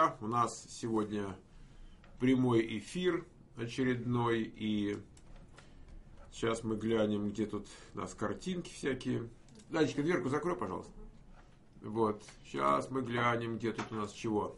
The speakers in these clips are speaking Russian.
друзья, у нас сегодня прямой эфир очередной, и сейчас мы глянем, где тут у нас картинки всякие. Данечка, дверку закрой, пожалуйста. Вот, сейчас мы глянем, где тут у нас чего.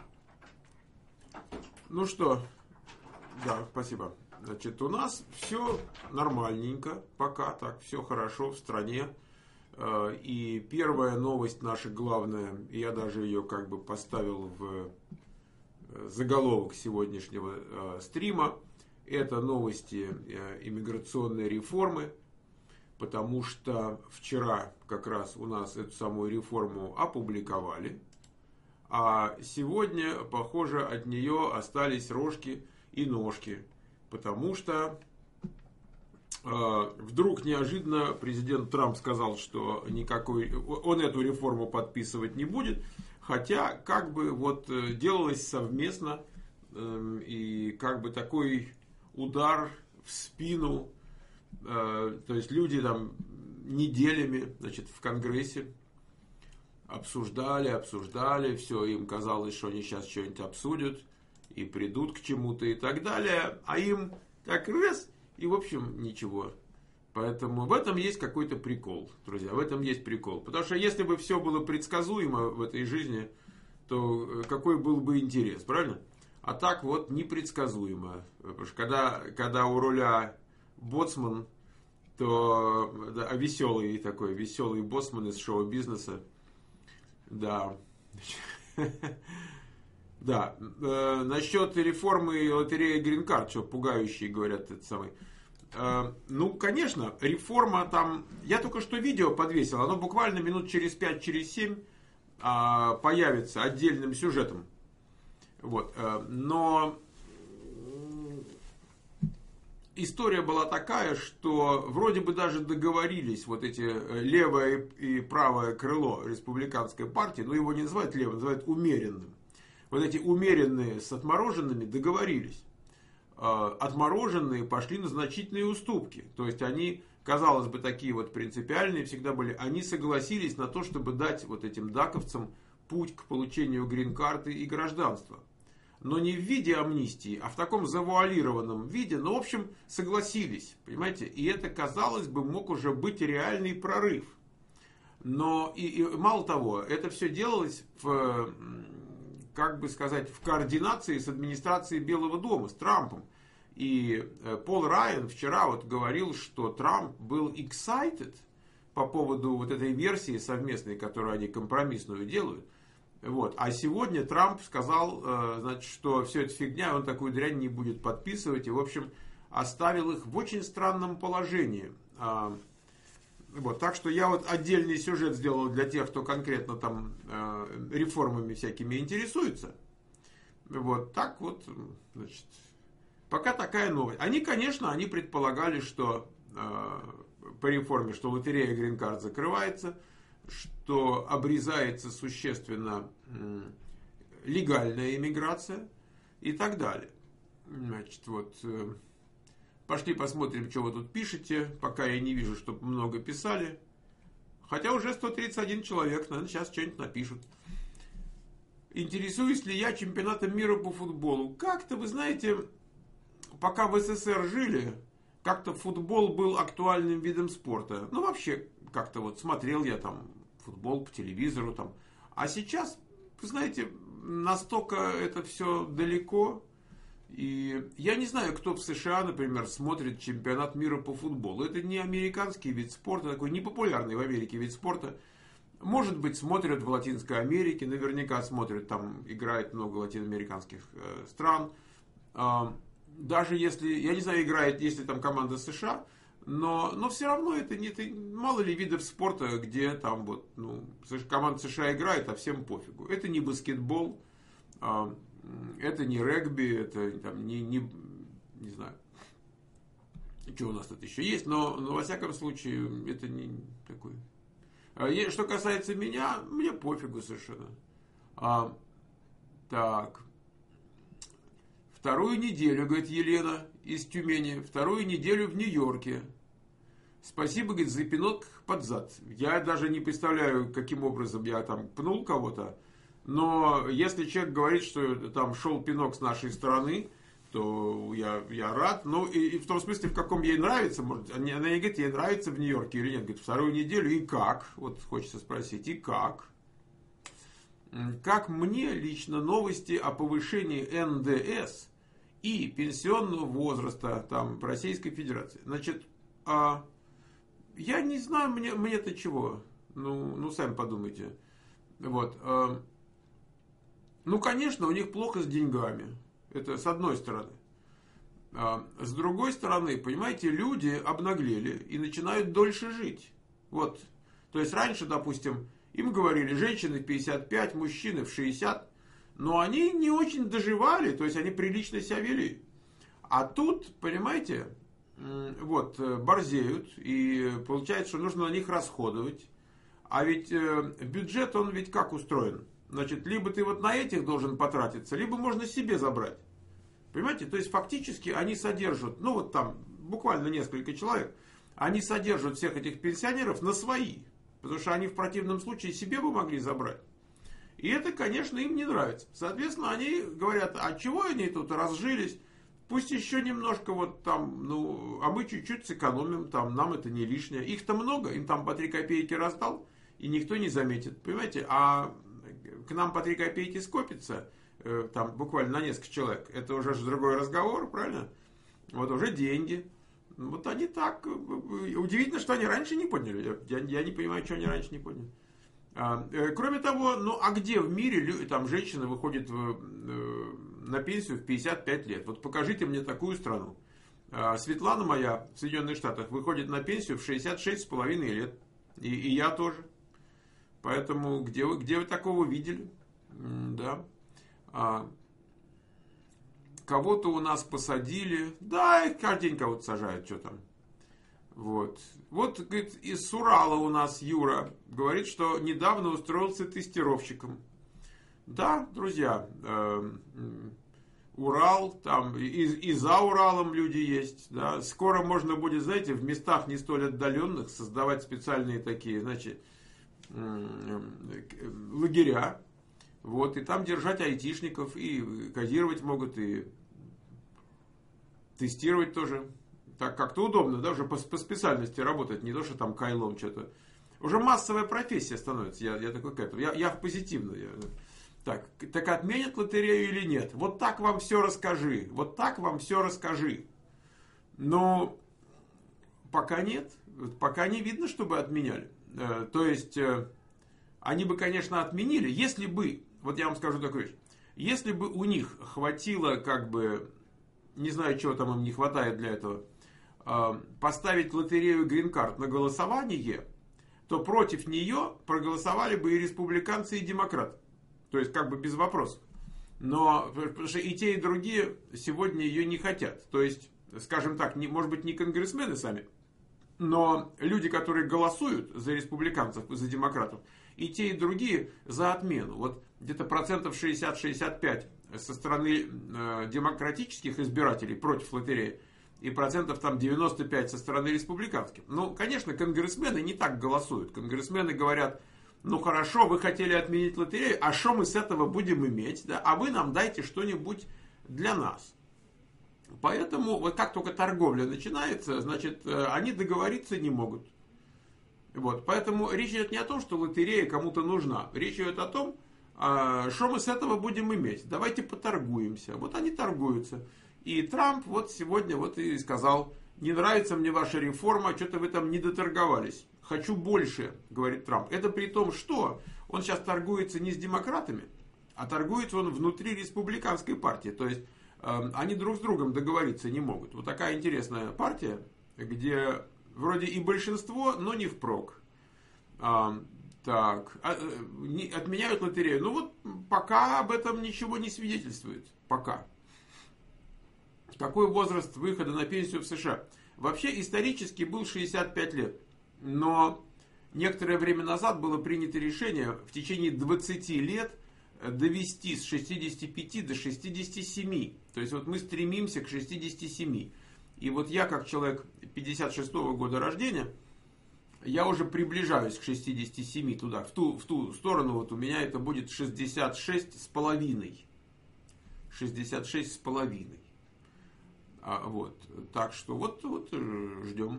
Ну что, да, спасибо. Значит, у нас все нормальненько, пока так, все хорошо в стране. И первая новость наша главная, я даже ее как бы поставил в заголовок сегодняшнего стрима, это новости иммиграционной реформы, потому что вчера как раз у нас эту самую реформу опубликовали, а сегодня, похоже, от нее остались рожки и ножки, потому что вдруг неожиданно президент Трамп сказал, что он эту реформу подписывать не будет, хотя как бы вот делалось совместно, и как бы такой удар в спину, то есть люди там неделями, значит, в Конгрессе обсуждали, все, им казалось, что они сейчас что-нибудь обсудят и придут к чему-то и так далее, а им так раз, и в общем ничего. Поэтому в этом есть какой-то прикол, друзья, в этом есть прикол. Потому что если бы все было предсказуемо в этой жизни, то какой был бы интерес, правильно? А так вот непредсказуемо. Потому что когда у руля боцман, то да, веселый боцман из шоу-бизнеса, да. Да, насчет реформы лотереи Green Card, что пугающие говорят, это самый. Ну, конечно, реформа там, я только что видео подвесил, оно буквально минут через 5, через 7 появится отдельным сюжетом. Вот, но история была такая, что вроде бы даже договорились вот эти левое и правое крыло республиканской партии, но его не называют левым, называют умеренным. Вот эти умеренные с отмороженными договорились. Отмороженные пошли на значительные уступки. То есть они, казалось бы, такие вот принципиальные всегда были. Они согласились на то, чтобы дать вот этим даковцам путь к получению грин-карты и гражданства. Но не в виде амнистии, а в таком завуалированном виде. Но, в общем, согласились. Понимаете? И это, казалось бы, мог уже быть реальный прорыв. Но и мало того, это все делалось в, как бы сказать, в координации с администрацией Белого дома, с Трампом. И Пол Райан вчера вот говорил, что Трамп был excited по поводу вот этой версии совместной, которую они компромиссную делают. Вот. А сегодня Трамп сказал, значит, что все это фигня, он такую дрянь не будет подписывать. И, в общем, оставил их в очень странном положении. Вот, так что я вот отдельный сюжет сделал для тех, кто конкретно там реформами всякими интересуется. Вот так вот, значит, пока такая новость. Они, конечно, они предполагали, что по реформе, что лотерея Green Card закрывается, что обрезается существенно легальная иммиграция и так далее. Значит, вот. Пошли посмотрим, что вы тут пишете. Пока я не вижу, чтобы много писали. Хотя уже 131 человек, наверное, сейчас что-нибудь напишут. Интересуюсь ли я чемпионатом мира по футболу? Как-то, вы знаете, пока в СССР жили, как-то футбол был актуальным видом спорта. Ну, вообще, как-то вот смотрел я там футбол по телевизору. Там. А сейчас, вы знаете, настолько это все далеко. И я не знаю, кто в США, например, смотрит чемпионат мира по футболу. Это не американский вид спорта, такой непопулярный в Америке вид спорта. Может быть, смотрят в Латинской Америке, наверняка смотрят, там играет много латиноамериканских стран. Даже если, я не знаю, играет, если там команда США, но все равно это мало ли видов спорта, где там вот, ну, команда США играет, а всем пофигу. Это не баскетбол. Это не регби, это там, не знаю, что у нас тут еще есть, но во всяком случае это не такой. Что касается меня, мне пофигу совершенно. Так. Вторую неделю, говорит Елена из Тюмени, вторую неделю в Нью-Йорке. Спасибо, говорит, за пинок под зад. Я даже не представляю, каким образом я там пнул кого-то. Но если человек говорит, что там шел пинок с нашей стороны, то я рад. Ну, и в том смысле, в каком ей нравится. Может, она не говорит, ей нравится в Нью-Йорке или нет. Говорит, вторую неделю. И как? Вот хочется спросить, и как? Как мне лично новости о повышении НДС и пенсионного возраста там, в Российской Федерации? Значит, я не знаю, мне-то чего. Ну, сами подумайте. Вот. Ну, конечно, у них плохо с деньгами. Это с одной стороны. С другой стороны, понимаете, люди обнаглели и начинают дольше жить. Вот. То есть раньше, допустим, им говорили, женщины в 55, мужчины в 60, но они не очень доживали, то есть они прилично себя вели. А тут, понимаете, вот, борзеют, и получается, что нужно на них расходовать. А ведь бюджет, он ведь как устроен? Значит, либо ты вот на этих должен потратиться, либо можно себе забрать. Понимаете? То есть, фактически, они содержат, ну вот там, буквально несколько человек, они содержат всех этих пенсионеров на свои. Потому что они в противном случае себе бы могли забрать. И это, конечно, им не нравится. Соответственно, они говорят, а чего они тут разжились? Пусть еще немножко вот там, ну, а мы чуть-чуть сэкономим, там, нам это не лишнее. Их-то много, им там по 3 копейки раздал, и никто не заметит. Понимаете? А к нам по 3 копейки скопится, там, буквально на несколько человек. Это уже другой разговор, правильно? Вот уже деньги. Вот они так. Удивительно, что они раньше не поняли. Я не понимаю, что они раньше не поняли. Кроме того, ну а где в мире там женщина выходит на пенсию в 55 лет? Вот покажите мне такую страну. Светлана моя в Соединенных Штатах выходит на пенсию в 66,5 лет. И я тоже. Поэтому где вы такого видели? Да. Кого-то у нас посадили. Да, каждый день кого-то сажают, что там. Вот. Вот, говорит, из Урала у нас Юра говорит, что недавно устроился тестировщиком. Да, друзья, Урал, там и за Уралом люди есть. Да. Скоро можно будет, знаете, в местах не столь отдаленных создавать специальные такие, значит, лагеря. Вот, и там держать айтишников, и кодировать могут, и тестировать тоже. Так как-то удобно, да, уже по специальности работать, не то, что там кайлом что-то. Уже массовая профессия становится, я такой к этому. Я позитивно. Так отменят лотерею или нет? Вот так вам все расскажи. Вот так вам все расскажи. Но пока нет. Пока не видно, чтобы отменяли. То есть, они бы, конечно, отменили, если бы, вот я вам скажу такую вещь, если бы у них хватило, как бы, не знаю, чего там им не хватает для этого, поставить лотерею Green Card на голосование, то против нее проголосовали бы и республиканцы, и демократы. То есть, как бы без вопросов. Но, потому что и те, и другие сегодня ее не хотят. То есть, скажем так, может быть, не конгрессмены сами, но люди, которые голосуют за республиканцев, за демократов, и те, и другие за отмену. Вот где-то 60-65% со стороны демократических избирателей против лотереи, и 95% со стороны республиканских. Ну, конечно, конгрессмены не так голосуют. Конгрессмены говорят, ну хорошо, вы хотели отменить лотерею, а что мы с этого будем иметь? Да? А вы нам дайте что-нибудь для нас. Поэтому, вот как только торговля начинается, значит, они договориться не могут. Вот, поэтому речь идет не о том, что лотерея кому-то нужна. Речь идет о том, что мы с этого будем иметь. Давайте поторгуемся. Вот они торгуются. И Трамп вот сегодня вот и сказал, не нравится мне ваша реформа, что-то вы там не доторговались. Хочу больше, говорит Трамп. Это при том, что он сейчас торгуется не с демократами, а торгуется он внутри республиканской партии. То есть, они друг с другом договориться не могут. Вот такая интересная партия, где вроде и большинство, но не впрок. Отменяют лотерею. Ну вот пока об этом ничего не свидетельствует. Пока. Какой возраст выхода на пенсию в США? Вообще исторически был 65 лет. Но некоторое время назад было принято решение в течение 20 лет довести с 65 до 67. То есть вот мы стремимся к 67. И вот я, как человек 56-го года рождения, я уже приближаюсь к 67 туда, в ту сторону, вот у меня это будет 66,5. 66,5. Вот. Так что вот ждем.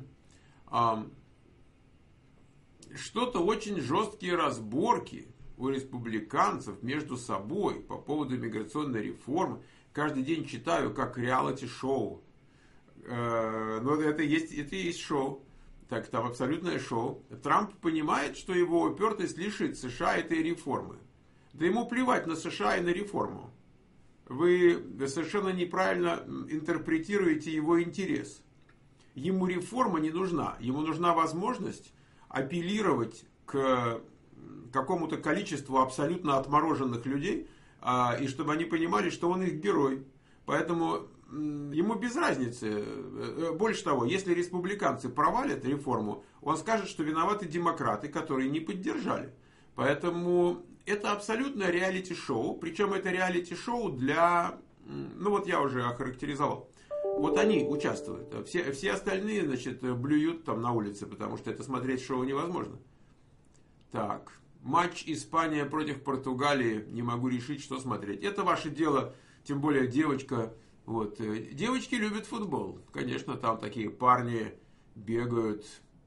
Что-то очень жесткие разборки у республиканцев между собой по поводу миграционной реформы. Каждый день читаю, как реалити-шоу. Но это есть шоу. Так, там абсолютное шоу. Трамп понимает, что его упертость лишит США этой реформы. Да ему плевать на США и на реформу. Вы совершенно неправильно интерпретируете его интерес. Ему реформа не нужна. Ему нужна возможность апеллировать к какому-то количеству абсолютно отмороженных людей, и чтобы они понимали, что он их герой. Поэтому ему без разницы. Больше того, если республиканцы провалят реформу, он скажет, что виноваты демократы, которые не поддержали. Поэтому это абсолютно реалити-шоу. Причем это реалити-шоу для... Ну вот я уже охарактеризовал. Вот они участвуют. Все остальные, значит, блюют там на улице, потому что это смотреть шоу невозможно. Так. Матч Испания против Португалии. Не могу решить, что смотреть. Это ваше дело. Тем более девочка... Вот. Девочки любят футбол. Конечно, там такие парни бегают.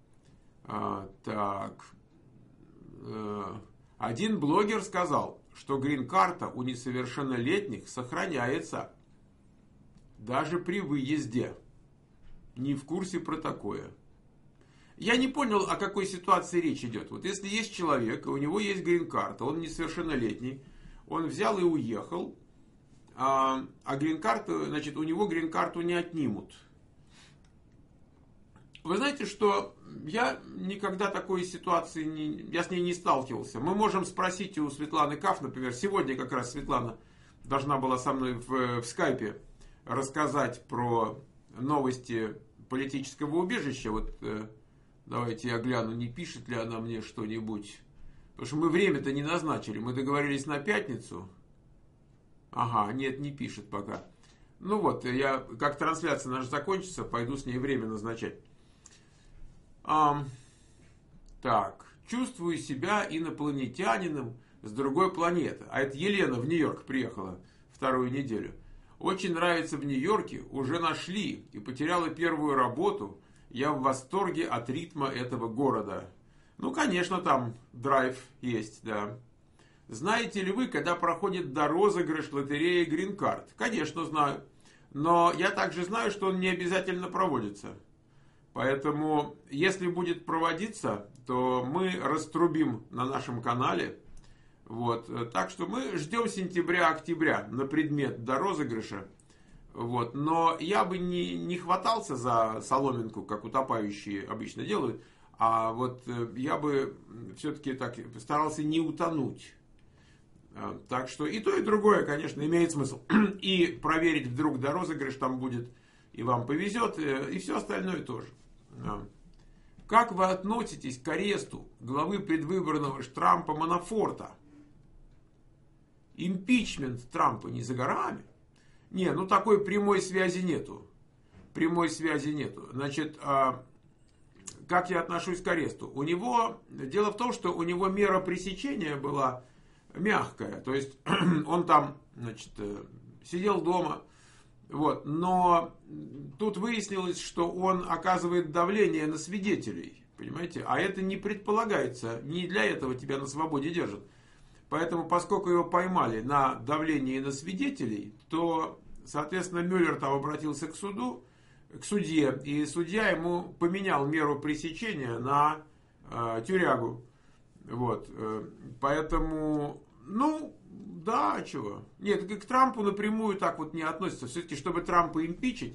Так. Один блогер сказал, что грин-карта у несовершеннолетних сохраняется даже при выезде. Не в курсе про такое. Я не понял, о какой ситуации речь идет. Вот если есть человек, и у него есть грин-карта, он несовершеннолетний, он взял и уехал, а грин-карту, значит, у него грин-карту не отнимут. Вы знаете, что я никогда такой ситуации, я с ней не сталкивался. Мы можем спросить у Светланы Каф, например, сегодня как раз Светлана должна была со мной в скайпе рассказать про новости политического убежища. Вот давайте я гляну, не пишет ли она мне что-нибудь. Потому что мы время-то не назначили, мы договорились на пятницу. Ага, нет, не пишет пока. Ну вот, я, как трансляция наша закончится, пойду с ней время назначать. Так, чувствую себя инопланетянином с другой планеты. А это Елена в Нью-Йорк приехала вторую неделю. Очень нравится в Нью-Йорке, уже нашли и потеряла первую работу. Я в восторге от ритма этого города. Ну, конечно, там драйв есть, да. Знаете ли вы, когда проходит розыгрыш лотереи Грин-карт? Конечно, знаю. Но я также знаю, что он не обязательно проводится. Поэтому, если будет проводиться, то мы раструбим на нашем канале. Вот. Так что мы ждем сентября-октября на предмет розыгрыша. Вот. Но я бы не хватался за соломинку, как утопающие обычно делают. А вот я бы все-таки так старался не утонуть. Так что и то, и другое, конечно, имеет смысл. И проверить вдруг розыгрыш там будет, и вам повезет, и все остальное тоже. Как вы относитесь к аресту главы предвыборного Трампа Манафорта? Импичмент Трампа не за горами? Не, ну такой прямой связи нету. Прямой связи нету. Значит, как я отношусь к аресту? Дело в том, что у него мера пресечения была мягкая. То есть он там, значит, сидел дома. Вот. Но тут выяснилось, что он оказывает давление на свидетелей. Понимаете? А это не предполагается. Не для этого тебя на свободе держат. Поэтому, поскольку его поймали на давлении на свидетелей, то, соответственно, Мюллер там обратился к судье, и судья ему поменял меру пресечения на тюрягу. Вот. Поэтому, ну, да, чего? Нет, к Трампу напрямую так вот не относится. Все-таки, чтобы Трампа импичить,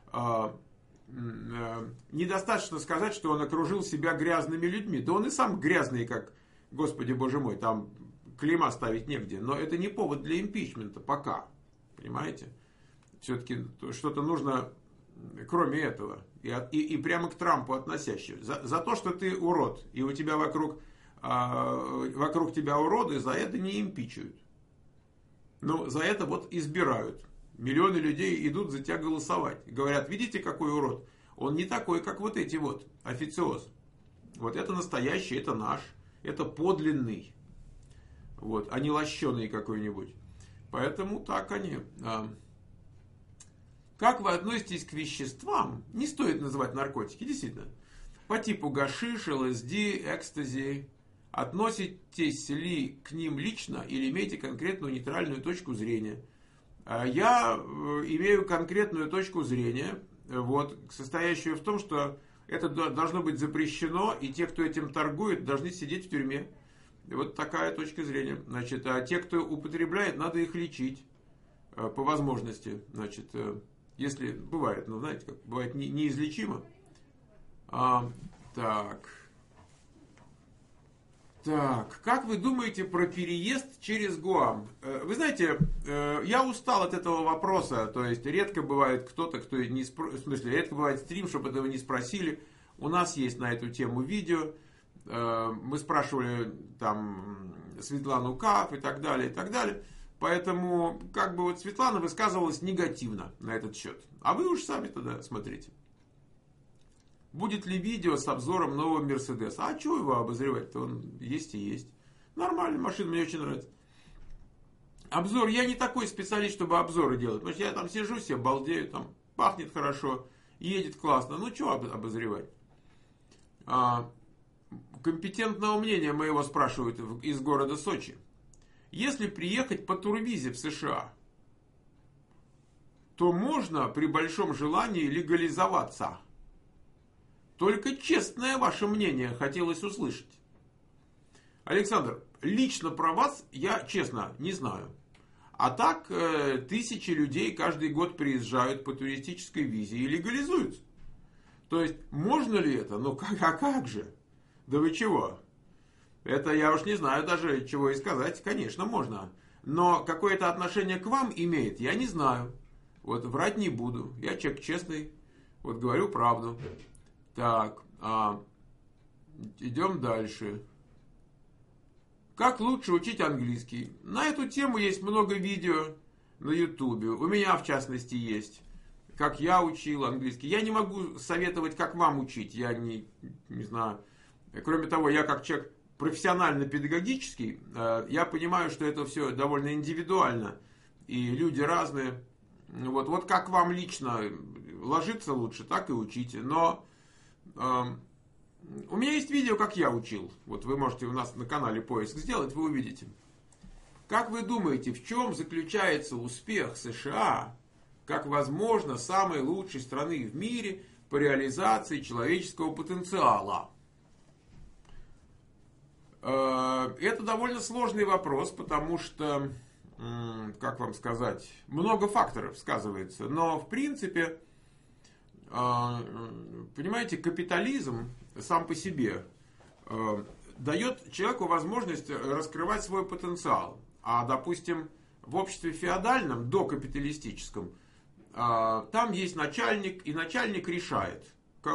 недостаточно сказать, что он окружил себя грязными людьми. Да он и сам грязный, как, Господи Боже мой, там клейма ставить негде. Но это не повод для импичмента пока. Понимаете? Все-таки что-то нужно, кроме этого. И прямо к Трампу относящего. За то, что ты урод, и у тебя вокруг тебя уроды, за это не импичивают. Но за это вот избирают. Миллионы людей идут за тебя голосовать. Говорят, видите, какой урод? Он не такой, как вот эти вот, официоз. Вот это настоящий, это наш, это подлинный. Вот, а не лощеный какой-нибудь. Поэтому так они. Как вы относитесь к веществам? Не стоит называть наркотики, действительно. По типу гашиш, ЛСД, экстази. Относитесь ли к ним лично или имеете конкретную нейтральную точку зрения? Я имею конкретную точку зрения, вот, состоящую в том, что это должно быть запрещено, и те, кто этим торгует, должны сидеть в тюрьме. И вот такая точка зрения. Значит, а те, кто употребляет, надо их лечить по возможности. Значит, если бывает, ну знаете, как бывает неизлечимо. Так, как вы думаете про переезд через Гуам? Вы знаете, я устал от этого вопроса, то есть редко бывает кто-то, кто не в смысле, редко бывает стрим, чтобы этого не спросили. У нас есть на эту тему видео, мы спрашивали там Светлану Каф и так далее, и так далее. Поэтому, как бы вот Светлана высказывалась негативно на этот счет. А вы уж сами тогда смотрите. Будет ли видео с обзором нового Мерседеса? А чего его обозревать-то? Он есть и есть. Нормальная машина, мне очень нравится. Обзор. Я не такой специалист, чтобы обзоры делать. Потому что я там сижу, все балдею, там пахнет хорошо, едет классно. Ну, чего обозревать? Компетентного мнения моего спрашивают из города Сочи. Если приехать по турвизе в США, то можно при большом желании легализоваться. Только честное ваше мнение хотелось услышать. Александр, лично про вас я, честно, не знаю. А так, тысячи людей каждый год приезжают по туристической визе и легализуются. То есть, можно ли это? Ну, как же? Да вы чего? Это я уж не знаю даже, чего и сказать. Конечно, можно. Но какое-то отношение к вам имеет, я не знаю. Вот, врать не буду. Я человек честный. Вот, говорю правду. Так, идем дальше. Как лучше учить английский? На эту тему есть много видео на ютубе. У меня, в частности, есть. Как я учил английский. Я не могу советовать, как вам учить. Я не знаю. Кроме того, я как человек профессионально-педагогический, я понимаю, что это все довольно индивидуально. И люди разные. Вот как вам лично ложиться лучше, так и учите. Но у меня есть видео, как я учил. Вот вы можете у нас на канале поиск сделать, вы увидите. Как вы думаете, в чем заключается успех США, как, возможно, самой лучшей страны в мире по реализации человеческого потенциала? Это довольно сложный вопрос, потому что, как вам сказать, много факторов сказывается. Но, в принципе, понимаете, капитализм сам по себе дает человеку возможность раскрывать свой потенциал. А, допустим, в обществе феодальном, докапиталистическом, там есть начальник, и начальник решает.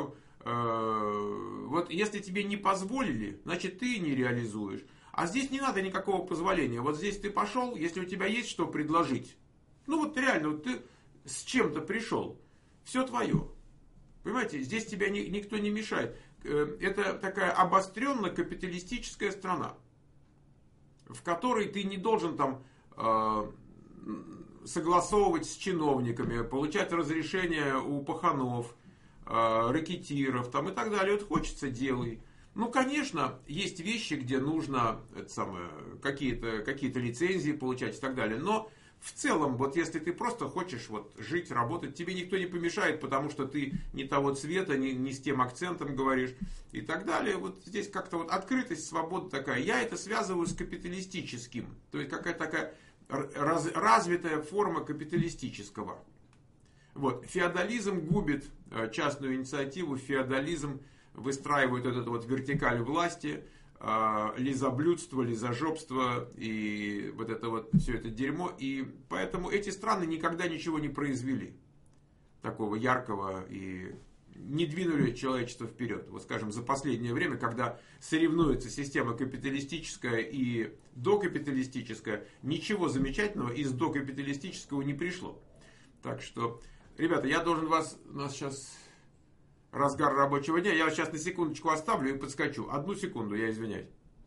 Вот если тебе не позволили, значит ты не реализуешь. А здесь не надо никакого позволения. Вот здесь ты пошел, если у тебя есть что предложить. Ну вот реально, вот ты с чем-то пришел. Все твое. Понимаете, здесь тебя никто не мешает. Это такая обостренно-капиталистическая страна, в которой ты не должен там согласовывать с чиновниками, получать разрешения у паханов, рэкетиров там, и так далее. Вот хочется — делай. Ну, конечно, есть вещи, где нужно какие-то лицензии получать и так далее. Но в целом, вот если ты просто хочешь вот жить, работать, тебе никто не помешает, потому что ты не того цвета, не с тем акцентом говоришь и так далее. Вот здесь как-то вот открытость, свобода такая. Я это связываю с капиталистическим. То есть какая-то такая развитая форма капиталистического. Вот. Феодализм губит частную инициативу, феодализм выстраивает вот эту вот вертикаль власти, лизоблюдство, лизожопство и вот это вот все это дерьмо. И поэтому эти страны никогда ничего не произвели такого яркого и не двинули человечество вперед. Вот скажем, за последнее время, когда соревнуется система капиталистическая и докапиталистическая, ничего замечательного из докапиталистического не пришло. Так что, ребята, я должен вас... У нас сейчас разгар рабочего дня. Я вас сейчас на секундочку оставлю и подскочу. Одну секунду, я извиняюсь.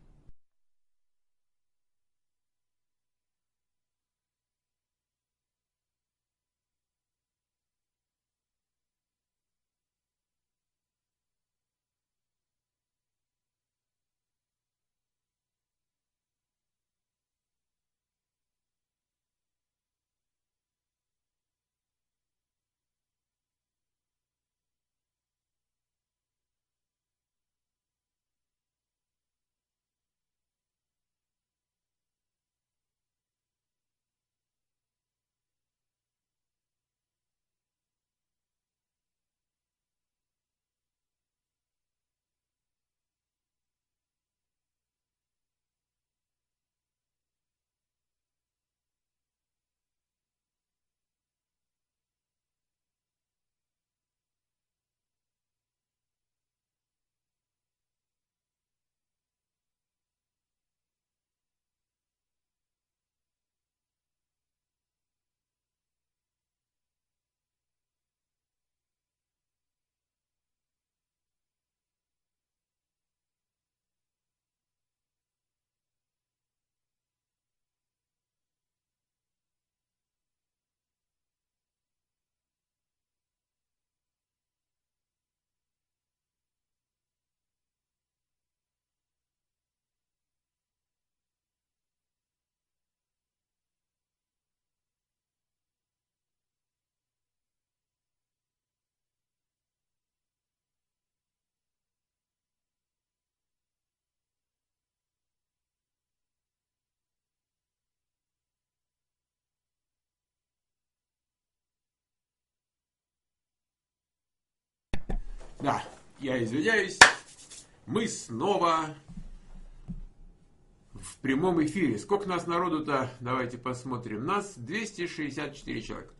Да, я извиняюсь. Мы снова в прямом эфире. Сколько нас народу-то? Давайте посмотрим. Нас 264 человека.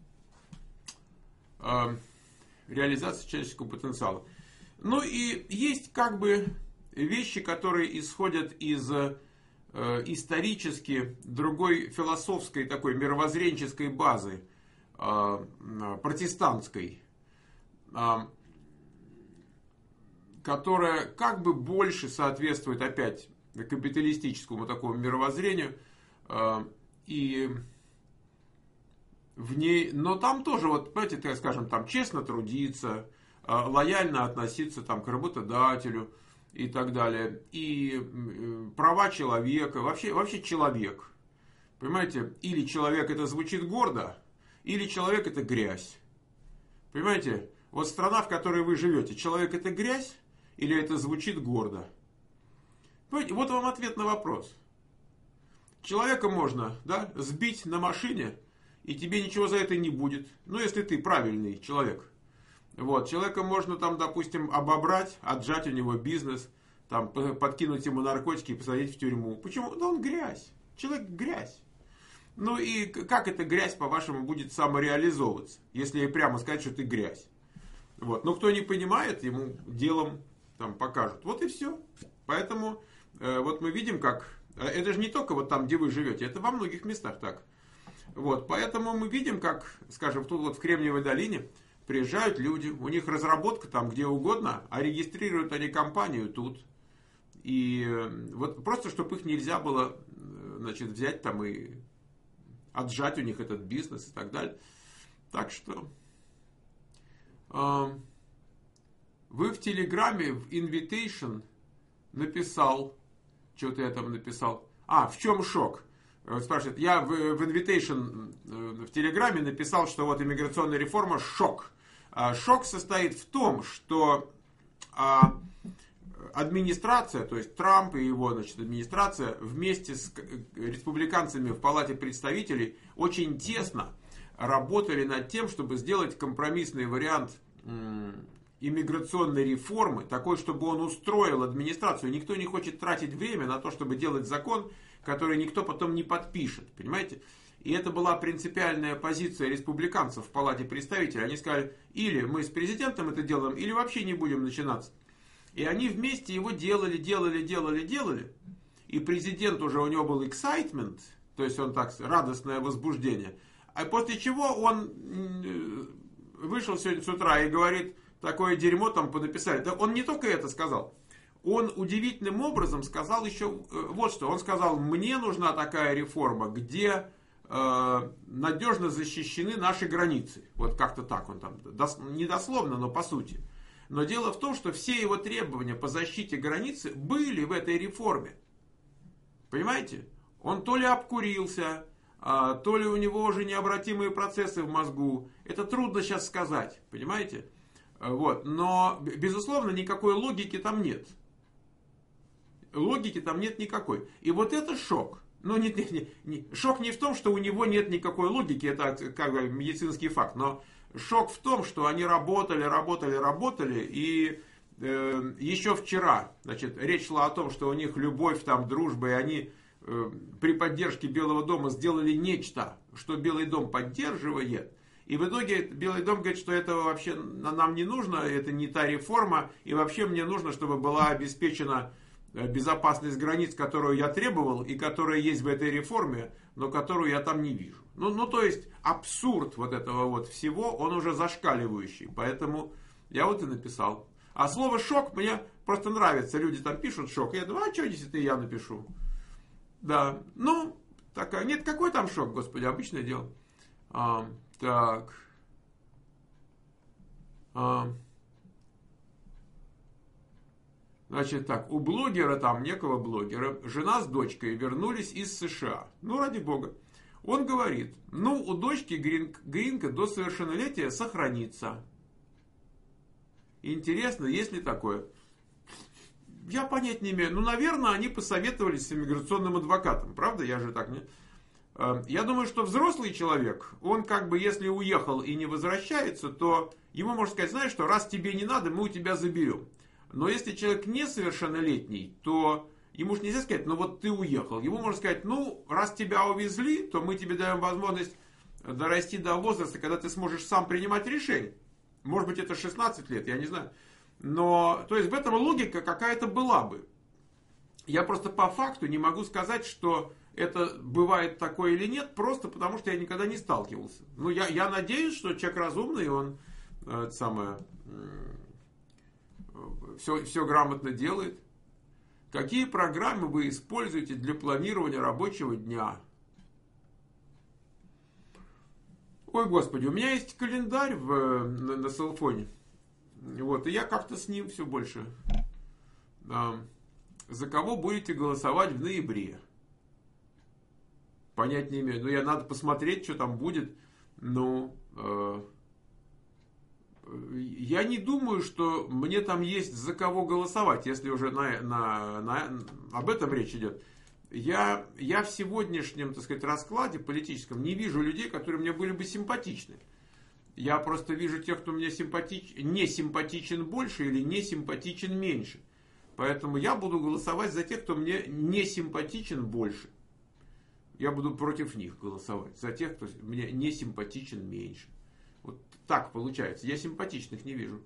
Реализация человеческого потенциала. Ну и есть как бы вещи, которые исходят из исторически другой философской такой мировоззренческой базы, протестантской, которая как бы больше соответствует опять капиталистическому такому мировоззрению. И в ней, но там тоже, вот, понимаете, так скажем, там честно трудиться, лояльно относиться там, к работодателю и так далее. И права человека, вообще человек. Понимаете, или человек это звучит гордо, или человек это грязь. Понимаете, вот страна, в которой вы живете, человек это грязь, или это звучит гордо? Понимаете, вот вам ответ на вопрос. Человека можно, да, сбить на машине, и тебе ничего за это не будет. Ну, если ты правильный человек. Вот, человека можно там, допустим, обобрать, отжать у него бизнес, там, подкинуть ему наркотики и посадить в тюрьму. Почему? Да он грязь. Человек грязь. Ну и как эта грязь, по-вашему, будет самореализовываться, если ей прямо сказать, что ты грязь? Вот. Но кто не понимает, ему делом там покажут. Вот и все. Поэтому вот мы видим, как... Это же не только вот там, где вы живете, это во многих местах так. Вот. Поэтому мы видим, как, скажем, тут вот в Кремниевой долине приезжают люди, у них разработка там где угодно, а регистрируют они компанию тут. И вот просто, чтобы их нельзя было, значит, взять там и отжать у них этот бизнес и так далее. Так что... Вы в Телеграме, в Invitation написал, что-то я там написал. В чем шок? Спрашивает, я в Invitation в Телеграме написал, что вот иммиграционная реформа шок. Шок состоит в том, что администрация, то есть Трамп и его, значит, администрация вместе с республиканцами в Палате представителей очень тесно работали над тем, чтобы сделать компромиссный вариант иммиграционной реформы, такой, чтобы он устроил администрацию. Никто не хочет тратить время на то, чтобы делать закон, который никто потом не подпишет. Понимаете? И это была принципиальная позиция республиканцев в Палате представителей. Они сказали, или мы с президентом это делаем, или вообще не будем начинаться. И они вместе его делали. И президент уже, у него был excitement, то есть он так, радостное возбуждение. А после чего он вышел сегодня с утра и говорит, такое дерьмо там понаписали. Да он не только это сказал. Он удивительным образом сказал еще вот что. Он сказал, мне нужна такая реформа, где надежно защищены наши границы. Вот как-то так он там, не дословно, но по сути. Но дело в том, что все его требования по защите границы были в этой реформе. Понимаете? Он то ли обкурился, то ли у него уже необратимые процессы в мозгу. Это трудно сейчас сказать, понимаете? Вот. Но, безусловно, никакой логики там нет. Логики там нет никакой. И вот это шок. Ну, шок не в том, что у него нет никакой логики, это как бы медицинский факт, но шок в том, что они работали, и еще вчера, значит, речь шла о том, что у них любовь, там, дружба, и они при поддержке Белого дома сделали нечто, что Белый дом поддерживает, и в итоге Белый дом говорит, что этого вообще нам не нужно, это не та реформа, и вообще мне нужно, чтобы была обеспечена безопасность границ, которую я требовал, и которая есть в этой реформе, но которую я там не вижу. Ну, то есть, абсурд вот этого вот всего, он уже зашкаливающий. Поэтому я вот и написал. А слово «шок» мне просто нравится. Люди там пишут «шок». Я думаю, а что, если я напишу? Да, ну, такая. Нет, какой там шок, господи, обычное дело. Так. Значит так, у блогера там, некого блогера, жена с дочкой вернулись из США. Ну, ради бога. Он говорит, ну, у дочки гринка до совершеннолетия сохранится. Интересно, есть ли такое? Я понять не имею. Ну, наверное, они посоветовались с иммиграционным адвокатом. Правда? Я же так не... Я думаю, что взрослый человек, он как бы, если уехал и не возвращается, то ему можно сказать, знаешь что, раз тебе не надо, мы у тебя заберем. Но если человек несовершеннолетний, то ему же нельзя сказать, ну вот ты уехал. Ему можно сказать, ну раз тебя увезли, то мы тебе даем возможность дорасти до возраста, когда ты сможешь сам принимать решения. Может быть это 16 лет, я не знаю. Но, то есть в этом логика какая-то была бы. Я просто по факту не могу сказать, что это бывает такое или нет, просто потому что я никогда не сталкивался. Ну я надеюсь, что человек разумный, он все грамотно делает. Какие программы вы используете для планирования рабочего дня? Ой, господи, у меня есть календарь на селфоне. Вот, и я как-то с ним все больше. За кого будете голосовать в ноябре? Понять не имею. Ну, надо посмотреть, что там будет. Ну, я не думаю, что мне там есть за кого голосовать, если уже об этом речь идет. Я в сегодняшнем, так сказать, раскладе политическом не вижу людей, которые мне были бы симпатичны. Я просто вижу тех, кто мне не симпатичен больше или не симпатичен меньше. Поэтому я буду голосовать за тех, кто мне не симпатичен больше. Я буду против них голосовать. За тех, кто мне не симпатичен меньше. Вот так получается. Я симпатичных не вижу.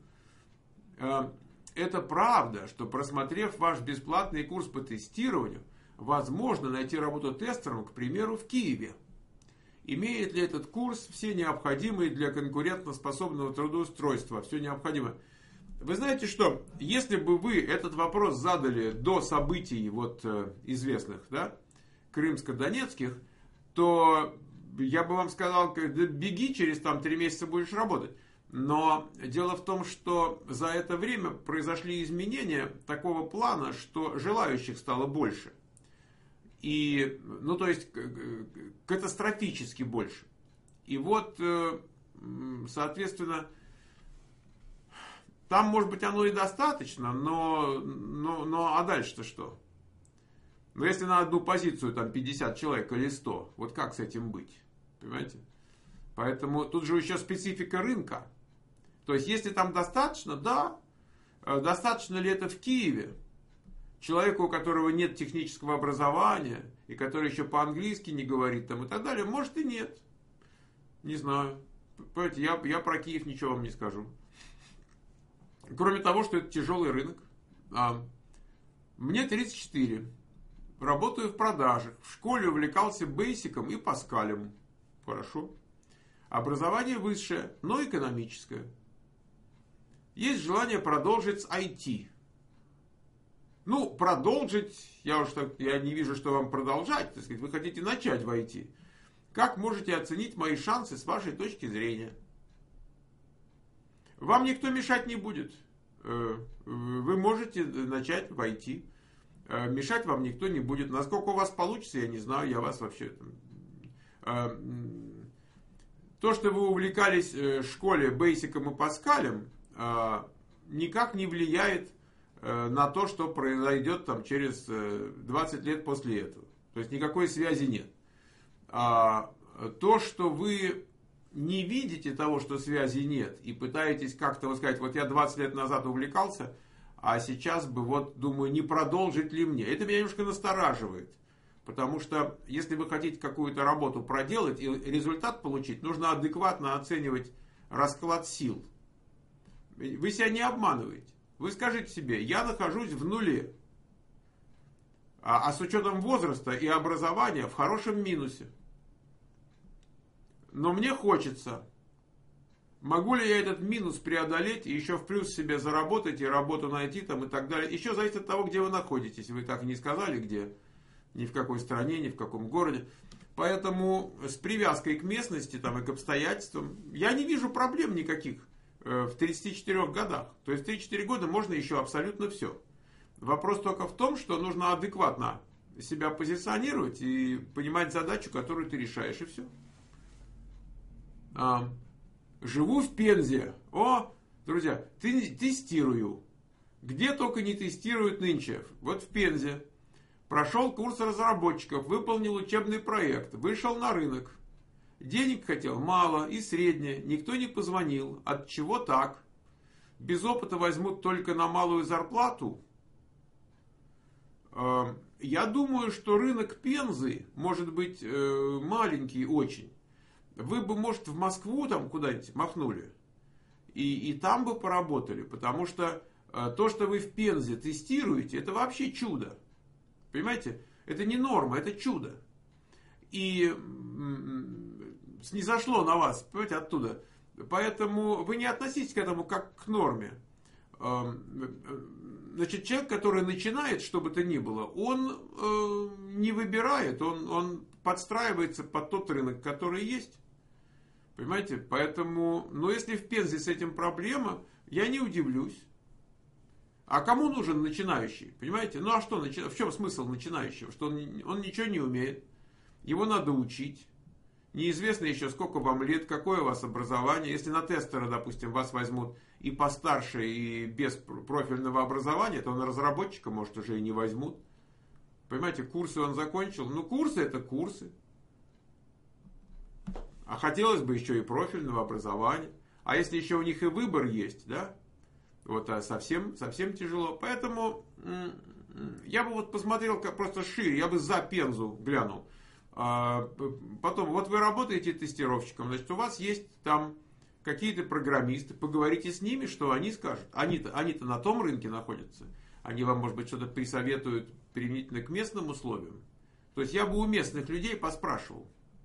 Это правда, что просмотрев ваш бесплатный курс по тестированию, возможно найти работу тестером, к примеру, в Киеве. Имеет ли этот курс все необходимые для конкурентоспособного трудоустройства? Все необходимое. Вы знаете что? Если бы вы этот вопрос задали до событий известных, да, крымско-донецких, то я бы вам сказал, беги, через 3 месяца будешь работать. Но дело в том, что за это время произошли изменения такого плана, что желающих стало больше. И, то есть, катастрофически больше. И вот, соответственно, там, может быть, оно и достаточно, но а дальше-то что? Но если на одну позицию 50 человек или 100, вот как с этим быть? Понимаете? Поэтому тут же еще специфика рынка. То есть, если там достаточно, да. Достаточно ли это в Киеве? Человеку, у которого нет технического образования, и который еще по-английски не говорит и так далее, может и нет. Не знаю. Понимаете, я про Киев ничего вам не скажу. Кроме того, что это тяжелый рынок. Мне 34. Работаю в продажах. В школе увлекался бейсиком и паскалем. Хорошо. Образование высшее, но экономическое. есть желание продолжить с IT. Ну, продолжить, я не вижу, что вам продолжать, так сказать, вы хотите начать в IT. Как можете оценить мои шансы с вашей точки зрения? Вам никто мешать не будет. Вы можете начать в IT. Мешать вам никто не будет. Насколько у вас получится, я не знаю, я вас вообще... То, что вы увлекались в школе Бейсиком и Паскалем, никак не влияет на то, что произойдет там через 20 лет после этого. То есть никакой связи нет. То, что вы не видите того, что связи нет, и пытаетесь как-то сказать, вот я 20 лет назад увлекался, а сейчас бы вот думаю, не продолжить ли мне. Это меня немножко настораживает. Потому что если вы хотите какую-то работу проделать и результат получить, нужно адекватно оценивать расклад сил. Вы себя не обманываете. Вы скажите себе, я нахожусь в нуле. А с учетом возраста и образования в хорошем минусе. Но мне хочется. Могу ли я этот минус преодолеть и еще в плюс себе заработать и работу найти там и так далее. Еще зависит от того, где вы находитесь. Вы так и не сказали, где. Ни в какой стране, ни в каком городе. Поэтому с привязкой к местности там, и к обстоятельствам я не вижу проблем никаких в 34 годах. То есть в 34 года можно еще абсолютно все. Вопрос только в том, что нужно адекватно себя позиционировать и понимать задачу, которую ты решаешь, и все. Живу в Пензе. О, друзья, тестирую. Где только не тестируют нынче. Вот в Пензе. Прошел курс разработчиков, выполнил учебный проект, вышел на рынок. Денег хотел мало и среднее, никто не позвонил. От чего так? Без опыта возьмут только на малую зарплату? Я думаю, что рынок Пензы может быть маленький очень. Вы бы, может, в Москву там куда-нибудь махнули и там бы поработали, потому что то, что вы в Пензе тестируете, это вообще чудо. Понимаете? Это не норма, это чудо. И снизошло на вас, понимаете, оттуда. Поэтому вы не относитесь к этому как к норме. Значит, человек, который начинает, что бы то ни было, он не выбирает, он подстраивается под тот рынок, который есть. Понимаете? Поэтому, но если в Пензе с этим проблема, я не удивлюсь. А кому нужен начинающий? Понимаете? Ну а что, в чем смысл начинающего? Что он ничего не умеет. Его надо учить. Неизвестно еще, сколько вам лет, какое у вас образование. Если на тестера, допустим, вас возьмут и постарше, и без профильного образования, то на разработчика, может, уже и не возьмут. Понимаете, курсы он закончил. Ну, курсы это курсы. А хотелось бы еще и профильного образования. А если еще у них и выбор есть, да? Вот, совсем тяжело. Поэтому я бы вот посмотрел как просто шире, я бы за Пензу глянул. Потом, вот вы работаете тестировщиком, значит, у вас есть там какие-то программисты, поговорите с ними, что они скажут. Они-то на том рынке находятся. Они вам, может быть, что-то присоветуют применительно к местным условиям. То есть я бы у местных людей поспрашивал.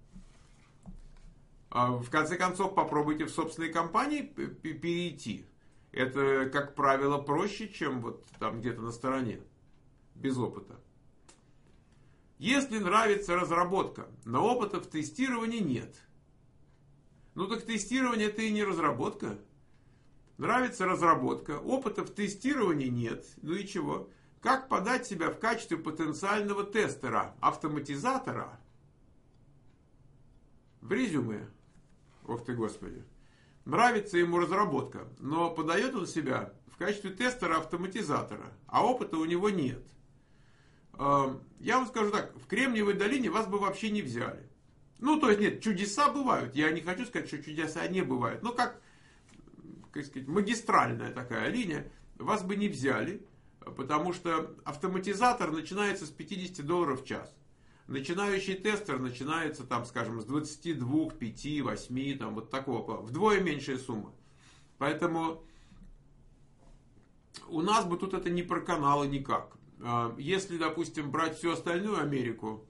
В конце концов, попробуйте в собственной компании перейти. Это, как правило, проще, чем вот там где-то на стороне, без опыта. Если нравится разработка, но опыта в тестировании нет. Ну так тестирование это и не разработка. Нравится разработка, опыта в тестировании нет. Ну и чего? Как подать себя в качестве потенциального тестера, автоматизатора в резюме? Ох ты, Господи. Нравится ему разработка, но подает он себя в качестве тестера-автоматизатора, а опыта у него нет. Я вам скажу так, в Кремниевой долине вас бы вообще не взяли. Ну, то есть, нет, чудеса бывают. Я не хочу сказать, что чудеса не бывают. Но как сказать, магистральная такая линия, вас бы не взяли, потому что автоматизатор начинается с $50 в час. Начинающий тестер начинается, там, скажем, с 22, 5, 8, там, вот такого, вдвое меньшая сумма. Поэтому у нас бы тут это не проканало никак. Если, допустим, брать всю остальную Америку,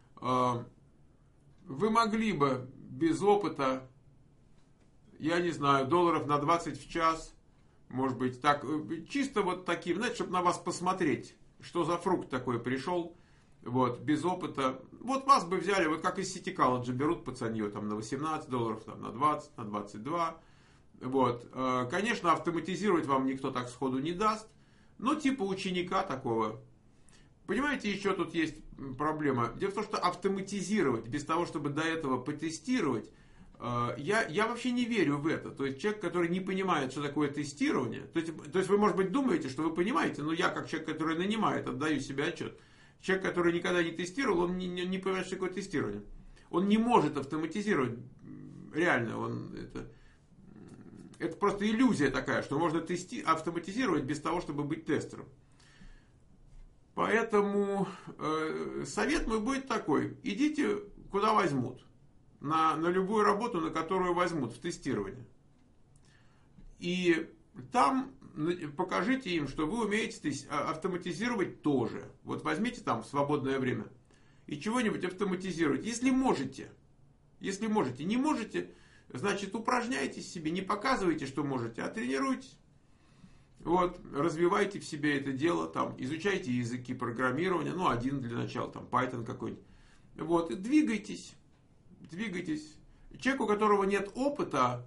вы могли бы без опыта, я не знаю, $20 в час может быть, так, чисто вот таким, знаете, чтобы на вас посмотреть, что за фрукт такой пришел, вот, без опыта. Вот вас бы взяли, вот как из City College берут пацанье там на $18, там, на 20, на 22. Вот. Конечно, автоматизировать вам никто так сходу не даст, но типа ученика такого. Понимаете, еще тут есть проблема. Дело в том, что автоматизировать без того, чтобы до этого потестировать, я вообще не верю в это. То есть человек, который не понимает, что такое тестирование, то есть вы, может быть, думаете, что вы понимаете, но я, как человек, который нанимает, отдаю себе отчет. Человек, который никогда не тестировал, он не понимает, что такое тестирование. Он не может автоматизировать. Реально, это просто иллюзия такая, что можно автоматизировать без того, чтобы быть тестером. Поэтому совет мой будет такой. Идите, куда возьмут. На любую работу, на которую возьмут в тестирование. И там покажите им, что вы умеете автоматизировать тоже. Вот возьмите там в свободное время и чего-нибудь автоматизируйте. Если можете. Если можете. Не можете, значит, упражняйтесь себе. Не показывайте, что можете, а тренируйтесь. Вот, развивайте в себе это дело, там, изучайте языки программирования, ну, один для начала, там, Python какой-нибудь. Вот, и двигайтесь. Человек, у которого нет опыта,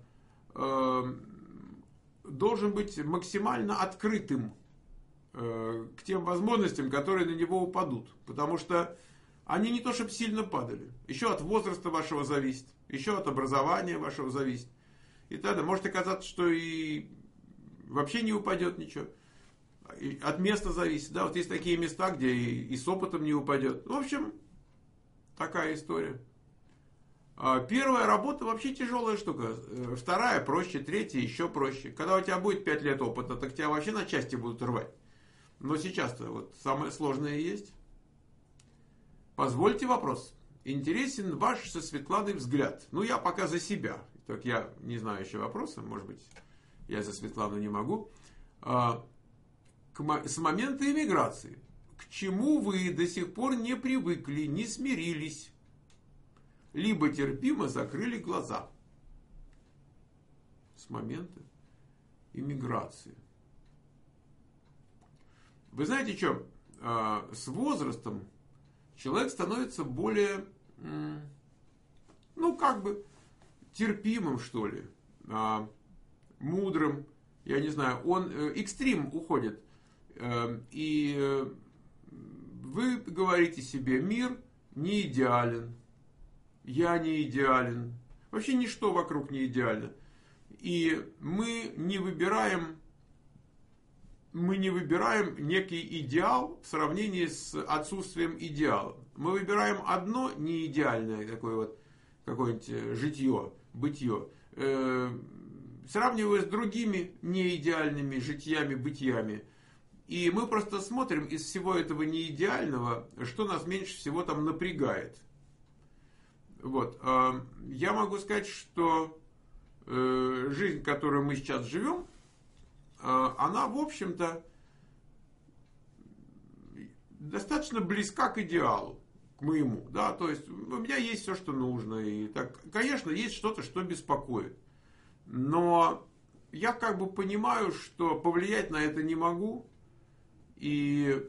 должен быть максимально открытым к тем возможностям, которые на него упадут. Потому что они не то чтобы сильно падали. Еще от возраста вашего зависит, еще от образования вашего зависит. И тогда может оказаться, что и вообще не упадет ничего. И от места зависит. Да, вот есть такие места, где и с опытом не упадет. В общем, такая история. Первая работа вообще тяжелая штука. Вторая проще, третья еще проще. Когда у тебя будет 5 лет опыта, так тебя вообще на части будут рвать. Но сейчас-то вот самое сложное есть. Позвольте вопрос. Интересен ваш со Светланой взгляд. Ну, я пока за себя. Так я не знаю еще вопроса. Может быть, я за Светлану не могу. С момента иммиграции. К чему вы до сих пор не привыкли, не смирились? Либо терпимо закрыли глаза. С момента иммиграции. Вы знаете что? С возрастом человек становится более, ну, как бы, терпимым, что ли. Мудрым. Я не знаю. Он экстрим уходит. И вы говорите себе, мир не идеален. Я не идеален. Вообще ничто вокруг не идеально. И мы не выбираем некий идеал в сравнении с отсутствием идеала. Мы выбираем одно неидеальное такое вот какое-нибудь житье, бытие, сравнивая с другими неидеальными житьями, бытиями. И мы просто смотрим из всего этого неидеального, что нас меньше всего там напрягает. Вот. Я могу сказать, что жизнь, в которой мы сейчас живем, она, в общем-то, достаточно близка к идеалу, к моему. Да? То есть, у меня есть все, что нужно. И так, конечно, есть что-то, что беспокоит. Но я как бы понимаю, что повлиять на это не могу. И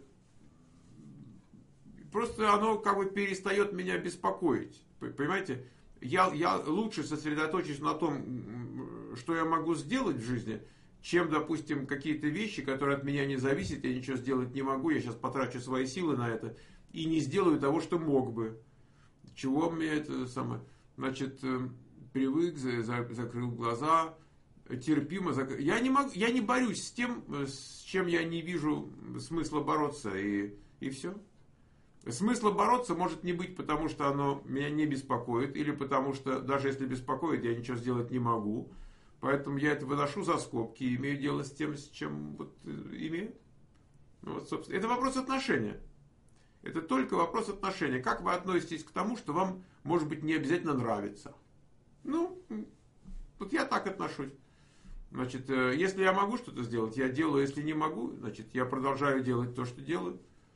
просто оно как бы перестает меня беспокоить. Понимаете? Я лучше сосредоточусь на том, что я могу сделать в жизни, чем, допустим, какие-то вещи, которые от меня не зависят, я ничего сделать не могу, я сейчас потрачу свои силы на это и не сделаю того, что мог бы. Чего мне это самое? Значит, привык, закрыл глаза, терпимо закрыл. Я не борюсь с тем, с чем я не вижу смысла бороться, и все. Смысла бороться может не быть, потому что оно меня не беспокоит, или потому что, даже если беспокоит, я ничего сделать не могу. Поэтому я это выношу за скобки и имею дело с тем, с чем вот имею. Вот, собственно. Это вопрос отношения. Это только вопрос отношения. Как вы относитесь к тому, что вам, может быть, не обязательно нравится? Ну, вот я так отношусь. Значит, если я могу что-то сделать, я делаю. Если не могу, значит, я продолжаю делать то, что делаю.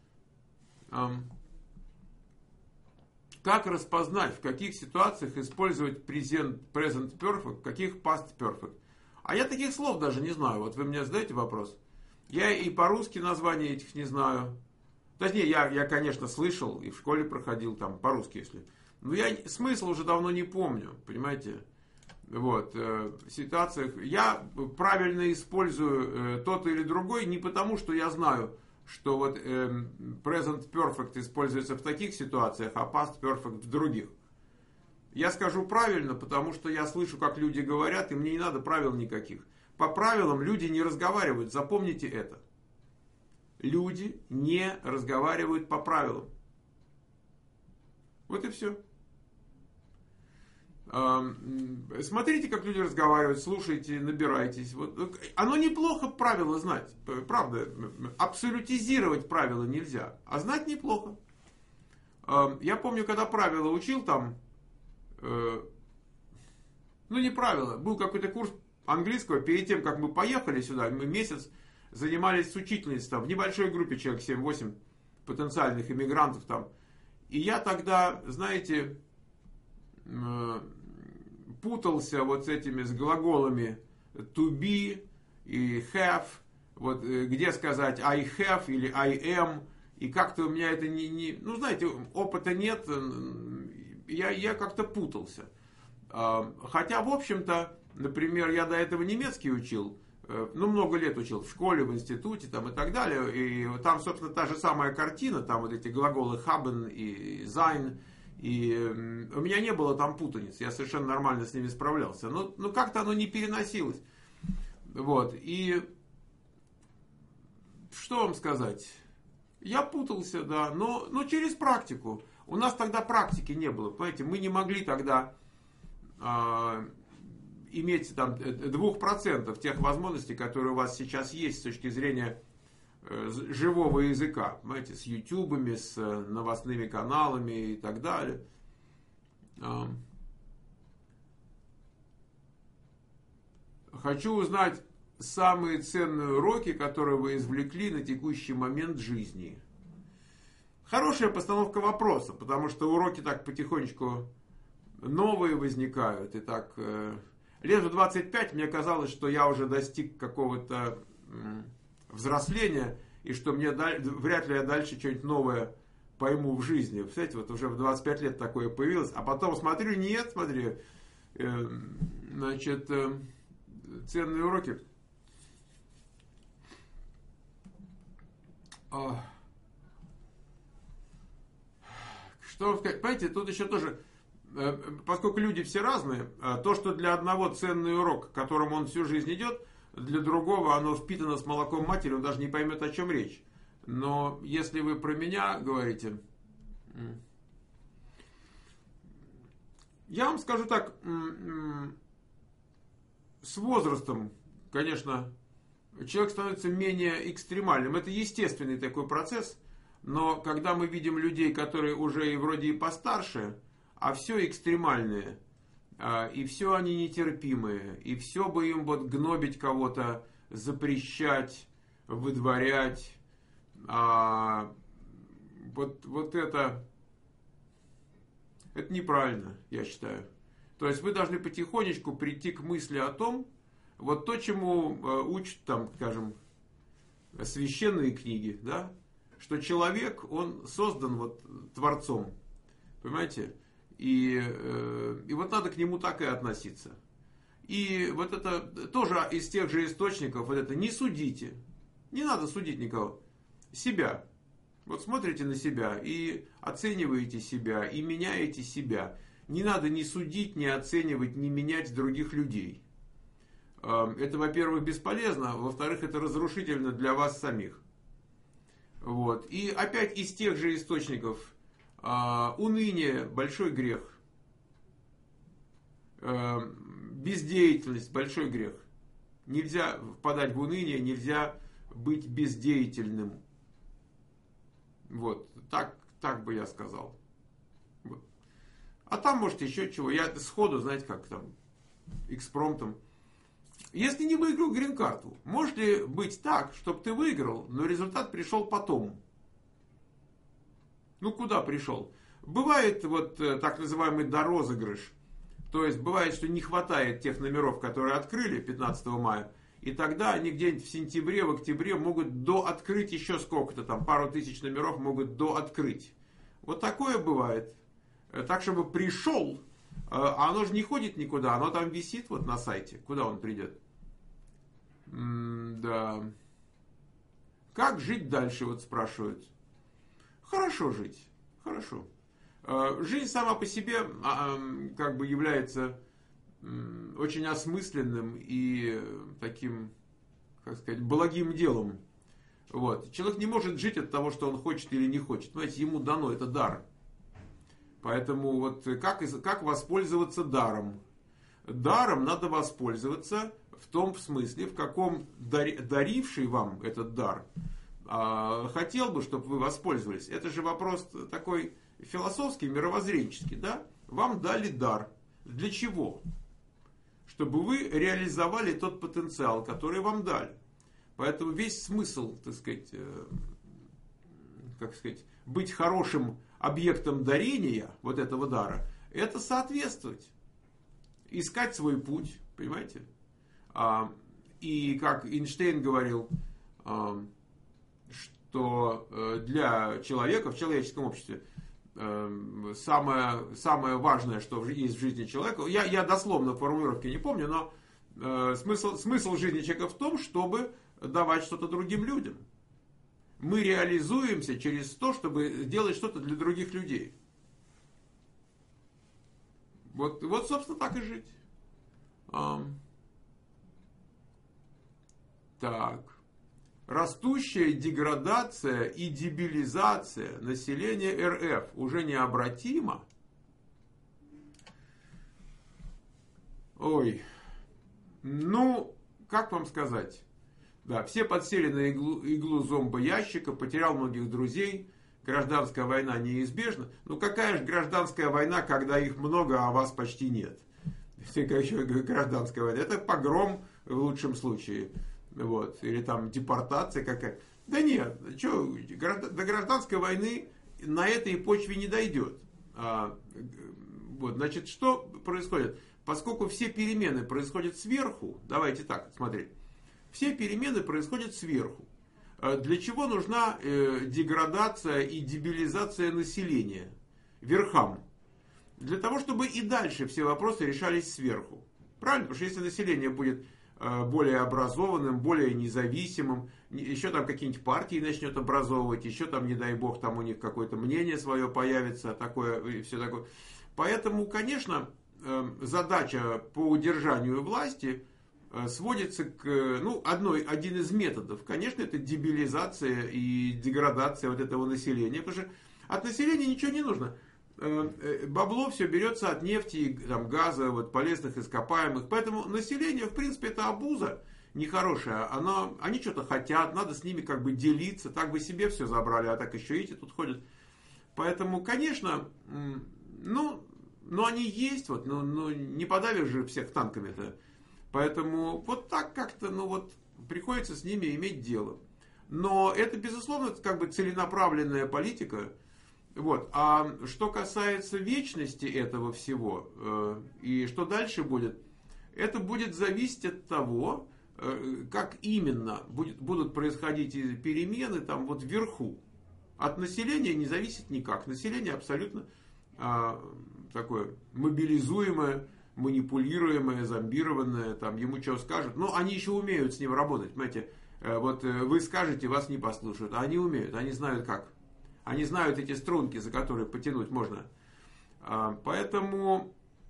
Как распознать, в каких ситуациях использовать present perfect, в каких past perfect? А я таких слов даже не знаю. Вот вы мне задаете вопрос. Я и по-русски названия этих не знаю. Точнее, я, конечно, слышал и в школе проходил там по-русски, если. Но я смысл уже давно не помню, понимаете? Вот, в ситуациях. Я правильно использую тот или другой не потому, что я знаю, что вот present perfect используется в таких ситуациях, а past perfect в других. Я скажу правильно, потому что я слышу, как люди говорят, и мне не надо правил никаких. По правилам люди не разговаривают, запомните это. Люди не разговаривают по правилам. Вот и все. Смотрите, как люди разговаривают, слушайте, набирайтесь. Вот. Оно неплохо правила знать, правда. Абсолютизировать правила нельзя, а знать неплохо. Я помню, когда правила учил там, ну не правила, был какой-то курс английского, перед тем, как мы поехали сюда, мы месяц занимались с учительницей там, в небольшой группе, человек 7-8 потенциальных иммигрантов там. И я тогда, знаете, путался вот с этими с глаголами to be и have, вот где сказать I have или I am, и как-то у меня это ну знаете, опыта нет, я как-то путался. Хотя, в общем-то, например, я до этого немецкий учил, ну, много лет учил в школе, в институте там, и так далее. И там, собственно, та же самая картина, там вот эти глаголы haben и sein. И у меня не было там путаниц, я совершенно нормально с ними справлялся. Но как-то оно не переносилось. Вот, и что вам сказать? Я путался, да, но через практику. У нас тогда практики не было, понимаете, мы не могли тогда иметь там 2% тех возможностей, которые у вас сейчас есть с точки зрения живого языка, понимаете, с ютубами, с новостными каналами и так далее. Хочу узнать самые ценные уроки, которые вы извлекли на текущий момент жизни. Хорошая постановка вопроса, потому что уроки так потихонечку новые возникают. И так, лет в 25 мне казалось, что я уже достиг какого-то взросления, и что мне вряд ли я дальше что-нибудь новое пойму в жизни. Представляете, вот уже в 25 лет такое появилось, а потом смотрю, нет, смотри, значит, ценные уроки. Что сказать? Понимаете, тут еще тоже, поскольку люди все разные, то, что для одного ценный урок, к которому он всю жизнь идет, для другого оно впитано с молоком матери, он даже не поймет, о чем речь. Но если вы про меня говорите, я вам скажу так, с возрастом, конечно, человек становится менее экстремальным. Это естественный такой процесс. Но когда мы видим людей, которые уже и вроде и постарше, а все экстремальные, и все они нетерпимые, и все бы им вот гнобить кого-то, запрещать, выдворять, вот это неправильно, я считаю. То есть вы должны потихонечку прийти к мысли о том, вот то, чему учат там, скажем, священные книги, да, что человек, он создан вот Творцом, понимаете? И вот надо к нему так и относиться. И вот это тоже из тех же источников, вот это не судите, не надо судить никого, себя. Вот смотрите на себя и оцениваете себя, и меняете себя. Не надо ни судить, ни оценивать, ни менять других людей. Это, во-первых, бесполезно, во-вторых, это разрушительно для вас самих. Вот. И опять из тех же источников. Уныние – большой грех. Бездеятельность – большой грех. Нельзя впадать в уныние, нельзя быть бездеятельным. Вот. Так бы я сказал. Вот. А там, может, еще чего. Я сходу, знаете, как там, экспромтом. Если не выиграл грин-карту, может ли быть так, чтобы ты выиграл, но результат пришел потом? Ну, куда пришел? Бывает вот так называемый дорозыгрыш. То есть бывает, что не хватает тех номеров, которые открыли 15 мая, и тогда они где-нибудь в сентябре, в октябре могут дооткрыть еще сколько-то, там пару тысяч номеров могут дооткрыть. Вот такое бывает. Так, чтобы пришел, а оно же не ходит никуда, оно там висит вот на сайте. Куда он придет? Да. Как жить дальше, вот спрашивают. Хорошо жить, хорошо. Жизнь сама по себе как бы является очень осмысленным и таким, как сказать, благим делом. Вот. Человек не может жить от того, что он хочет или не хочет. Понимаете, ему дано, это дар. Поэтому вот как воспользоваться даром? Даром надо воспользоваться в том смысле, в каком даривший вам этот дар хотел бы, чтобы вы воспользовались. Это же вопрос такой философский, мировоззренческий, да? Вам дали дар. Для чего? Чтобы вы реализовали тот потенциал, который вам дали. Поэтому весь смысл, так сказать, быть хорошим объектом дарения вот этого дара, это соответствовать. Искать свой путь, понимаете? И как Эйнштейн говорил, что для человека в человеческом обществе самое важное, что есть в жизни человека, я дословно формулировки не помню, но смысл жизни человека в том, чтобы давать что-то другим людям. Мы реализуемся через то, чтобы делать что-то для других людей. Вот собственно, так и жить. Так. Растущая деградация и дебилизация населения РФ уже необратима. Ой, ну, как вам сказать? Да, все подсели на иглу зомбоящика, потерял многих друзей, гражданская война неизбежна. Ну, какая же гражданская война, когда их много, а вас почти нет? Какая еще гражданская война? Это погром в лучшем случае. Вот, или там депортация какая-то. Да нет, что, до гражданской войны на этой почве не дойдет. Вот, значит, что происходит? Поскольку все перемены происходят сверху, давайте так смотреть. Все перемены происходят сверху. Для чего нужна деградация и дебилизация населения? Верхам. Для того, чтобы и дальше все вопросы решались сверху. Правильно? Потому что если население будет более образованным, более независимым, еще там какие-нибудь партии начнет образовывать, еще там, не дай бог, там у них какое-то мнение свое появится, такое и все такое. Поэтому, конечно, задача по удержанию власти сводится к, один из методов, конечно, это дебилизация и деградация вот этого населения, потому что от населения ничего не нужно. Бабло все берется от нефти, там, газа, вот, полезных ископаемых. Поэтому население, в принципе, это обуза нехорошая. Они что-то хотят, надо с ними как бы делиться. Так бы себе все забрали, а так еще эти тут ходят. Поэтому, конечно, они есть, вот, не подавишь же всех танками-то. Поэтому вот так как-то, приходится с ними иметь дело. Но это, безусловно, как бы целенаправленная политика. Вот. А что касается вечности этого всего, и что дальше будет, это будет зависеть от того, как именно будут происходить перемены там вот вверху. От населения не зависит никак. Население абсолютно такое мобилизуемое, манипулируемое, зомбированное, там ему что скажут. Но они еще умеют с ним работать, понимаете. Вот вы скажете, вас не послушают, а они умеют, они знают как. Они знают эти струнки, за которые потянуть можно. Поэтому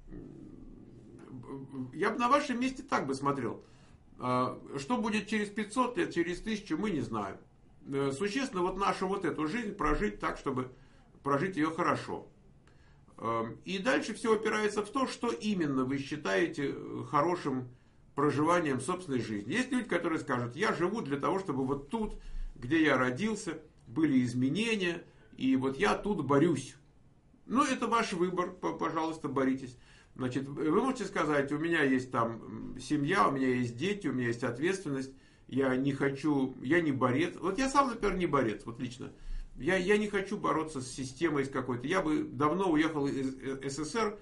я бы на вашем месте так бы смотрел. Что будет через 500 лет, через 1000, мы не знаем. Существенно вот нашу вот эту жизнь прожить так, чтобы прожить ее хорошо. И дальше все опирается в то, что именно вы считаете хорошим проживанием собственной жизни. Есть люди, которые скажут, я живу для того, чтобы вот тут, где я родился, были изменения, и вот я тут борюсь. Это ваш выбор, пожалуйста, боритесь. Значит, вы можете сказать, у меня есть там семья, у меня есть дети, у меня есть ответственность, я не борец. Вот я сам, например, не борец, вот лично. Я не хочу бороться с системой какой-то. Я бы давно уехал из СССР,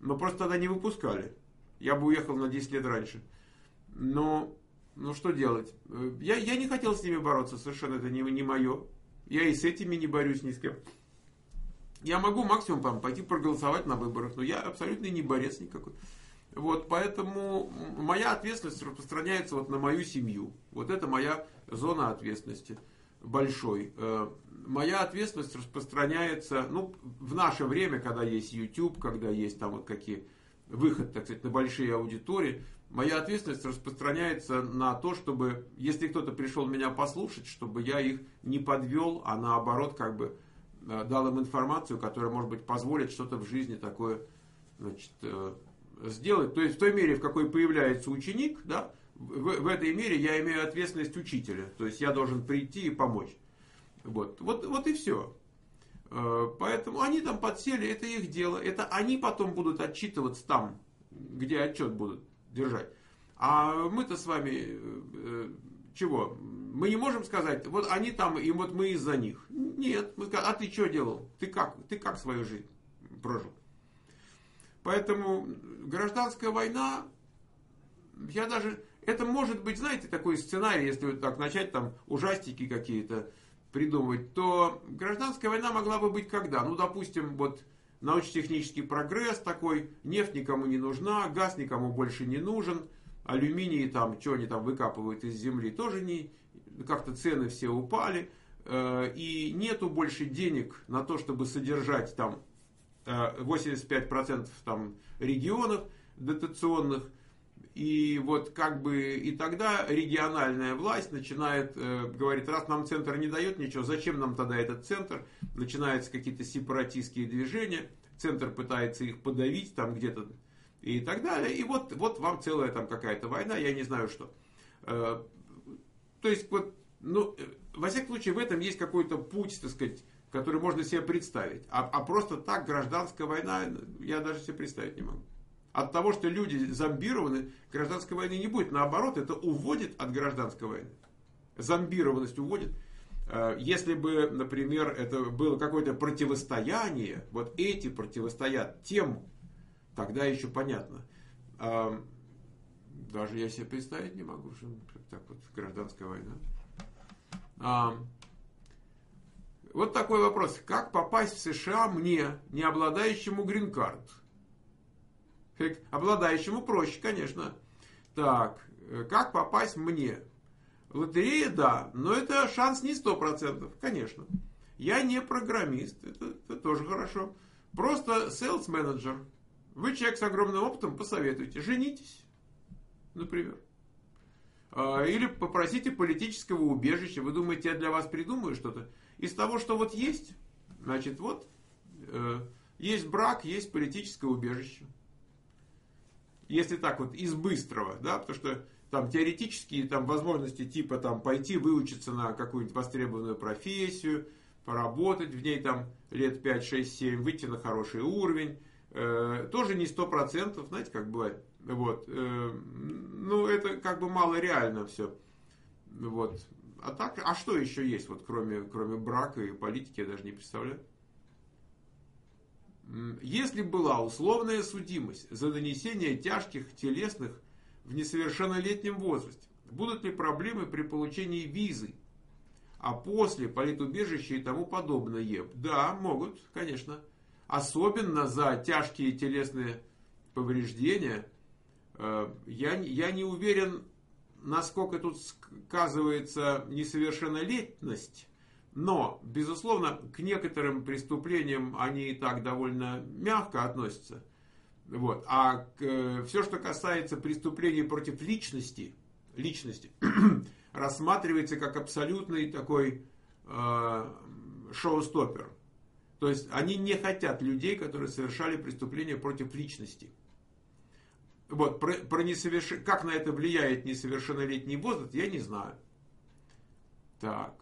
Но просто тогда не выпускали. Я бы уехал на 10 лет раньше. Но, ну что делать? Я не хотел с ними бороться, совершенно это не мое. Я и с этими не борюсь ни с кем. Я могу максимум пойти проголосовать на выборах, но я абсолютно не борец никакой. Вот, поэтому моя ответственность распространяется вот на мою семью. Вот это моя зона ответственности большой. Моя ответственность распространяется, ну, в наше время, когда есть YouTube, когда есть там вот какие выход, так сказать, на большие аудитории, моя ответственность распространяется на то, чтобы, если кто-то пришел меня послушать, чтобы я их не подвел, а наоборот, как бы дал им информацию, которая, может быть, позволит что-то в жизни такое, значит, сделать. То есть в той мере, в какой появляется ученик, да, в этой мере я имею ответственность учителя. То есть я должен прийти и помочь. Вот и все. Поэтому они там подсели, это их дело. Это они потом будут отчитываться там, где отчет будут держать. А мы-то с вами чего? Мы не можем сказать, вот они там, и вот мы из-за них. Нет, мы скажем, а ты что делал? Ты как свою жизнь прожил? Поэтому гражданская война, это может быть, знаете, такой сценарий, если вот так начать там ужастики какие-то придумывать, то гражданская война могла бы быть когда? Ну, допустим, вот научно-технический прогресс такой, нефть никому не нужна, газ никому больше не нужен, алюминий там, что они там выкапывают из земли, тоже не, как-то цены все упали, и нету больше денег на то, чтобы содержать там 85% там регионов дотационных, и вот как бы и тогда региональная власть начинает говорить, раз нам центр не дает ничего, зачем нам тогда этот центр? Начинаются какие-то сепаратистские движения, центр пытается их подавить там где-то и так далее, и вот вам целая там какая-то война, я не знаю что. То есть вот, ну, во всяком случае в этом есть какой-то путь, так сказать, который можно себе представить. А просто так гражданская война, я даже себе представить не могу. От того, что люди зомбированы, гражданской войны не будет. Наоборот, это уводит от гражданской войны. Зомбированность уводит. Если бы, например, это было какое-то противостояние, вот эти противостоят тем, тогда еще понятно. Даже я себе представить не могу, что так вот гражданская война. Вот такой вопрос. Как попасть в США мне, не обладающему грин-карт? Обладающему проще, конечно. Так, как попасть мне? Лотерея, да, но это шанс не 100%, конечно. Я не программист, это тоже хорошо. Просто sales менеджер. Вы человек с огромным опытом, посоветуйте. Женитесь, например. Или попросите политического убежища. Вы думаете, я для вас придумаю что-то? Из того, что вот есть, значит, вот, есть брак, есть политическое убежище. Если так вот, из быстрого, да, потому что там теоретические там, возможности типа там, пойти выучиться на какую-нибудь востребованную профессию, поработать в ней там лет 5, 6, 7, выйти на хороший уровень, тоже не 100%, знаете, как бывает. Вот. Ну, это как бы мало реально все. Вот. А так, а что еще есть, вот, кроме брака и политики, я даже не представляю. Если была условная судимость за нанесение тяжких телесных в несовершеннолетнем возрасте, будут ли проблемы при получении визы, а после политубежища и тому подобное? Да, могут, конечно. Особенно за тяжкие телесные повреждения. Я не уверен, насколько тут сказывается несовершеннолетность, но, безусловно, к некоторым преступлениям они и так довольно мягко относятся. Вот. А все, что касается преступлений против личности рассматривается как абсолютный такой шоу-стоппер. То есть они не хотят людей, которые совершали преступления против личности. Вот, как на это влияет несовершеннолетний возраст, я не знаю. Так,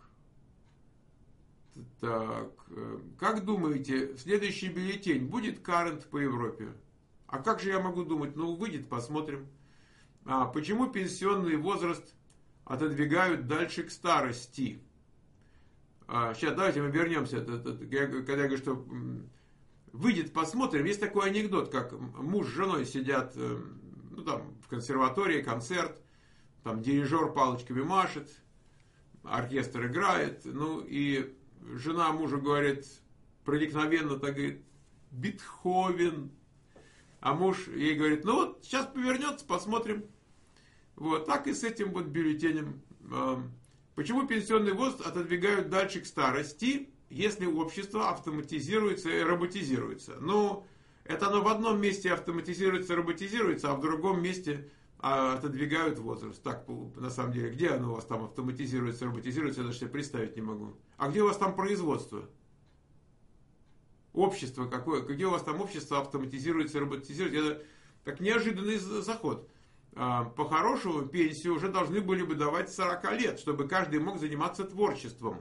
как думаете, следующий бюллетень будет current по Европе? А как же я могу думать? Ну, выйдет, посмотрим. Почему пенсионный возраст отодвигают дальше к старости? Сейчас, давайте мы вернемся. Когда я говорю, что выйдет, посмотрим. Есть такой анекдот, как муж с женой сидят, ну, там, в консерватории, концерт, там дирижер палочками машет, оркестр играет, ну, и жена мужу говорит, проникновенно так говорит, Бетховен. А муж ей говорит, ну вот, сейчас повернется, посмотрим. Вот, так и с этим вот бюллетенем. Почему пенсионный возраст отодвигают дальше к старости, если общество автоматизируется и роботизируется? Ну, это оно в одном месте автоматизируется, роботизируется, а в другом месте отодвигают возраст. Так, на самом деле, где оно у вас там автоматизируется, роботизируется, я даже себе представить не могу. А где у вас там производство? Общество какое? Где у вас там общество автоматизируется, роботизируется? Это так неожиданный заход. По-хорошему, пенсию уже должны были бы давать с 40 лет, чтобы каждый мог заниматься творчеством.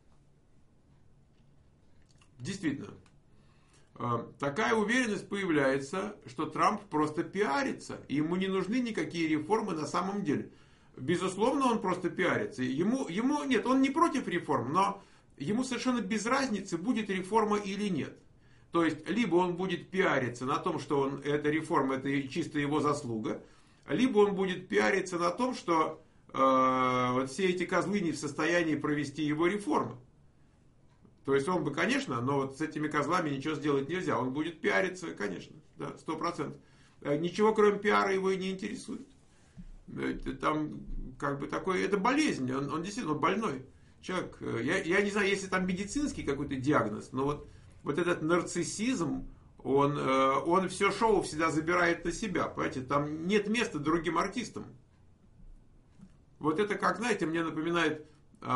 Действительно. Такая уверенность появляется, что Трамп просто пиарится, и ему не нужны никакие реформы на самом деле. Безусловно, он просто пиарится. Нет, он не против реформ, но ему совершенно без разницы, будет реформа или нет. То есть, либо он будет пиариться на том, что эта реформа, это чисто его заслуга, либо он будет пиариться на том, что вот все эти козлы не в состоянии провести его реформы. То есть он бы, конечно, но вот с этими козлами ничего сделать нельзя. Он будет пиариться, конечно, да, 100%. Ничего кроме пиара его и не интересует. Там как бы такой, это болезнь, он действительно больной человек. Я не знаю, если там медицинский какой-то диагноз, но вот этот нарциссизм, он все шоу всегда забирает на себя, понимаете, там нет места другим артистам. Вот это, как, знаете, мне напоминает,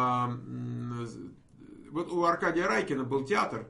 вот у Аркадия Райкина был театр,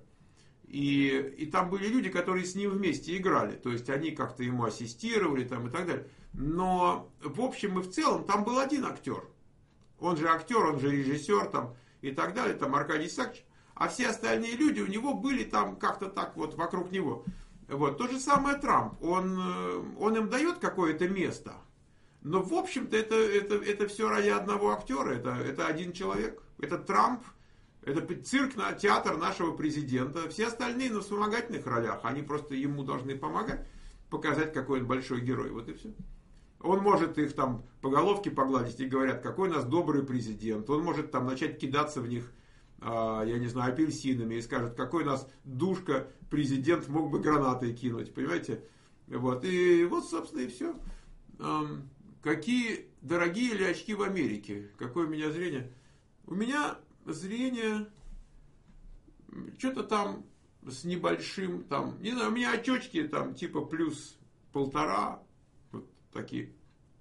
и там были люди, которые с ним вместе играли, то есть они как-то ему ассистировали там и так далее. Но в общем и в целом там был один актер. Он же актер, он же режиссер там и так далее, там Аркадий Исаакович. А все остальные люди у него были там как-то так вот вокруг него. Вот. То же самое Трамп. Он им дает какое-то место. Но в общем-то это все ради одного актера. Это один человек. Это Трамп. Это цирк, театр нашего президента. Все остальные на вспомогательных ролях. Они просто ему должны помогать. Показать, какой он большой герой. Вот и все. Он может их там по головке погладить и говорят, какой у нас добрый президент. Он может там начать кидаться в них, я не знаю, апельсинами и скажет, какой у нас душка, президент мог бы гранатой кинуть, понимаете? Вот, и вот, собственно, и все. Какие дорогие ли очки в Америке? Какое у меня зрение? У меня зрение что-то там с небольшим, там, не знаю, у меня очечки там типа плюс 1,5, вот такие.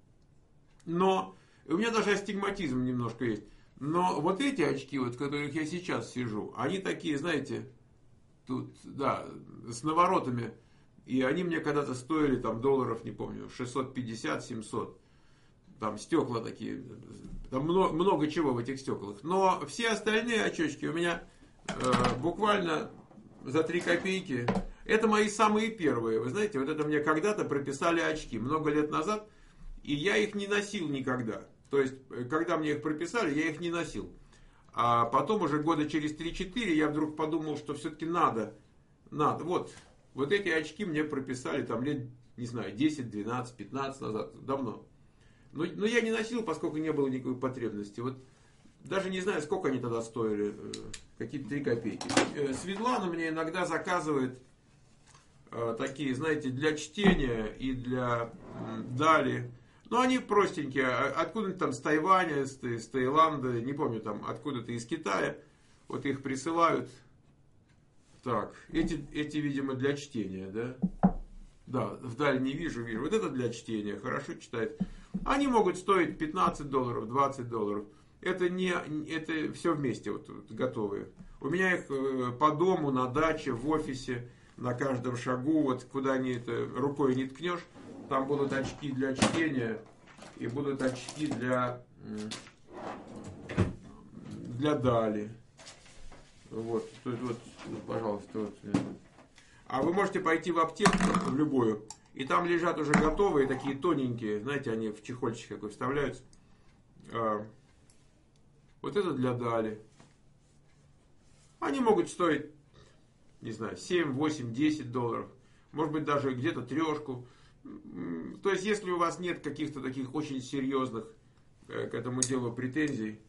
Но у меня даже астигматизм немножко есть. Но вот эти очки, вот, в которых я сейчас сижу, они такие, знаете, тут, да, с наворотами. И они мне когда-то стоили, там, долларов, не помню, 650-700. Там стекла такие, там много чего в этих стеклах. Но все остальные очечки у меня буквально за 3 копейки. Это мои самые первые. Вы знаете, вот это мне когда-то прописали очки, много лет назад. И я их не носил никогда. То есть, когда мне их прописали, я их не носил. А потом уже года через 3-4 я вдруг подумал, что все-таки надо. Вот эти очки мне прописали там лет, не знаю, 10, 12, 15 назад. Давно. Но я не носил, поскольку не было никакой потребности. Вот даже не знаю, сколько они тогда стоили. Какие-то 3 копейки. Светлана мне иногда заказывает такие, знаете, для чтения и для дали. Но они простенькие, откуда-то там с Тайваня, с Таиланда, не помню, там откуда-то из Китая. Вот их присылают. Так, эти, видимо, для чтения, да? Да, вдаль не вижу. Вот это для чтения, хорошо читает. Они могут стоить $15, $20. Это все вместе, вот готовые. У меня их по дому, на даче, в офисе, на каждом шагу, вот куда они это рукой не ткнешь. Там будут очки для чтения и будут очки для дали. Вот, пожалуйста. Вот. А вы можете пойти в аптеку, в любую, и там лежат уже готовые, такие тоненькие, знаете, они в чехольчик какой вставляются. Вот это для дали. Они могут стоить не знаю, 7, 8, 10 долларов. Может быть, даже где-то трешку. То есть, если у вас нет каких-то таких очень серьезных к этому делу претензий,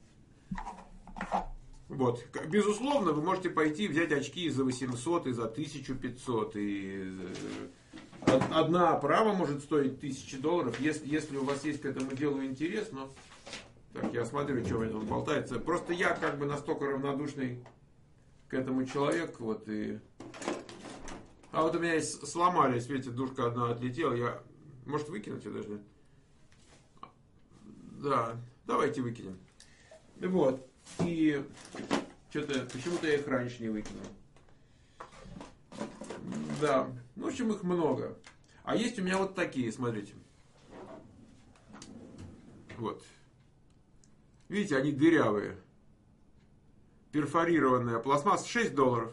вот, безусловно, вы можете пойти взять очки и за 800, и за 1500, и одна оправа может стоить $1000, если у вас есть к этому делу интерес, но так, я смотрю, что у меня там болтается. Просто я как бы настолько равнодушный к этому человек, вот и... А вот у меня сломались, видите, дужка одна отлетела, я... Может выкинуть ее даже? Да, давайте выкинем. Вот, и... Что-то, почему-то я их раньше не выкинул. Да, ну, в общем, их много. А есть у меня вот такие, смотрите. Вот. Видите, они дырявые. Перфорированная пластмасса, $6.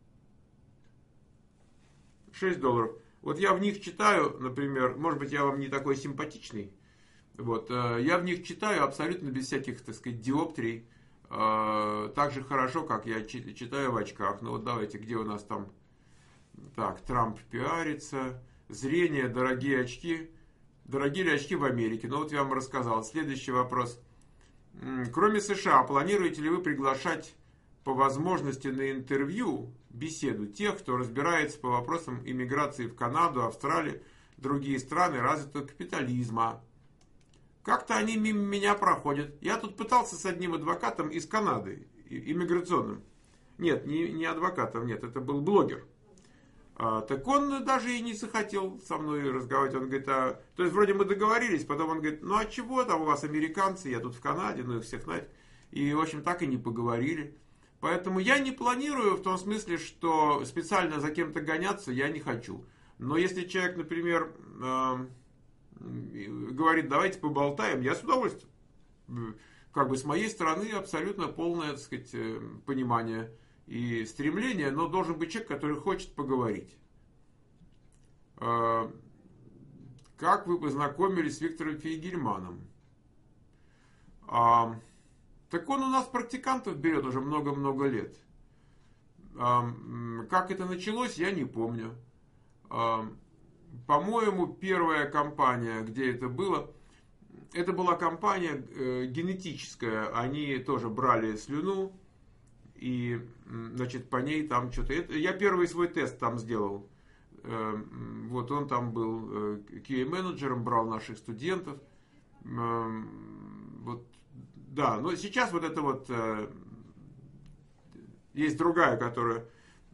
$6. Вот я в них читаю, например, может быть, я вам не такой симпатичный. Вот, я в них читаю абсолютно без всяких, так сказать, диоптрий. Так же хорошо, как я читаю в очках. Ну вот давайте, где у нас там... Так, Трамп пиарится. Зрение, дорогие очки. Дорогие ли очки в Америке? Ну вот я вам рассказал. Следующий вопрос. Кроме США, планируете ли вы приглашать по возможности на интервью, беседу тех, кто разбирается по вопросам иммиграции в Канаду, Австралию, другие страны развитого капитализма? Как-то они мимо меня проходят. Я тут пытался с одним адвокатом из Канады, иммиграционным. Нет, не адвокатом, нет, это был блогер. Так он даже и не захотел со мной разговаривать. Он говорит, то есть вроде мы договорились, потом он говорит, ну а чего там у вас американцы, я тут в Канаде, ну их всех нафиг. И в общем так и не поговорили. Поэтому я не планирую в том смысле, что специально за кем-то гоняться я не хочу. Но если человек, например, говорит, давайте поболтаем, я с удовольствием. Как бы с моей стороны абсолютно полное, так сказать, понимание и стремление, но должен быть человек, который хочет поговорить. Как вы познакомились с Виктором Фейгельманом? Так он у нас практикантов берет уже много-много лет. Как это началось, я не помню. По-моему, первая компания, где это была компания генетическая. Они тоже брали слюну, и, значит, по ней там что-то... Я первый свой тест там сделал. Вот он там был QA-менеджером, брал наших студентов. Вот, да, но сейчас вот это вот... Есть другая, которая...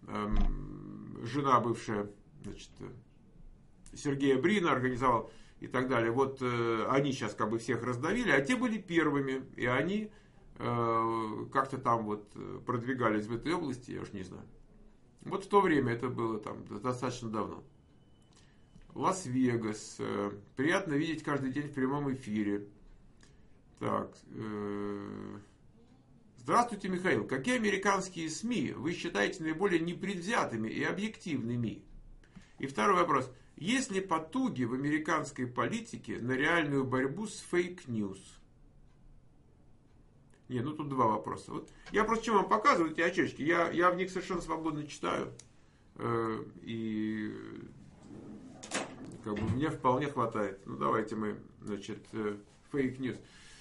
Жена бывшая, значит... Сергея Брина организовал и так далее. Вот они сейчас как бы всех раздавили, а те были первыми. И они как-то там вот продвигались в этой области, я уж не знаю. Вот в то время это было там достаточно давно. Лас-Вегас. Приятно видеть каждый день в прямом эфире. Так. Здравствуйте, Михаил. Какие американские СМИ вы считаете наиболее непредвзятыми и объективными? И второй вопрос. Есть ли потуги в американской политике на реальную борьбу с фейк-ньюс? Не, ну тут два вопроса. Вот. Я просто чем вам показываю эти очечки. Я в них совершенно свободно читаю. И как бы мне вполне хватает. Ну давайте мы, значит, фейк-ньюс.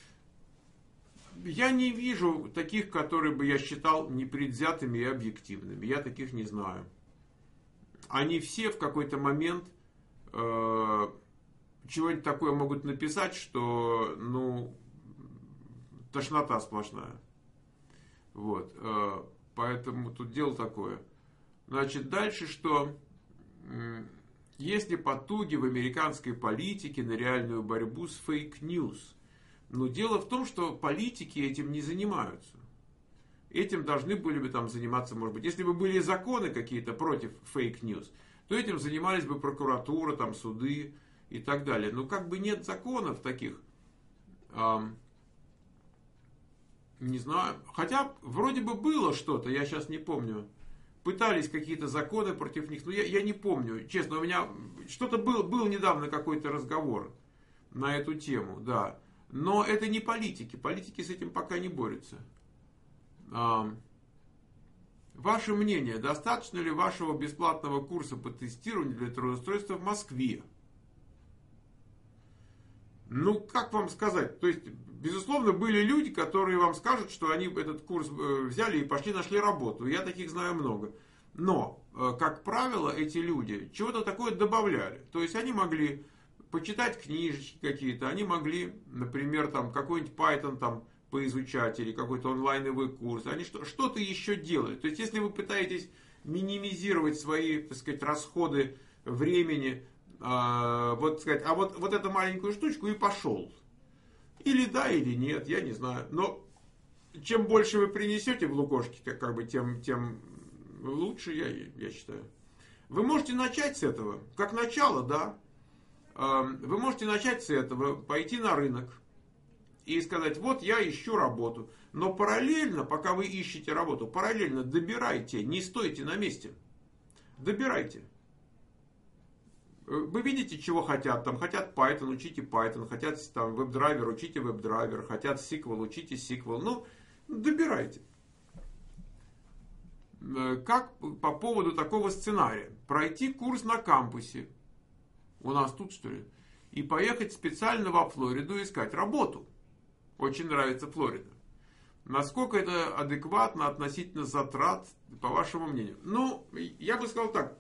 Я не вижу таких, которые бы я считал непредвзятыми и объективными. Я таких не знаю. Они все в какой-то момент чего-нибудь такое могут написать, что, ну, тошнота сплошная. Вот. Поэтому тут дело такое. Значит, дальше что? Есть ли потуги в американской политике на реальную борьбу с фейк-ньюс? Но дело в том, что политики этим не занимаются. Этим должны были бы там заниматься, может быть, если бы были законы какие-то против фейк-ньюс, то этим занимались бы прокуратура, там, суды и так далее. Но как бы нет законов таких. Не знаю. Хотя вроде бы было что-то, я сейчас не помню. Пытались какие-то законы против них, но я не помню. Честно, у меня что-то был недавно какой-то разговор на эту тему, да. Но это не политики. Политики с этим пока не борются. Ваше мнение, достаточно ли вашего бесплатного курса по тестированию для трудоустройства в Москве? Ну, как вам сказать? То есть, безусловно, были люди, которые вам скажут, что они этот курс взяли и пошли нашли работу. Я таких знаю много. Но, как правило, эти люди чего-то такое добавляли. То есть, они могли почитать книжечки какие-то, они могли, например, там какой-нибудь Python там поизучать или какой-то онлайновый курс. Они что-то еще делают. То есть, если вы пытаетесь минимизировать свои, так сказать, расходы времени, вот сказать, а вот эту маленькую штучку и пошел. Или да, или нет, я не знаю. Но чем больше вы принесете в лукошке, как бы, тем лучше, я считаю. Вы можете начать с этого. Как начало, да. Вы можете начать с этого, пойти на рынок и сказать, вот я ищу работу. Но параллельно, пока вы ищете работу, параллельно добирайте, не стойте на месте. Добирайте. Вы видите, чего хотят. Там хотят Python, учите Python. Хотят там WebDriver, учите WebDriver. Хотят SQL, учите SQL. Ну, добирайте. Как по поводу такого сценария? Пройти курс на кампусе. У нас тут, что ли? И поехать специально во Флориду искать работу. Очень нравится Флорида. Насколько это адекватно относительно затрат, по вашему мнению? Ну, я бы сказал так.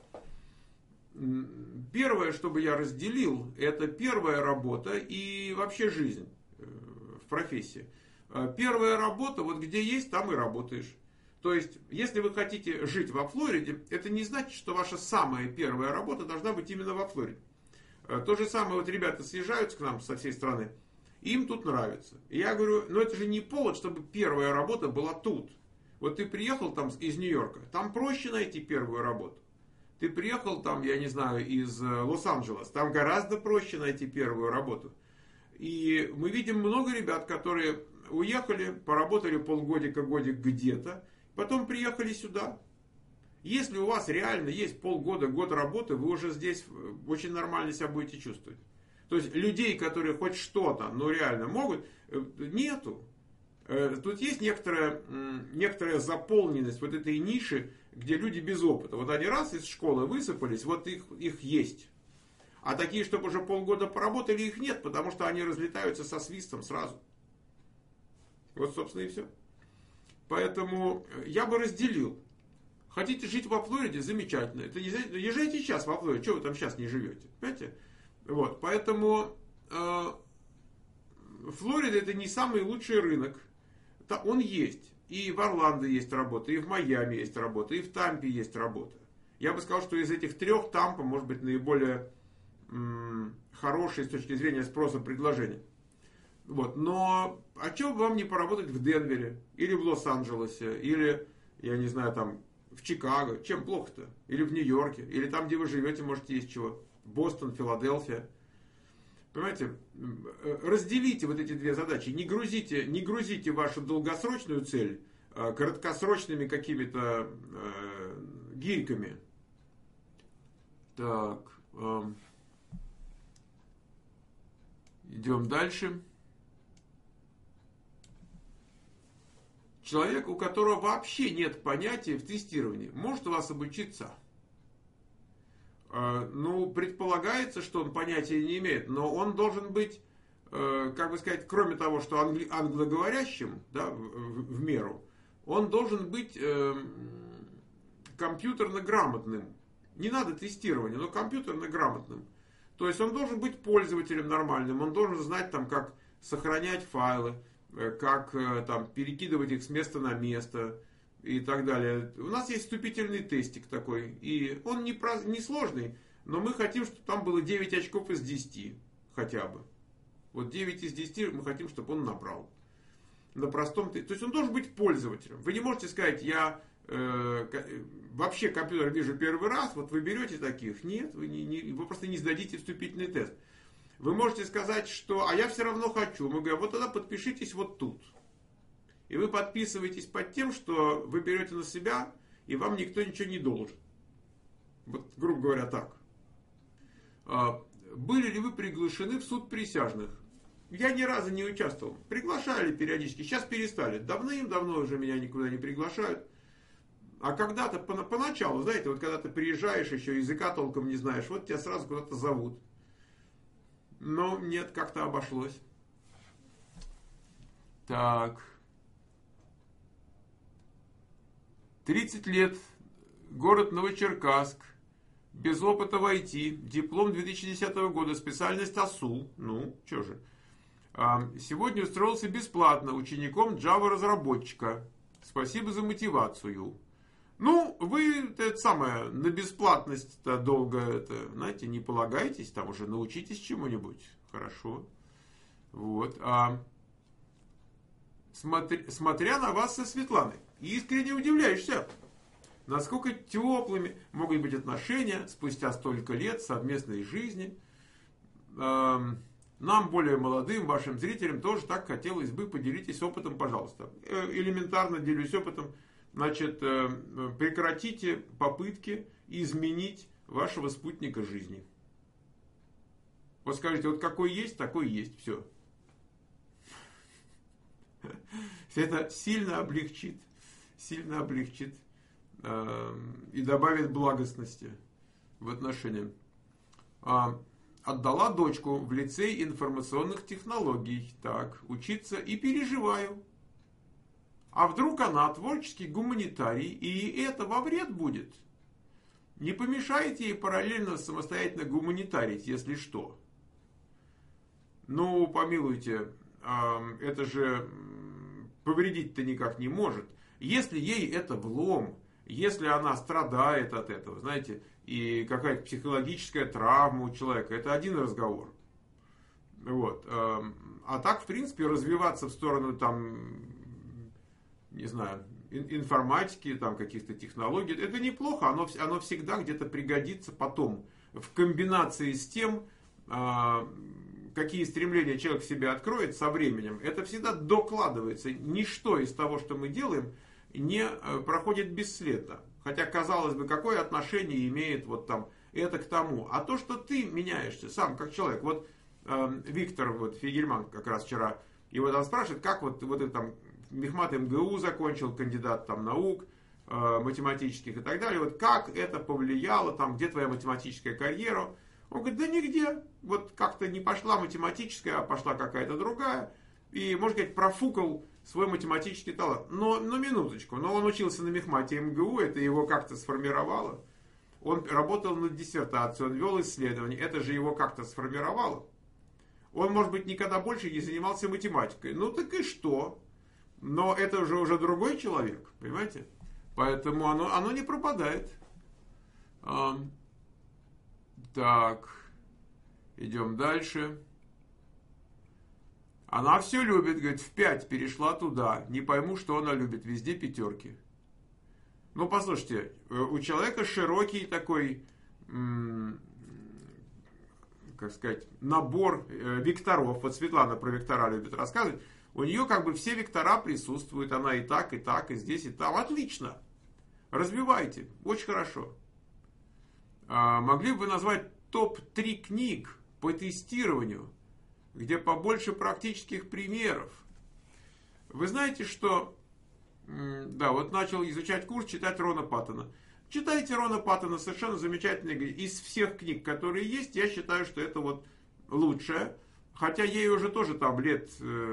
Первое, что бы я разделил, это первая работа и вообще жизнь в профессии. Первая работа, вот где есть, там и работаешь. То есть, если вы хотите жить во Флориде, это не значит, что ваша самая первая работа должна быть именно во Флориде. То же самое, вот ребята съезжаются к нам со всей страны, им тут нравится. И я говорю, ну это же не повод, чтобы первая работа была тут. Вот ты приехал там из Нью-Йорка, там проще найти первую работу. Ты приехал там, я не знаю, из Лос-Анджелеса, там гораздо проще найти первую работу. И мы видим много ребят, которые уехали, поработали полгодика, годик где-то, потом приехали сюда. Если у вас реально есть полгода, год работы, вы уже здесь очень нормально себя будете чувствовать. То есть людей, которые хоть что-то, но реально могут, нету. Тут есть некоторая заполненность вот этой ниши, где люди без опыта. Вот они раз из школы высыпались, вот их есть. А такие, чтобы уже полгода поработали, их нет, потому что они разлетаются со свистом сразу. Вот, собственно, и все. Поэтому я бы разделил. Хотите жить во Флориде? Замечательно. Это езжайте сейчас во Флориду. Чего вы там сейчас не живете? Понимаете? Вот. Поэтому Флорида это не самый лучший рынок. Он есть. И в Орландо есть работа, и в Майами есть работа, и в Тампе есть работа. Я бы сказал, что из этих трех Тампа может быть наиболее хороший с точки зрения спроса предложения. Вот. Но а чего бы вам не поработать в Денвере, или в Лос-Анджелесе, или, я не знаю, там в Чикаго? Чем плохо-то? Или в Нью-Йорке, или там, где вы живете, может, есть чего. Бостон, Филадельфия. Понимаете, разделите вот эти две задачи. Не грузите вашу долгосрочную цель краткосрочными какими-то гирьками. Так. Идем дальше. Человек, у которого вообще нет понятия в тестировании, может у вас обучиться? Ну, предполагается, что он понятия не имеет, но он должен быть, как бы сказать, кроме того, что англоговорящим, да, в меру, он должен быть компьютерно грамотным. Не надо тестирования, но компьютерно грамотным. То есть он должен быть пользователем нормальным, он должен знать, там, как сохранять файлы, как там, перекидывать их с места на место и так далее. У нас есть вступительный тестик такой, и он не сложный, но мы хотим, чтобы там было 9 очков из 10 хотя бы. Вот 9 из 10 мы хотим, чтобы он набрал. На простом тесте. То есть он должен быть пользователем. Вы не можете сказать, я вообще компьютер вижу первый раз, вот вы берете таких. Нет, вы просто не сдадите вступительный тест. Вы можете сказать, что а я все равно хочу. Мы говорим, вот тогда подпишитесь вот тут. И вы подписываетесь под тем, что вы берете на себя, и вам никто ничего не должен. Вот, грубо говоря, так. Были ли вы приглашены в суд присяжных? Я ни разу не участвовал. Приглашали периодически, сейчас перестали. Давным-давно уже меня никуда не приглашают. А когда-то, поначалу, знаете, вот когда ты приезжаешь, еще языка толком не знаешь, вот тебя сразу куда-то зовут. Но нет, как-то обошлось. Так. 30 лет. Город Новочеркасск. Без опыта в IT. Диплом 2010 года. Специальность АСУ. Ну, что же. Сегодня устроился бесплатно учеником Java-разработчика. Спасибо за мотивацию. Ну, вы это самое, на бесплатность-то долго, это, знаете, не полагайтесь, там уже научитесь чему-нибудь. Хорошо. Вот. Смотря на вас со Светланой, искренне удивляешься, насколько теплыми могут быть отношения спустя столько лет совместной жизни. Нам, более молодым, вашим зрителям, тоже так хотелось бы. Поделитесь опытом, пожалуйста. Элементарно делюсь опытом. Значит, прекратите попытки изменить вашего спутника жизни. Вот скажите, вот какой есть, такой есть. Все. Это сильно облегчит и добавит благостности в отношениях. Отдала дочку в лицей информационных технологий. Так, учиться и переживаю. А вдруг она творческий гуманитарий, и это во вред будет? Не помешает ей параллельно самостоятельно гуманитарить, если что. Ну, помилуйте, это же повредить-то никак не может. Если ей это влом, если она страдает от этого, знаете, и какая-то психологическая травма у человека, это один разговор. Вот. А так, в принципе, развиваться в сторону, там, не знаю, информатики, там, каких-то технологий, это неплохо, оно всегда где-то пригодится потом. В комбинации с тем, какие стремления человек в себе откроет со временем, это всегда докладывается. Ничто из того, что мы делаем, не проходит бесследно. Хотя, казалось бы, какое отношение имеет вот там это к тому. А то, что ты меняешься сам как человек. Вот Виктор вот, Фигельман как раз вчера его там спрашивает, как вот это там Мехмат МГУ закончил, кандидат там наук, математических и так далее. Вот как это повлияло, там, где твоя математическая карьера? Он говорит, да нигде. Вот как-то не пошла математическая, а пошла какая-то другая. И, можно сказать, профукал свой математический талант. Но минуточку. Но он учился на Мехмате МГУ, это его как-то сформировало. Он работал над диссертацией, он вел исследования. Это же его как-то сформировало. Он, может быть, никогда больше не занимался математикой. Ну так и что? Но это уже другой человек, понимаете? Поэтому оно не пропадает. Так, идем дальше. Она все любит, говорит, в 5 перешла туда. Не пойму, что она любит, везде 5. Ну, послушайте, у человека широкий такой, как сказать, набор векторов. Вот Светлана про вектора любит рассказывать. У нее как бы все вектора присутствуют. Она и так, и здесь, и там. Отлично. Развивайте. Очень хорошо. Могли бы вы назвать топ-3 книг по тестированию, где побольше практических примеров? Вы знаете, что... Да, вот начал изучать курс, читать Рона Паттона. Читайте Рона Паттона, совершенно замечательный. Из всех книг, которые есть, я считаю, что это вот лучшее. Хотя ей уже тоже там лет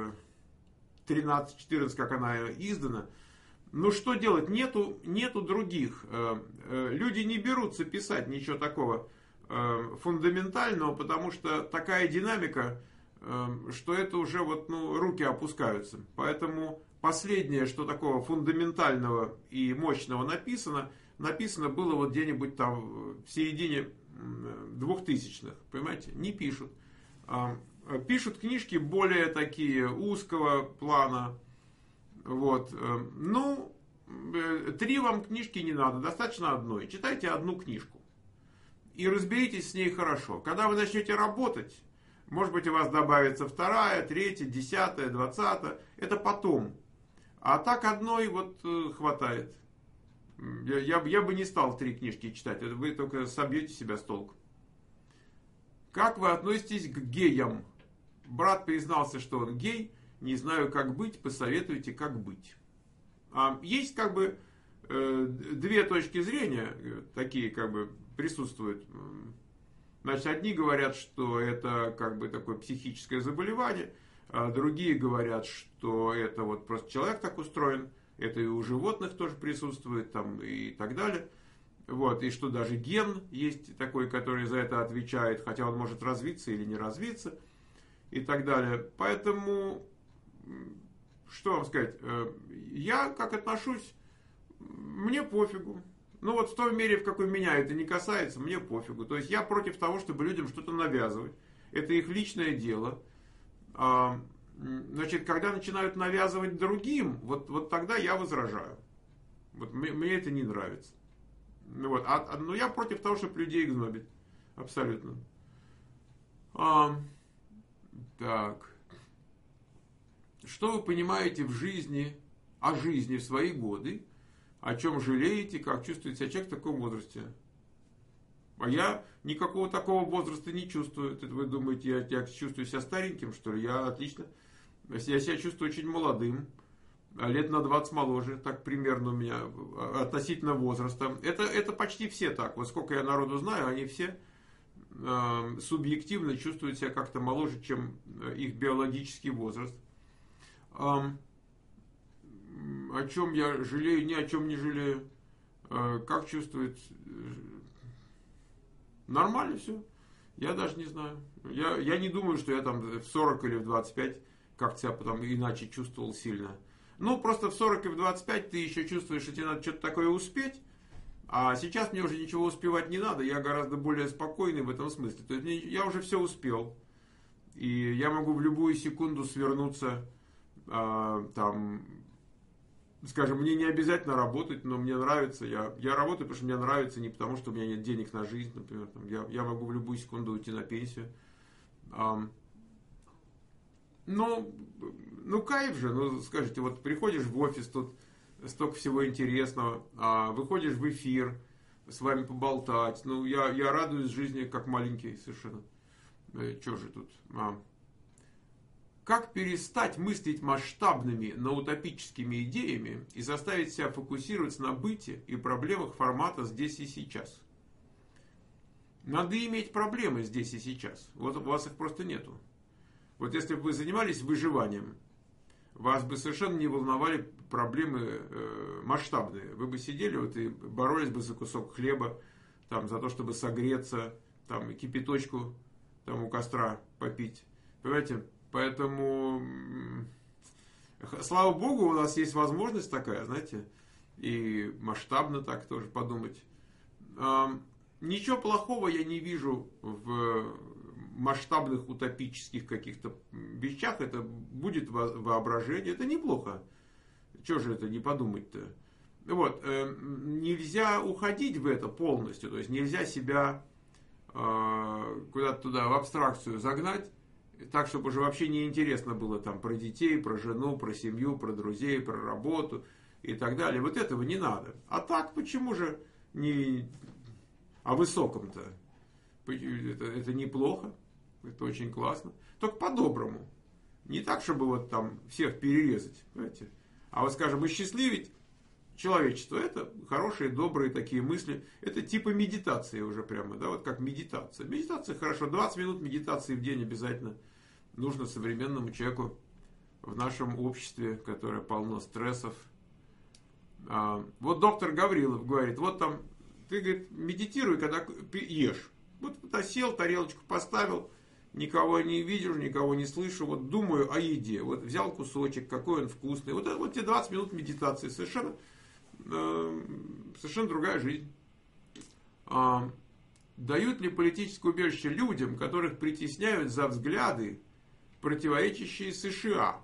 13-14, как она издана. Ну что делать? Нету других. Люди не берутся писать ничего такого фундаментального, потому что такая динамика, что это уже вот, руки опускаются. Поэтому последнее, что такого фундаментального и мощного написано было вот где-нибудь там в середине 2000-х. Понимаете? Не пишут. Пишут книжки более такие узкого плана. Вот. 3 вам книжки не надо, достаточно одной. Читайте одну книжку. И разберитесь с ней хорошо. Когда вы начнете работать, может быть, у вас добавится 2-я, 3-я, 10-я, 20-я. Это потом. А так одной вот хватает. Я бы не стал 3 книжки читать. Вы только собьете себя с толку. Как вы относитесь к геям? Брат признался, что он гей. Не знаю, как быть. Посоветуйте, как быть. Есть как бы две точки зрения такие как бы присутствуют. Значит, одни говорят, что это как бы такое психическое заболевание, а другие говорят, что это вот просто человек так устроен, это и у животных тоже присутствует там, и так далее. Вот, и что даже ген есть такой, который за это отвечает, хотя он может развиться или не развиться, и так далее. Поэтому, что вам сказать, я как отношусь, мне пофигу. Ну вот в той мере, в какой меня это не касается, мне пофигу. То есть я против того, чтобы людям что-то навязывать. Это их личное дело. Значит, когда начинают навязывать другим, вот тогда я возражаю. Вот мне это не нравится. Вот. Но я против того, чтобы людей гнобить. Абсолютно. Так. Что вы понимаете в жизни, о жизни в свои годы? О чем жалеете, как чувствует себя человек в таком возрасте? А я никакого такого возраста не чувствую. Это вы думаете, я чувствую себя стареньким, что ли? Я отлично. Я себя чувствую очень молодым. Лет на 20 моложе, так примерно у меня, относительно возраста. Это почти все так. Вот сколько я народу знаю, они все субъективно чувствуют себя как-то моложе, чем их биологический возраст. О чем я жалею, ни о чем не жалею. Как чувствует? Нормально все. Я даже не знаю. Я не думаю, что я там в 40 или в 25 как-то себя потом иначе чувствовал сильно. Ну, просто в 40 и в 25 ты еще чувствуешь, что тебе надо что-то такое успеть. А сейчас мне уже ничего успевать не надо. Я гораздо более спокойный в этом смысле. То есть я уже все успел. И я могу в любую секунду свернуться там... Скажем, мне не обязательно работать, но мне нравится. Я работаю, потому что мне нравится, не потому, что у меня нет денег на жизнь, например. Я могу в любую секунду уйти на пенсию. Ну, кайф же. Ну, скажите, вот приходишь в офис, тут столько всего интересного. Выходишь в эфир, с вами поболтать. Ну, я радуюсь жизни, как маленький совершенно. Че же тут? Как перестать мыслить масштабными, но утопическими идеями и заставить себя фокусироваться на быте и проблемах формата здесь и сейчас? Надо иметь проблемы здесь и сейчас. Вот у вас их просто нету. Вот если бы вы занимались выживанием, вас бы совершенно не волновали проблемы масштабные. Вы бы сидели вот и боролись бы за кусок хлеба, там, за то, чтобы согреться, там, кипяточку там, у костра попить. Понимаете? Поэтому, слава богу, у нас есть возможность такая, знаете, и масштабно так тоже подумать. Ничего плохого я не вижу в масштабных утопических каких-то вещах. Это будет воображение, это неплохо. Чего же это не подумать-то? Вот, нельзя уходить в это полностью, то есть нельзя себя куда-то туда в абстракцию загнать, так, чтобы уже вообще не интересно было там про детей, про жену, про семью, про друзей, про работу и так далее. Вот этого не надо. А так, почему же не о высоком-то? Это неплохо, это очень классно. Только по-доброму. Не так, чтобы вот там всех перерезать, понимаете? А вот, скажем, осчастливить человечество. Это хорошие, добрые такие мысли. Это типа медитации уже прямо, да, вот как медитация. Медитация хорошо, 20 минут медитации в день обязательно нужно современному человеку в нашем обществе, которое полно стрессов. Вот доктор Гаврилов говорит, вот там, ты, говорит, медитируй, когда ешь. Вот сел, тарелочку поставил, никого не вижу, никого не слышу, вот думаю о еде. Вот взял кусочек, какой он вкусный. Вот тебе 20 минут медитации, совершенно другая жизнь. Дают ли политическое убежище людям, которых притесняют за взгляды, противоречащие США?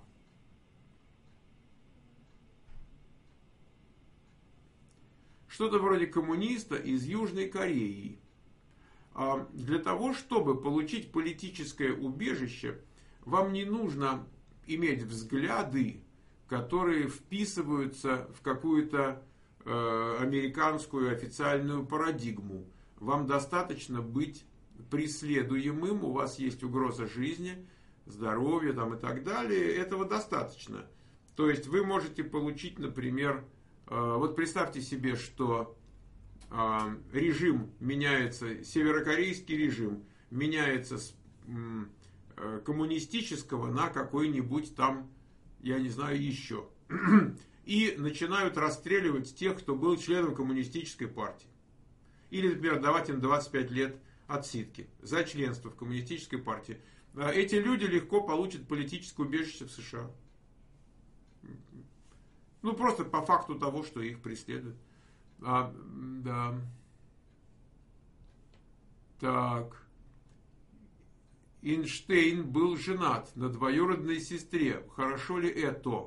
Что-то вроде коммуниста из Южной Кореи. Для того, чтобы получить политическое убежище, вам не нужно иметь взгляды, которые вписываются в какую-то американскую официальную парадигму. Вам достаточно быть преследуемым, у вас есть угроза жизни, здоровья там, и так далее. Этого достаточно. То есть вы можете получить, например, Вот представьте себе, что режим меняется, северокорейский режим меняется с коммунистического на какой-нибудь там, я не знаю, еще. И начинают расстреливать тех, кто был членом коммунистической партии. Или, например, давать им 25 лет отсидки за членство в коммунистической партии. Эти люди легко получат политическое убежище в США. Ну, просто по факту того, что их преследуют. Да. Так. Эйнштейн был женат на двоюродной сестре. Хорошо ли это?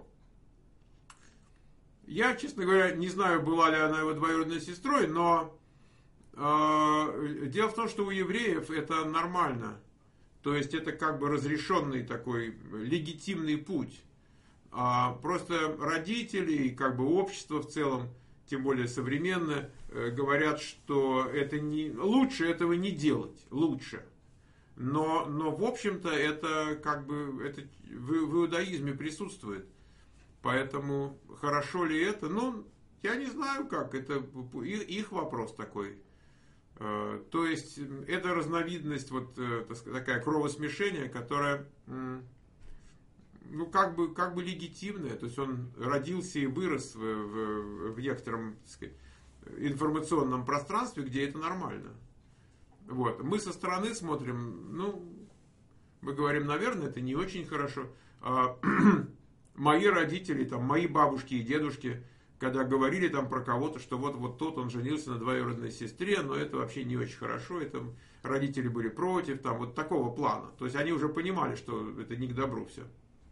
Я, честно говоря, не знаю, была ли она его двоюродной сестрой, но дело в том, что у евреев это нормально. То есть это как бы разрешенный такой легитимный путь. Просто родители и как бы общество в целом, тем более современное, говорят, что это не, лучше этого не делать. Лучше. Но в общем-то это как бы это в иудаизме присутствует. Поэтому хорошо ли это? Ну, я не знаю как. Это их вопрос такой. То есть это разновидность вот такая кровосмешения, которая ну как бы легитимная. То есть он родился и вырос в некотором, так сказать, информационном пространстве, где это нормально. Вот. Мы со стороны смотрим, ну, мы говорим, наверное, это не очень хорошо. Мои родители, там, мои бабушки и дедушки, когда говорили там про кого-то, что вот тот, он женился на двоюродной сестре, но это вообще не очень хорошо, это родители были против, там, вот такого плана. То есть они уже понимали, что это не к добру все.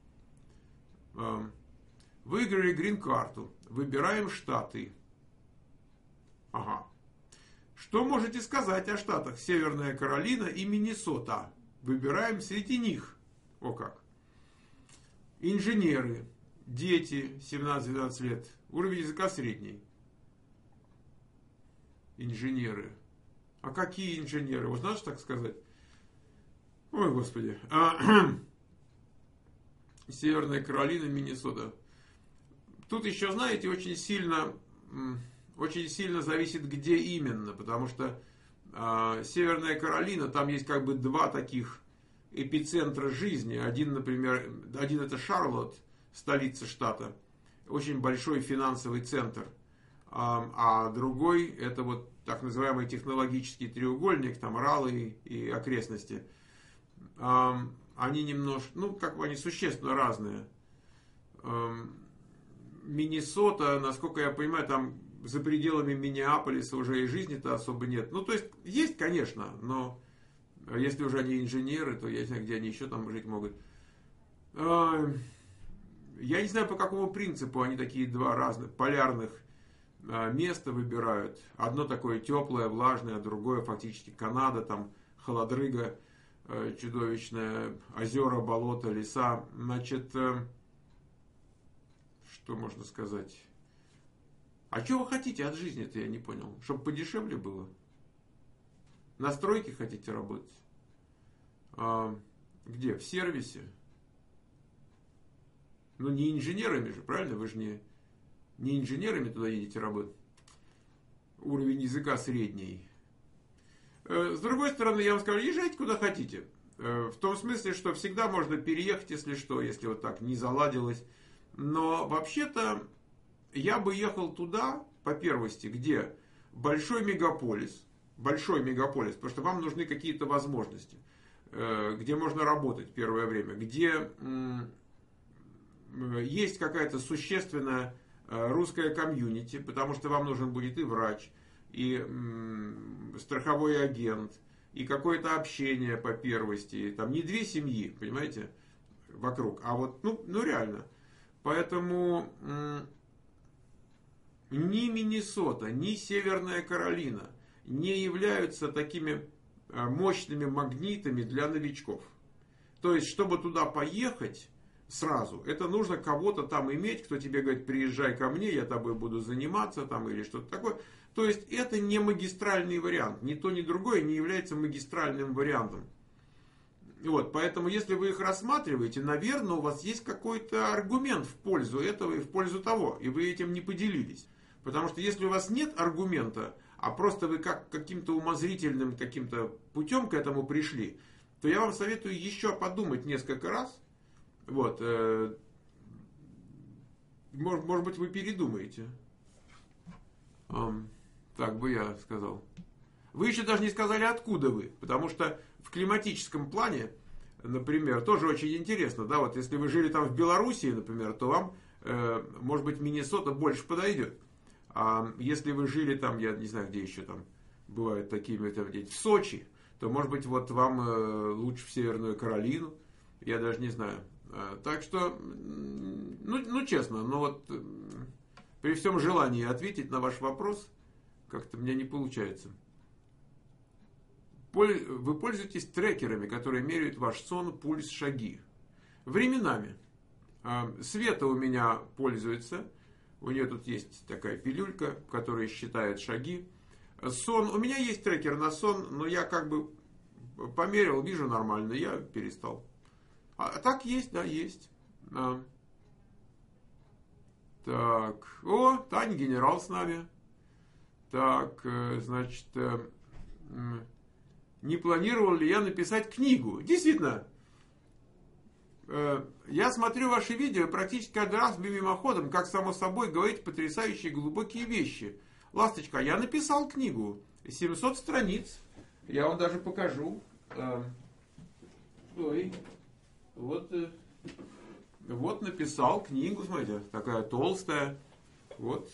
Выиграли грин-карту, выбираем штаты. Ага. Что можете сказать о штатах Северная Каролина и Миннесота? Выбираем среди них. О как. Инженеры, дети 17-12 лет, уровень языка средний. Инженеры. А какие инженеры? Вот знаешь, так сказать? Ой, Господи. Северная Каролина, Миннесота. Тут еще, знаете, очень сильно зависит, где именно. Потому что Северная Каролина, там есть как бы два таких эпицентра жизни. Один, например, это Шарлотт, столица штата, очень большой финансовый центр, а другой это вот так называемый технологический треугольник, там Ралли и окрестности. Они немножко, ну как бы они существенно разные. Миннесота, насколько я понимаю, там за пределами Миннеаполиса уже и жизни-то особо нет. Ну то есть, конечно, но если уже они инженеры, то я не знаю, где они еще там жить могут. Я не знаю, по какому принципу они такие два разных полярных места выбирают. Одно такое теплое, влажное, а другое фактически Канада, там холодрыга чудовищная, озера, болота, леса. Значит, что можно сказать? А что вы хотите от жизни-то, я не понял. Чтобы подешевле было? На стройке хотите работать? Где? В сервисе? Ну, не инженерами же, правильно? Вы же не инженерами туда едете работать. Уровень языка средний. С другой стороны, я вам скажу, езжайте куда хотите. В том смысле, что всегда можно переехать, если что, если вот так не заладилось. Но вообще-то я бы ехал туда, по первости, где большой мегаполис, потому что вам нужны какие-то возможности, где можно работать первое время, где есть какая-то существенная русская комьюнити, потому что вам нужен будет и врач, и страховой агент, и какое-то общение по первости. Там не две семьи, понимаете, вокруг, а вот, ну реально. Поэтому ни Миннесота, ни Северная Каролина не являются такими мощными магнитами для новичков. То есть, чтобы туда поехать сразу, это нужно кого-то там иметь, кто тебе говорит, приезжай ко мне, я тобой буду заниматься, там, или что-то такое. То есть, это не магистральный вариант. Ни то, ни другое не является магистральным вариантом. Вот, поэтому, если вы их рассматриваете, наверное, у вас есть какой-то аргумент в пользу этого и в пользу того, и вы этим не поделились. Потому что если у вас нет аргумента, а просто вы как каким-то умозрительным каким-то путем к этому пришли, то я вам советую еще подумать несколько раз. Вот, может быть, вы передумаете. Так бы я сказал. Вы еще даже не сказали, откуда вы. Потому что в климатическом плане, например, тоже очень интересно. Да, вот если вы жили там в Белоруссии, например, то вам, может быть, Миннесота больше подойдет. А если вы жили там, я не знаю, где еще там бывают такие, в Сочи, то, может быть, вот вам лучше в Северную Каролину. Я даже не знаю. Так что, ну честно, но вот при всем желании ответить на ваш вопрос, как-то у меня не получается. Вы пользуетесь трекерами, которые меряют ваш сон, пульс, шаги. Временами. Света у меня пользуется. У нее тут есть такая пилюлька, которая считает шаги. Сон. У меня есть трекер на сон, но я как бы померил, вижу нормально, я перестал. А так есть, да, есть. Так. О, Таня Генерал с нами. Так, значит, не планировал ли я написать книгу? Действительно, я смотрю ваши видео практически каждый раз мимоходом, как само собой говорите потрясающие глубокие вещи. Ласточка, я написал книгу, 700 страниц, я вам даже покажу. Ой, вот написал книгу, смотрите, такая толстая, вот.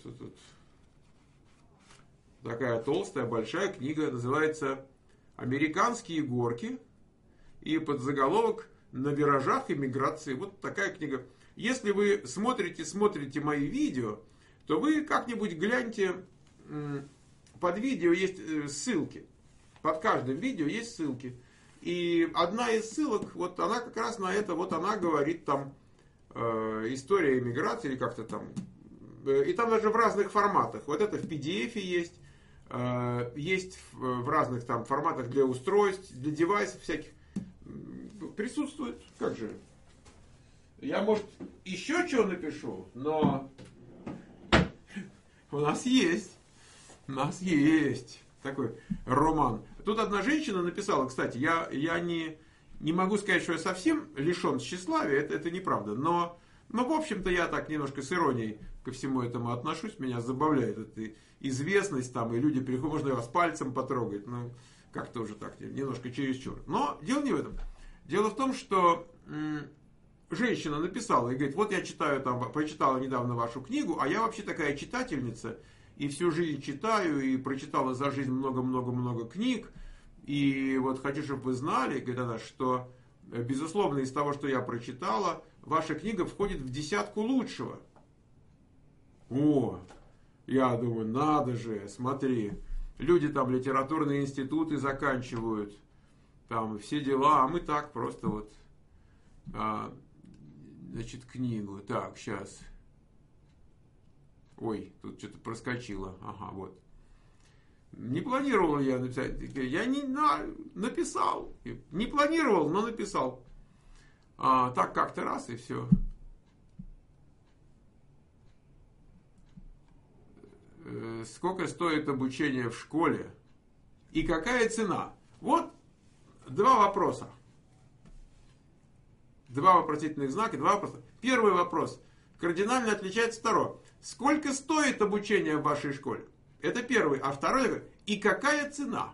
Такая толстая, большая книга, называется «Американские горки» и подзаголовок «На виражах эмиграции». Вот такая книга. Если вы смотрите мои видео, то вы как-нибудь гляньте, под видео есть ссылки. Под каждым видео есть ссылки. И одна из ссылок, вот она как раз на это, вот она говорит там история эмиграции или как-то там. И там даже в разных форматах. Вот это в PDF есть. Есть в разных там форматах для устройств, для девайсов всяких. Присутствует. Как же? Я, может, еще что напишу, но у нас есть такой роман. Тут одна женщина написала, кстати, я не могу сказать, что я совсем лишен тщеславия, это неправда, но в общем-то я так немножко с иронией ко всему этому отношусь, меня забавляет эта известность, там, и люди приходят, можно вас пальцем потрогать, ну, как-то уже так, немножко чересчур. Но дело не в этом. Дело в том, что женщина написала и говорит, вот я прочитала недавно вашу книгу, а я вообще такая читательница, и всю жизнь читаю, и прочитала за жизнь много-много-много книг, и вот хочу, чтобы вы знали, говорит она, что, безусловно, из того, что я прочитала, ваша книга входит в 10 лучшего. О, я думаю, надо же, смотри, люди там литературные институты заканчивают, там все дела, а мы так просто вот, значит, книгу, так, сейчас, ой, тут что-то проскочило, ага, вот. Не планировал я написать, я написал, не планировал, но написал. Так как-то раз и все. Сколько стоит обучение в школе и какая цена? Вот два вопроса. Два вопросительных знака, два вопроса. Первый вопрос кардинально отличается от второго. Сколько стоит обучение в вашей школе? Это первый. А второй, и какая цена?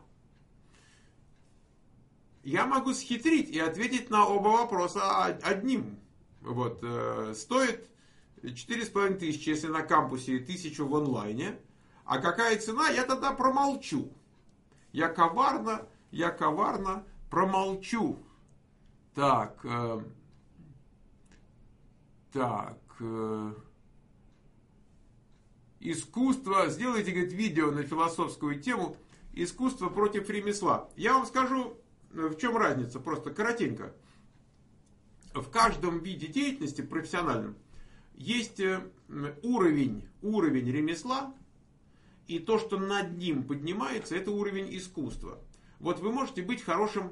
Я могу схитрить и ответить на оба вопроса одним. Вот, стоит 4500, если на кампусе, 1000 в онлайне. А какая цена, я тогда промолчу. Я коварно промолчу. Так. Искусство. Сделайте, говорит, видео на философскую тему. Искусство против ремесла. Я вам скажу, в чем разница, просто коротенько. В каждом виде деятельности профессиональном есть уровень ремесла, и то, что над ним поднимается, это уровень искусства. Вот вы можете быть хорошим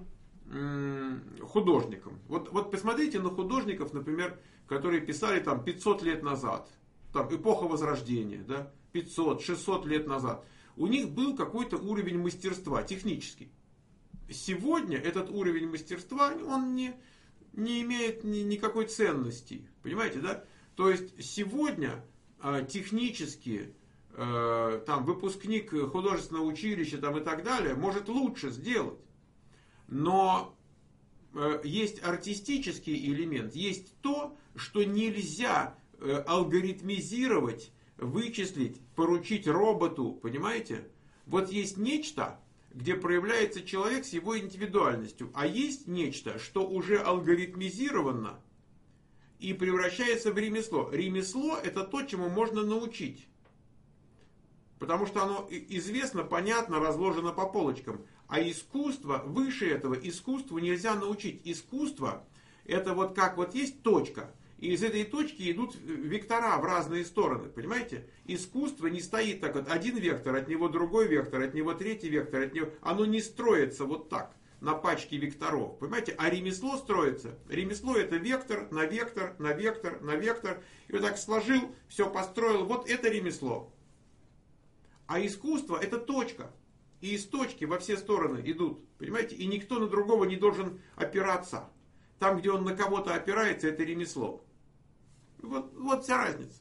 художникам. Вот посмотрите на художников, например, которые писали там 500 лет назад, там эпоха Возрождения, да, 500-600 лет назад. У них был какой-то уровень мастерства, технический. Сегодня этот уровень мастерства, он не имеет никакой ценности. Понимаете, да? То есть сегодня технически там, выпускник художественного училища там, и так далее может лучше сделать. Но есть артистический элемент, есть то, что нельзя алгоритмизировать, вычислить, поручить роботу, понимаете? Вот есть нечто, где проявляется человек с его индивидуальностью, а есть нечто, что уже алгоритмизировано и превращается в ремесло. Ремесло – это то, чему можно научить. Потому что оно известно, понятно, разложено по полочкам. А искусство, выше этого, искусству нельзя научить. Искусство – это вот как вот есть точка, и из этой точки идут вектора в разные стороны, понимаете? Искусство не стоит так вот, один вектор, от него другой вектор, от него третий вектор, от него... Оно не строится вот так, на пачке векторов, понимаете? А ремесло строится. Ремесло – это вектор на вектор, на вектор, на вектор. И вот так сложил, все построил, вот это ремесло. А искусство – это точка. И из точки во все стороны идут, понимаете? И никто на другого не должен опираться. Там, где он на кого-то опирается, это ремесло. Вот вся разница.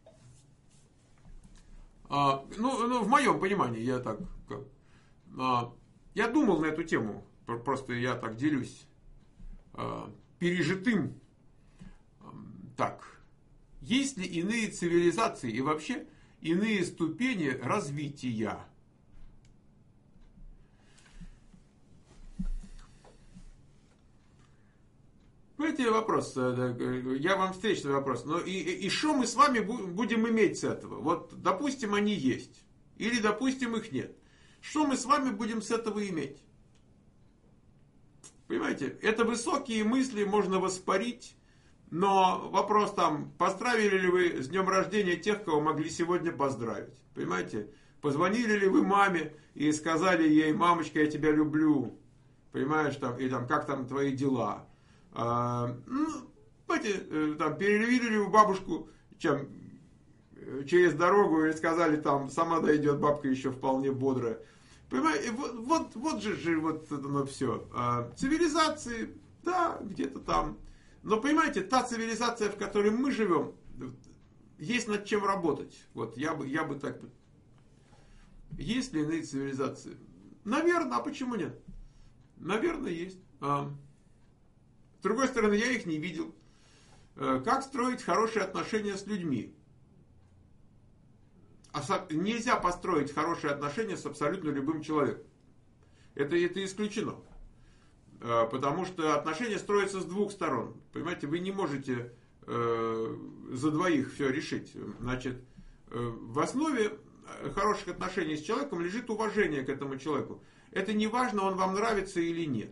В моем понимании, я думал на эту тему, просто я так делюсь пережитым. Так, есть ли иные цивилизации и вообще иные ступени развития? Знаете, вопрос, я вам встречный вопрос, но и что мы с вами будем иметь с этого? Вот, допустим, они есть, или, допустим, их нет. Что мы с вами будем с этого иметь? Понимаете, это высокие мысли, можно воспарить, но вопрос там, поздравили ли вы с днем рождения тех, кого могли сегодня поздравить? Понимаете, позвонили ли вы маме и сказали ей: мамочка, я тебя люблю, понимаешь, там, или там, как там твои дела? Понимаете, там, перевели ли вы бабушку через дорогу и сказали, там, сама дойдет, бабка еще вполне бодрая. Понимаете, вот же вот оно все. Цивилизации, да, где-то там. Но понимаете, та цивилизация, в которой мы живем, есть над чем работать. Вот я бы так... Есть ли иные цивилизации? Наверное, а почему нет? Наверное, есть. С другой стороны, я их не видел. Как строить хорошие отношения с людьми? Нельзя построить хорошие отношения с абсолютно любым человеком. Это исключено. Потому что отношения строятся с двух сторон. Понимаете, вы не можете за двоих все решить. Значит, в основе хороших отношений с человеком лежит уважение к этому человеку. Это не важно, он вам нравится или нет.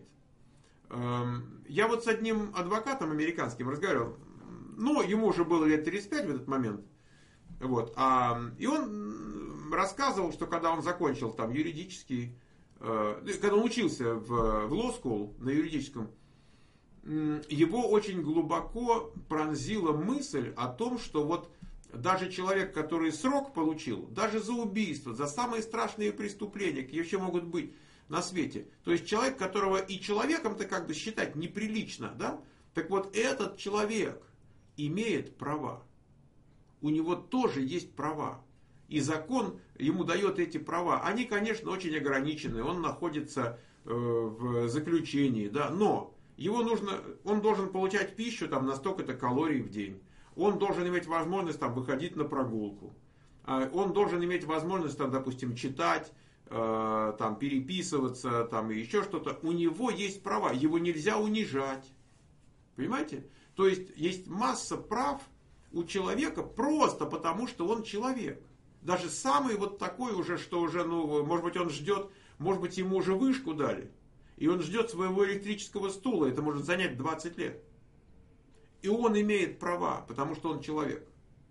Я вот с одним адвокатом американским разговаривал, но ему уже было лет 35 в этот момент, вот, и он рассказывал, что когда он закончил там юридический, когда он учился в law school на юридическом, его очень глубоко пронзила мысль о том, что вот даже человек, который срок получил, даже за убийство, за самые страшные преступления, какие вообще могут быть на свете. То есть человек, которого и человеком-то как бы считать неприлично, да? Так вот, этот человек имеет права. У него тоже есть права. И закон ему дает эти права. Они, конечно, очень ограничены. Он находится в заключении, да? Но он должен получать пищу там, на столько-то калорий в день. Он должен иметь возможность там, выходить на прогулку. Он должен иметь возможность, там, допустим, читать, там, переписываться, там, и еще что-то. У него есть права, его нельзя унижать. Понимаете? То есть масса прав у человека просто потому, что он человек. Даже самый вот такой уже, что уже, может быть, он ждет, может быть, ему уже вышку дали. И он ждет своего электрического стула, это может занять 20 лет. И он имеет права, потому что он человек.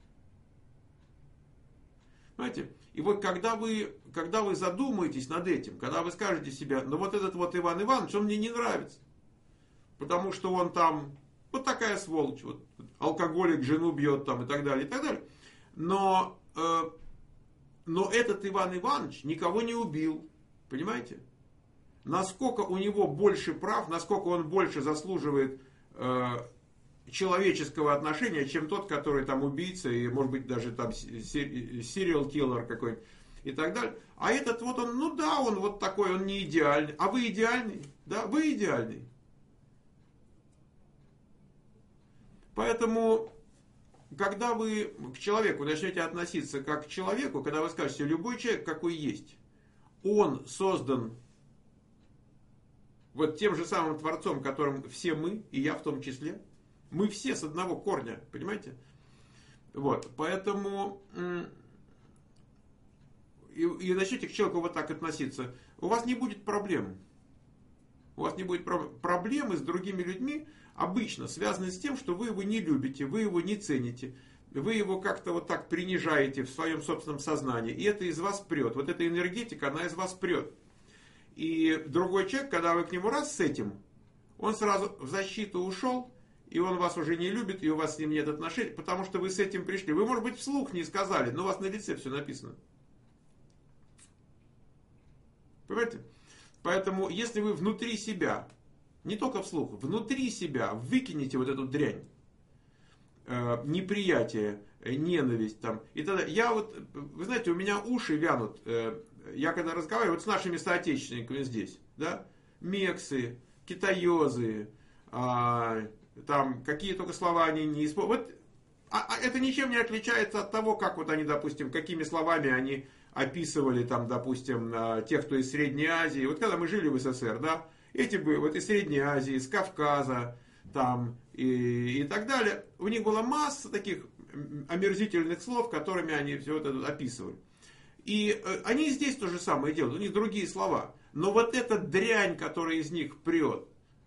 Понимаете? И вот когда вы задумаетесь над этим, когда вы скажете себе, ну вот этот вот Иван Иванович, он мне не нравится. потому что он там вот такая сволочь, вот, алкоголик, жену бьет там и так далее, и так далее. Но этот Иван Иванович никого не убил, понимаете? Насколько у него больше прав, насколько он больше заслуживает человеческого отношения, чем тот, который там убийца и, может быть, даже там сериал-киллер какой-нибудь и так далее. А этот вот он, ну да, он вот такой, он не идеальный. А вы идеальный? Да, вы идеальный. Поэтому, когда вы к человеку начнете относиться как к человеку, когда вы скажете, любой человек какой есть, он создан вот тем же самым Творцом, которым все мы, и я в том числе, мы все с одного корня, понимаете? Вот, поэтому и начнете к человеку вот так относиться, у вас не будет проблем. У вас не будет проблемы с другими людьми, обычно связаны с тем, что вы его не любите, вы его не цените, вы его как-то вот так принижаете в своем собственном сознании, и это из вас прет. Вот эта энергетика, она из вас прет. И другой человек, когда вы к нему раз с этим, он сразу в защиту ушел, и он вас уже не любит, и у вас с ним нет отношений, потому что вы с этим пришли. Вы, может быть, вслух не сказали, но у вас на лице все написано. Понимаете? Поэтому, если вы внутри себя, не только вслух, внутри себя выкинете вот эту дрянь, неприятие, ненависть там, и тогда я вот, вы знаете, у меня уши вянут, я когда разговариваю вот с нашими соотечественниками здесь, да, мексы, китаёзы, там какие только слова они не используют. Вот, это ничем не отличается от того, как вот они, допустим, какими словами они описывали там, допустим, тех, кто из Средней Азии. Вот когда мы жили в СССР, да, эти бы вот из Средней Азии, из Кавказа, там и так далее, у них была масса таких омерзительных слов, которыми они все это описывали. И они здесь то же самое делают, у них другие слова. Но вот эта дрянь, которая из них прет,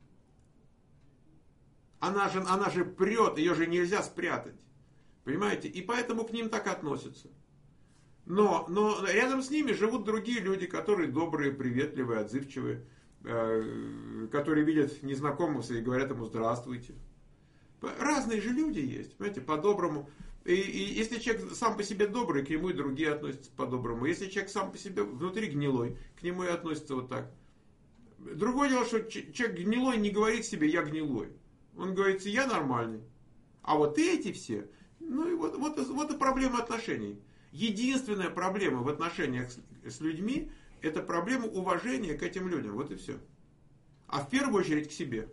она же прет, ее же нельзя спрятать. Понимаете? И поэтому к ним так относятся. Но рядом с ними живут другие люди, которые добрые, приветливые, отзывчивые, которые видят незнакомого и говорят ему «здравствуйте». Разные же люди есть, понимаете, по-доброму. И если человек сам по себе добрый, к нему и другие относятся по-доброму. Если человек сам по себе внутри гнилой, к нему и относятся вот так. Другое дело, что человек гнилой не говорит себе «я гнилой». Он говорит «я нормальный». А вот эти все, ну и вот и проблема отношений. Единственная проблема в отношениях с людьми – это проблема уважения к этим людям. Вот и все. А в первую очередь к себе.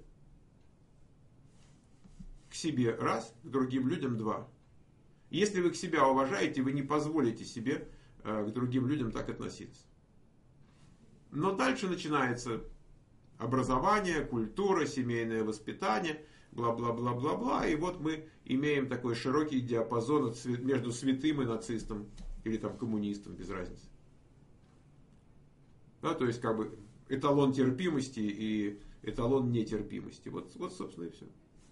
К себе раз, к другим людям два. Если вы к себя уважаете, вы не позволите себе к другим людям так относиться. Но дальше начинается образование, культура, семейное воспитание, бла-бла-бла-бла-бла. И вот мы имеем такой широкий диапазон между святым и нацистом. Или там коммунистом, без разницы. Да, то есть, как бы, эталон терпимости и эталон нетерпимости. Вот собственно, и все.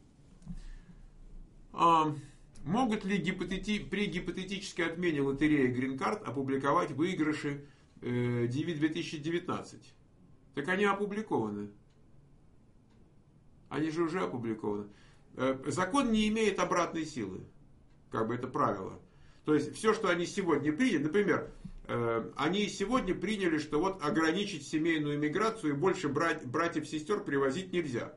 Могут ли при гипотетической отмене лотереи Green Card опубликовать выигрыши DV 2019? Так они опубликованы. Они же уже опубликованы. Закон не имеет обратной силы. Как бы это правило. То есть, все, что они сегодня приняли, например, они сегодня приняли, что вот ограничить семейную иммиграцию и больше братьев-сестер привозить нельзя.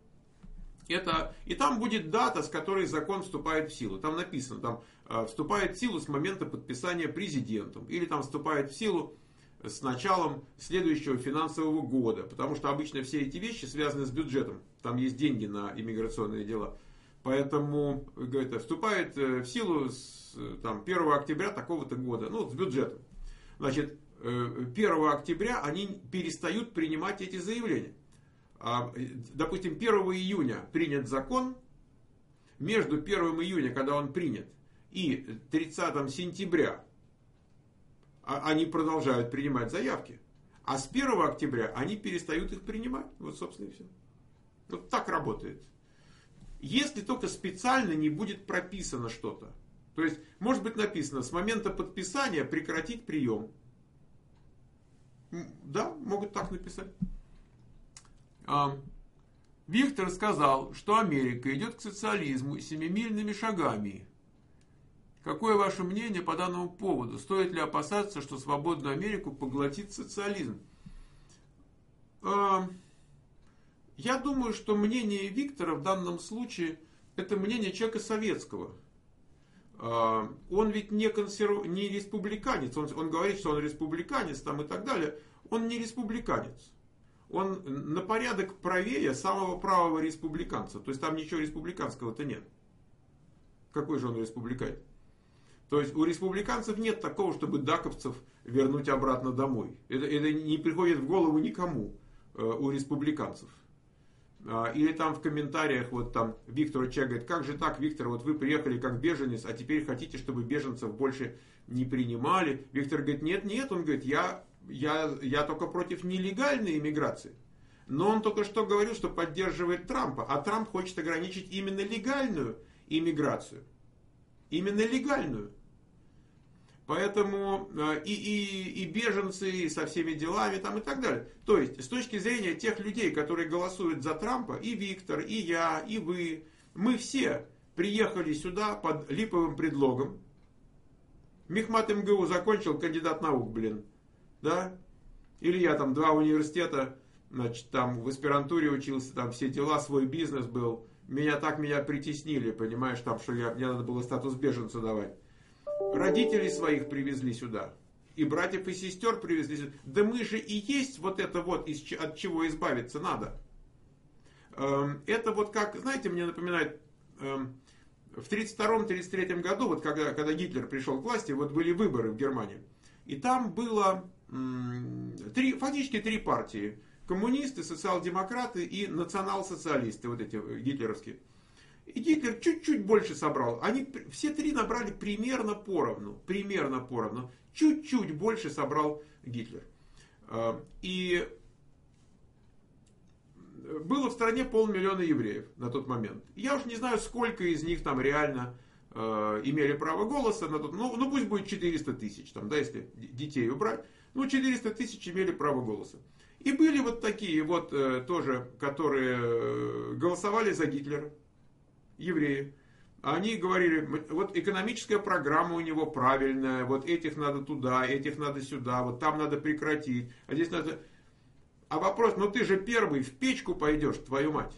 И там будет дата, с которой закон вступает в силу. Там написано, там вступает в силу с момента подписания президентом. Или там вступает в силу с началом следующего финансового года. Потому что обычно все эти вещи связаны с бюджетом. Там есть деньги на иммиграционные дела. Поэтому, говорит, вступает в силу с 1 октября такого-то года. Ну, с бюджетом. Значит, 1 октября они перестают принимать эти заявления. Допустим, 1 июня принят закон, между 1 июня, когда он принят, и 30 сентября они продолжают принимать заявки, а с 1 октября они перестают их принимать. Вот, собственно, и все. Вот так работает. Если только специально не будет прописано что-то. То есть, может быть написано, с момента подписания прекратить прием. Да, могут так написать. Виктор сказал, что Америка идет к социализму семимильными шагами. Какое ваше мнение по данному поводу? Стоит ли опасаться, что свободную Америку поглотит социализм? Я думаю, что мнение Виктора в данном случае это мнение человека советского. Он ведь не республиканец. Он говорит, что он республиканец там и так далее. Он не республиканец. Он на порядок правее самого правого республиканца. То есть там ничего республиканского-то нет. Какой же он республиканец? То есть у республиканцев нет такого, чтобы даковцев вернуть обратно домой. Это не приходит в голову никому у республиканцев. Или там в комментариях, вот там Виктор Че говорит, как же так, Виктор, вот вы приехали как беженец, а теперь хотите, чтобы беженцев больше не принимали. Виктор говорит, нет, он говорит, я только против нелегальной иммиграции. Но он только что говорил, что поддерживает Трампа, а Трамп хочет ограничить именно легальную иммиграцию. Именно легальную. Поэтому и беженцы, и со всеми делами там и так далее. То есть, с точки зрения тех людей, которые голосуют за Трампа, и Виктор, и я, и вы, мы все приехали сюда под липовым предлогом. Мехмат МГУ закончил, кандидат наук, да? Или я там 2 университета, значит, там в аспирантуре учился, там все дела, свой бизнес был. Меня притеснили, понимаешь, там, что мне надо было статус беженца давать. Родителей своих привезли сюда. И братьев и сестер привезли сюда. Да мы же и есть вот это вот, от чего избавиться надо. Это вот как, знаете, мне напоминает, в 1932-1933 году, вот когда Гитлер пришел к власти, вот были выборы в Германии. И там было фактически 3 партии. Коммунисты, социал-демократы и национал-социалисты, вот эти гитлеровские. И Гитлер чуть-чуть больше собрал. Они все 3 набрали примерно поровну. Чуть-чуть больше собрал Гитлер. И было в стране 500 000 евреев на тот момент. Я уж не знаю, сколько из них там реально имели право голоса. Ну, пусть будет 400 000, там, да, если детей убрать. 400 000 имели право голоса. И были вот такие вот тоже, которые голосовали за Гитлера, евреи. Они говорили, вот экономическая программа у него правильная, вот этих надо туда, этих надо сюда, вот там надо прекратить, а здесь надо... А вопрос, ты же первый в печку пойдешь, твою мать.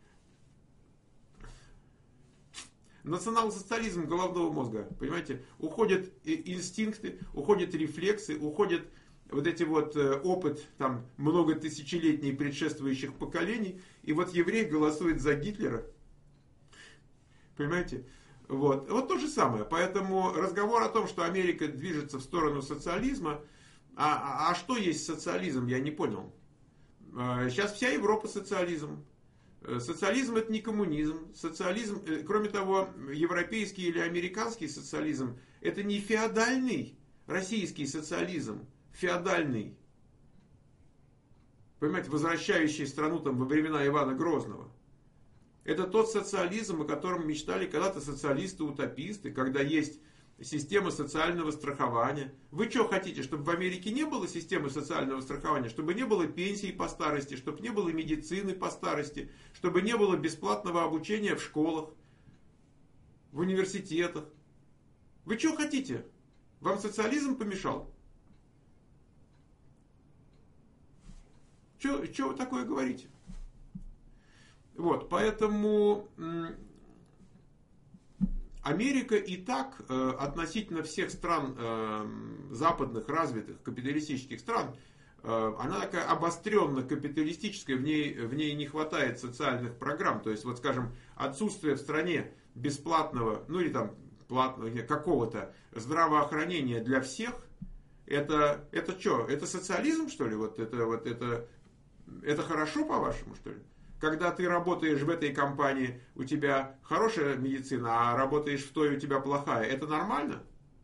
Национал-социализм головного мозга, понимаете, уходят инстинкты, уходят рефлексы, уходят вот эти вот опыт там многотысячелетний предшествующих поколений, и вот еврей голосует за Гитлера. Понимаете? Вот то же самое. Поэтому разговор о том, что Америка движется в сторону социализма, а что есть социализм, я не понял. Сейчас вся Европа социализм. Социализм это не коммунизм. Социализм, кроме того, европейский или американский социализм, это не феодальный российский социализм. Феодальный. Понимаете, возвращающий страну там во времена Ивана Грозного. Это тот социализм, о котором мечтали когда-то социалисты-утописты, когда есть система социального страхования. Вы что хотите, чтобы в Америке не было системы социального страхования, чтобы не было пенсий по старости, чтобы не было медицины по старости, чтобы не было бесплатного обучения в школах, в университетах? Вы что хотите? Вам социализм помешал? Что вы такое говорите? Вот, поэтому Америка и так относительно всех стран западных, развитых, капиталистических стран, она такая обостренно капиталистическая, в ней не хватает социальных программ. То есть, вот скажем, отсутствие в стране бесплатного, или там платного, какого-то здравоохранения для всех, это что? Это социализм, что ли? Это хорошо, по-вашему, что ли? Когда ты работаешь в этой компании, у тебя хорошая медицина, а работаешь в той, у тебя плохая. Это нормально?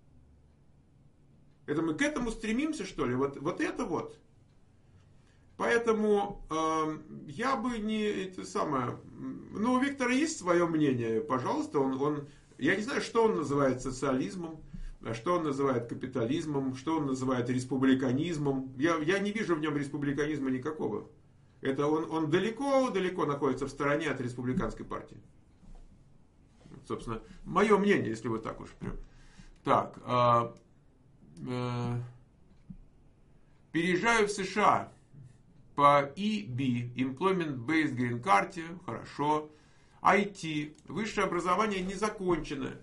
Это мы к этому стремимся, что ли? Вот это вот. Поэтому я бы не... Это самое, у Виктора есть свое мнение, пожалуйста. Я не знаю, что он называет социализмом, что он называет капитализмом, что он называет республиканизмом. Я не вижу в нем республиканизма никакого. Это он далеко находится в стороне от республиканской партии. Собственно, мое мнение, если вы так уж прям. Так. Переезжаю в США по EB, Employment Based Green Card, хорошо. IT, высшее образование не закончено.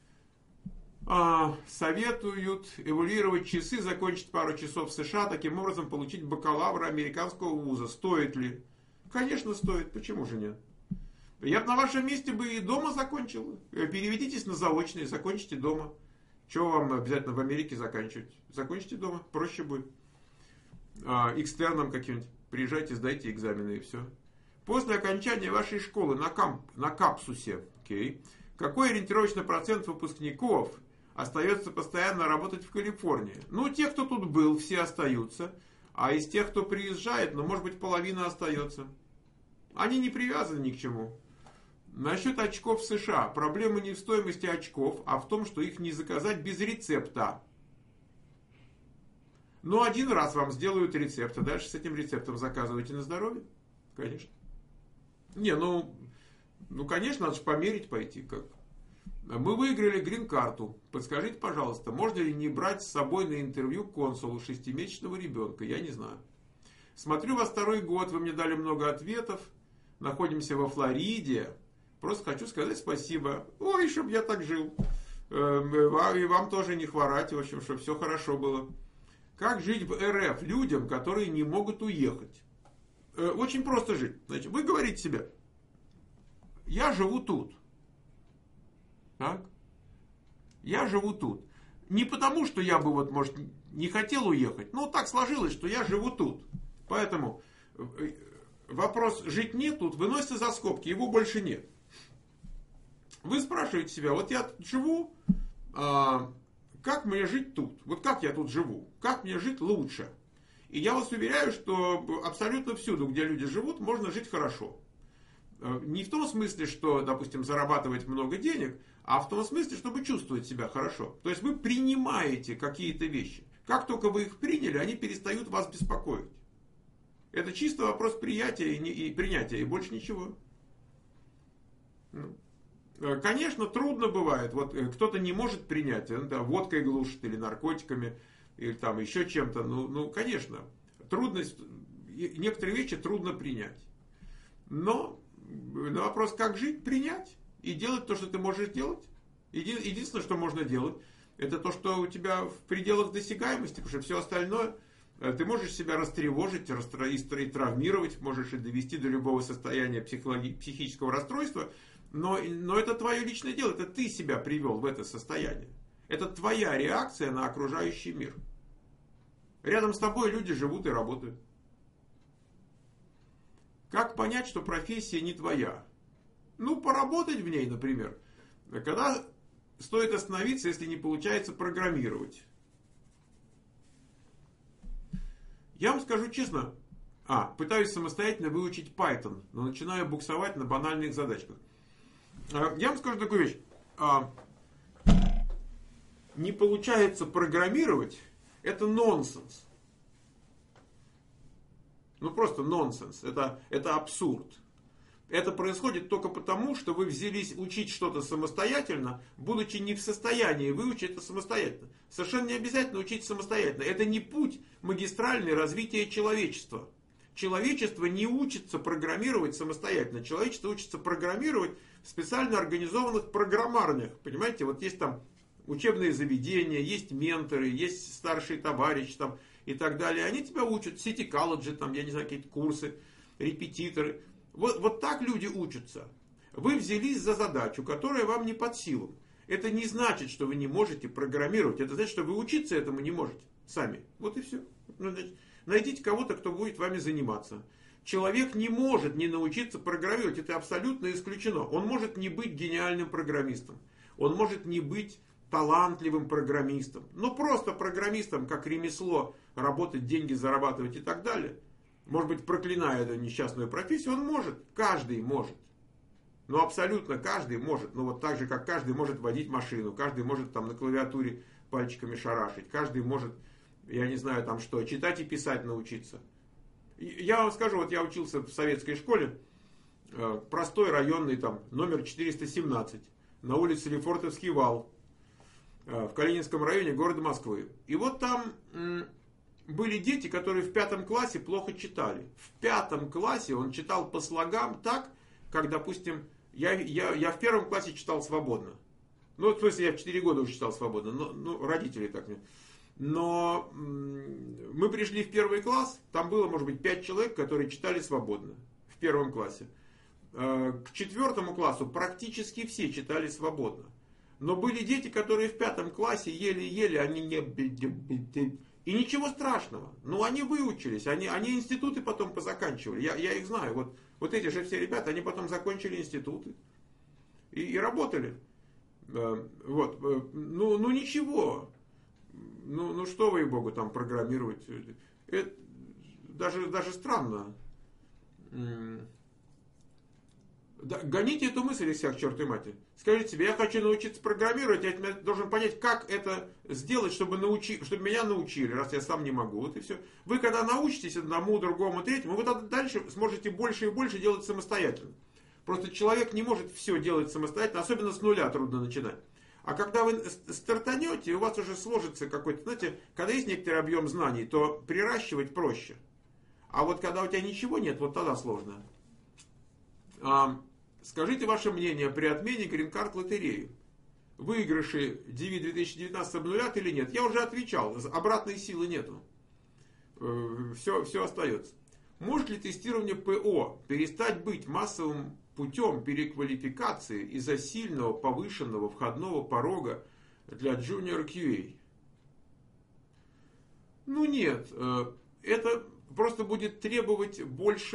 Советуют эволюировать часы, закончить пару часов в США, таким образом получить бакалавра американского вуза. Стоит ли? Конечно, стоит. Почему же нет? Я бы на вашем месте бы и дома закончил. Переведитесь на заочные, закончите дома. Чего вам обязательно в Америке заканчивать? Закончите дома, проще будет. Экстерном каким-нибудь. Приезжайте, сдайте экзамены и все. После окончания вашей школы на капсусе, какой ориентировочный процент выпускников остается постоянно работать в Калифорнии? Ну, те, кто тут был, все остаются. А из тех, кто приезжает, может быть, половина остается. Они не привязаны ни к чему. Насчет очков в США. Проблема не в стоимости очков, а в том, что их не заказать без рецепта. Но один раз вам сделают рецепт, а дальше с этим рецептом заказываете на здоровье. Конечно. Не, конечно, надо же померить пойти. Как. Мы выиграли грин-карту. Подскажите, пожалуйста, можно ли не брать с собой на интервью к консулу 6-месячного ребенка? Я не знаю. Смотрю вас второй год, вы мне дали много ответов. Находимся во Флориде. Просто хочу сказать спасибо. Ой, чтоб я так жил. И вам тоже не хворать, в общем, чтобы все хорошо было. Как жить в РФ людям, которые не могут уехать? Очень просто жить. Значит, вы говорите себе, я живу тут. Так? Я живу тут. Не потому, что я бы, может, не хотел уехать. Но так сложилось, что я живу тут. Поэтому вопрос жить нет тут выносится за скобки, его больше нет. Вы спрашиваете себя, вот я живу, как мне жить тут? Вот как я тут живу? Как мне жить лучше? И я вас уверяю, что абсолютно всюду, где люди живут, можно жить хорошо. Не в том смысле, что, допустим, зарабатывать много денег, а в том смысле, чтобы чувствовать себя хорошо. То есть вы принимаете какие-то вещи. Как только вы их приняли, они перестают вас беспокоить. Это чисто вопрос приятия и принятия, и больше ничего. Конечно, трудно бывает. Вот кто-то не может принять, водкой глушит или наркотиками, или там еще чем-то. Конечно, трудность, некоторые вещи трудно принять. Но на вопрос, как жить, принять и делать то, что ты можешь делать. Единственное, что можно делать, это то, что у тебя в пределах досягаемости, потому что все остальное ты можешь себя растревожить, и травмировать, можешь и довести до любого состояния психического расстройства, но это твое личное дело, это ты себя привел в это состояние. Это твоя реакция на окружающий мир. Рядом с тобой люди живут и работают. Как понять, что профессия не твоя? Поработать в ней, например. Когда стоит остановиться, если не получается программировать? Я вам скажу честно, пытаюсь самостоятельно выучить Python, но начинаю буксовать на банальных задачках. Я вам скажу такую вещь. Не получается программировать, это нонсенс. Просто нонсенс. Это абсурд. Это происходит только потому, что вы взялись учить что-то самостоятельно, будучи не в состоянии выучить это самостоятельно. Совершенно не обязательно учить самостоятельно. Это не путь магистральный развития человечества. Человечество не учится программировать самостоятельно. Человечество учится программировать в специально организованных программарнях. Понимаете, вот есть там учебные заведения, есть менторы, есть старший товарищ там, и так далее. Они тебя учат, City College, там, я не знаю, какие-то курсы, репетиторы. Вот так люди учатся. Вы взялись за задачу, которая вам не под силу. Это не значит, что вы не можете программировать. Это значит, что вы учиться этому не можете сами. Вот и все. Найдите кого-то, кто будет вами заниматься. Человек не может не научиться программировать. Это абсолютно исключено. Он может не быть гениальным программистом. Он может не быть талантливым программистом. Просто программистом, как ремесло, работать, деньги зарабатывать и так далее. Может быть, проклиная эту несчастную профессию, он может. Каждый может. Абсолютно каждый может. Вот так же, как каждый может водить машину. Каждый может там на клавиатуре пальчиками шарашить. Каждый может, я не знаю там что, читать и писать научиться. Я вам скажу, вот я учился в советской школе, простой районный, там, номер 417, на улице Лефортовский вал, в Калининском районе города Москвы. И вот там были дети, которые в 5 классе плохо читали. В 5 классе он читал по слогам так, как, допустим, я в 1 классе читал свободно. Ну, в смысле, я в 4 года уже читал свободно. Ну, родители так мне. Но мы пришли в 1 класс, там было, может быть, 5 человек, которые читали свободно в 1 классе. К 4 классу практически все читали свободно. Но были дети, которые в 5 классе еле-еле, они не... И ничего страшного. Ну, они выучились, они институты потом позаканчивали. Я их знаю. Вот эти же все ребята, они потом закончили институты. И работали. Вот. Ну, ничего. Ну, что вы, Богу, там программировать. Это даже странно. Гоните эту мысль из себя к чертовой матери. Скажите себе, я хочу научиться программировать, я должен понять, как это сделать, чтобы меня научили, раз я сам не могу. Вот и все. Вы когда научитесь одному, другому, третьему, вы тогда дальше сможете больше и больше делать самостоятельно. Просто человек не может все делать самостоятельно, особенно с нуля трудно начинать. А когда вы стартанете, у вас уже сложится какой-то, знаете, когда есть некоторый объем знаний, то приращивать проще. А вот когда у тебя ничего нет, вот тогда сложно. Скажите ваше мнение при отмене грин-карт лотереи. Выигрыши DV 2019 обнулят или нет? Я уже отвечал, обратной силы нету. Все остается. Может ли тестирование ПО перестать быть массовым путем переквалификации из-за сильного повышенного входного порога для Junior QA? Ну нет, это просто будет требовать больше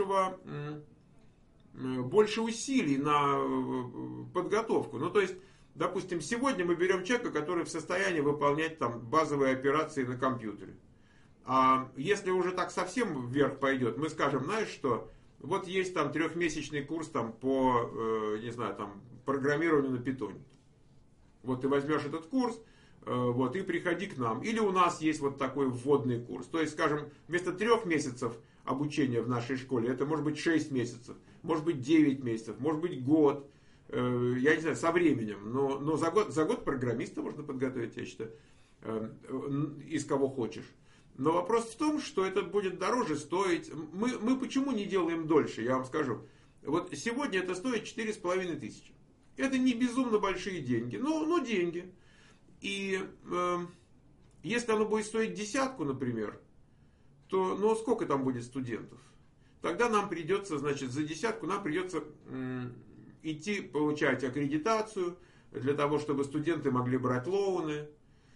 усилий на подготовку. Ну, то есть, допустим, сегодня мы берем человека, который в состоянии выполнять там базовые операции на компьютере. А если уже так совсем вверх пойдет, мы скажем, знаешь что, вот есть там 3-месячный курс там по, не знаю, там, программированию на питоне. Вот ты возьмешь этот курс, вот, и приходи к нам. Или у нас есть вот такой вводный курс. То есть, скажем, вместо 3 месяцев обучения в нашей школе, это может быть 6 месяцев, может быть 9 месяцев, может быть год, я не знаю, со временем. Но за год программиста можно подготовить, я считаю, из кого хочешь. Но вопрос в том, что это будет дороже стоить. Мы почему не делаем дольше, я вам скажу. Вот сегодня это стоит 4500. Это не безумно большие деньги, но деньги. И если оно будет стоить 10, например, то, ну, сколько там будет студентов? Тогда нам придется, значит, за 10 нам придется идти получать аккредитацию для того, чтобы студенты могли брать лоуны.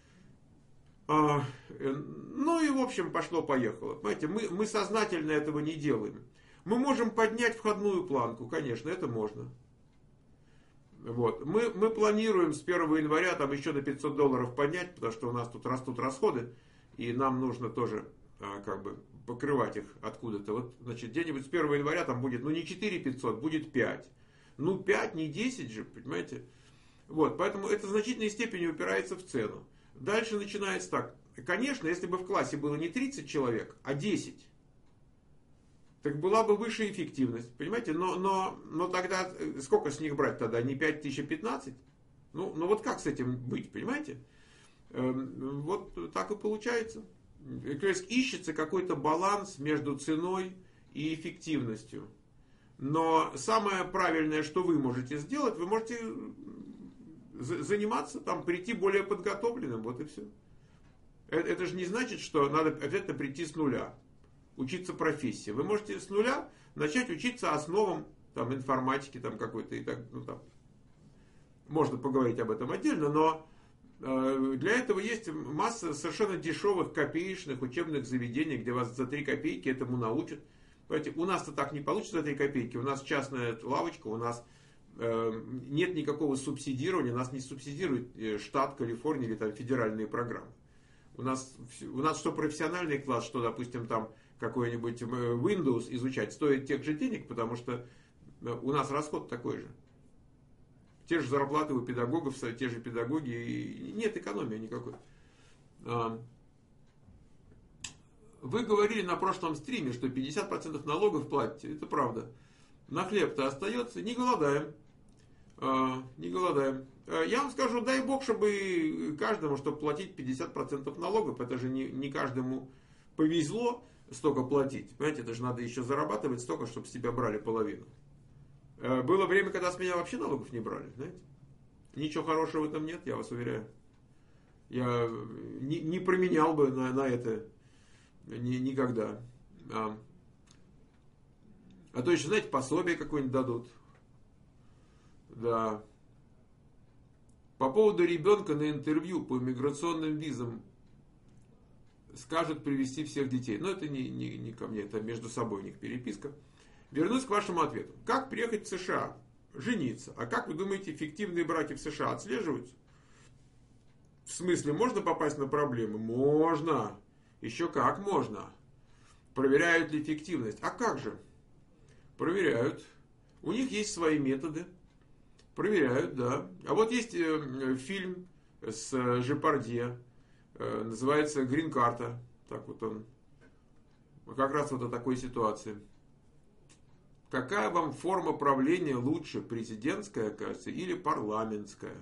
Ну и, в общем, пошло-поехало. Понимаете, мы сознательно этого не делаем. Мы можем поднять входную планку, конечно, это можно. Вот. Мы планируем с 1 января там еще на $500 поднять, потому что у нас тут растут расходы, и нам нужно тоже как бы покрывать их откуда-то. Вот, значит, где-нибудь с 1 января там будет, ну, не 4500, будет 5. Ну, 5, не 10 же, понимаете? Вот, поэтому это в значительной степени упирается в цену. Дальше начинается так. Конечно, если бы в классе было не 30 человек, а 10, так была бы выше эффективность, понимаете? Но тогда сколько с них брать тогда? Не 5000, а 15? Ну вот как с этим быть, понимаете? Вот так и получается. То есть ищется какой-то баланс между ценой и эффективностью. Но самое правильное, что вы можете сделать, вы можете заниматься, там, прийти более подготовленным, вот и все. Это же не значит, что надо обязательно прийти с нуля, учиться профессии. Вы можете с нуля начать учиться основам там, информатики там, какой-то. И так, ну, там. Можно поговорить об этом отдельно, но для этого есть масса совершенно дешевых, копеечных учебных заведений, где вас за 3 копейки этому научат. Понимаете, у нас-то так не получится за 3 копейки. У нас частная лавочка, у нас нет никакого субсидирования, нас не субсидирует штат Калифорнии или там федеральные программы. У нас что профессиональный класс, что, допустим, там какой-нибудь Windows изучать, стоит тех же денег, потому что у нас расход такой же. Те же зарплаты у педагогов, те же педагоги, и нет экономии никакой. Вы говорили на прошлом стриме, что 50% налогов платите. Это правда. На хлеб-то остается. Не голодаем. Не голодаем. Я вам скажу, дай бог, чтобы каждому, чтобы платить 50% налогов. Это же не каждому повезло столько платить. Понимаете, это же надо еще зарабатывать столько, чтобы с тебя брали половину. Было время, когда с меня вообще налогов не брали, знаете. Ничего хорошего в этом нет, я вас уверяю. Я не променял бы на это никогда. А то еще, знаете, пособие какое-нибудь дадут. Да. По поводу ребенка на интервью по иммиграционным визам скажут привезти всех детей. Но это не ко мне, это между собой у них переписка. Вернусь к вашему ответу. Как приехать в США? Жениться. А как вы думаете, фиктивные браки в США отслеживаются? В смысле, можно попасть на проблемы? Можно. Еще как можно. Проверяют ли фиктивность? А как же? Проверяют. У них есть свои методы. Проверяют, да. А вот есть фильм с Жепардье. Называется «Грин-карта». Так вот он. Как раз вот о такой ситуации. Какая вам форма правления лучше? Президентская, кажется, или парламентская?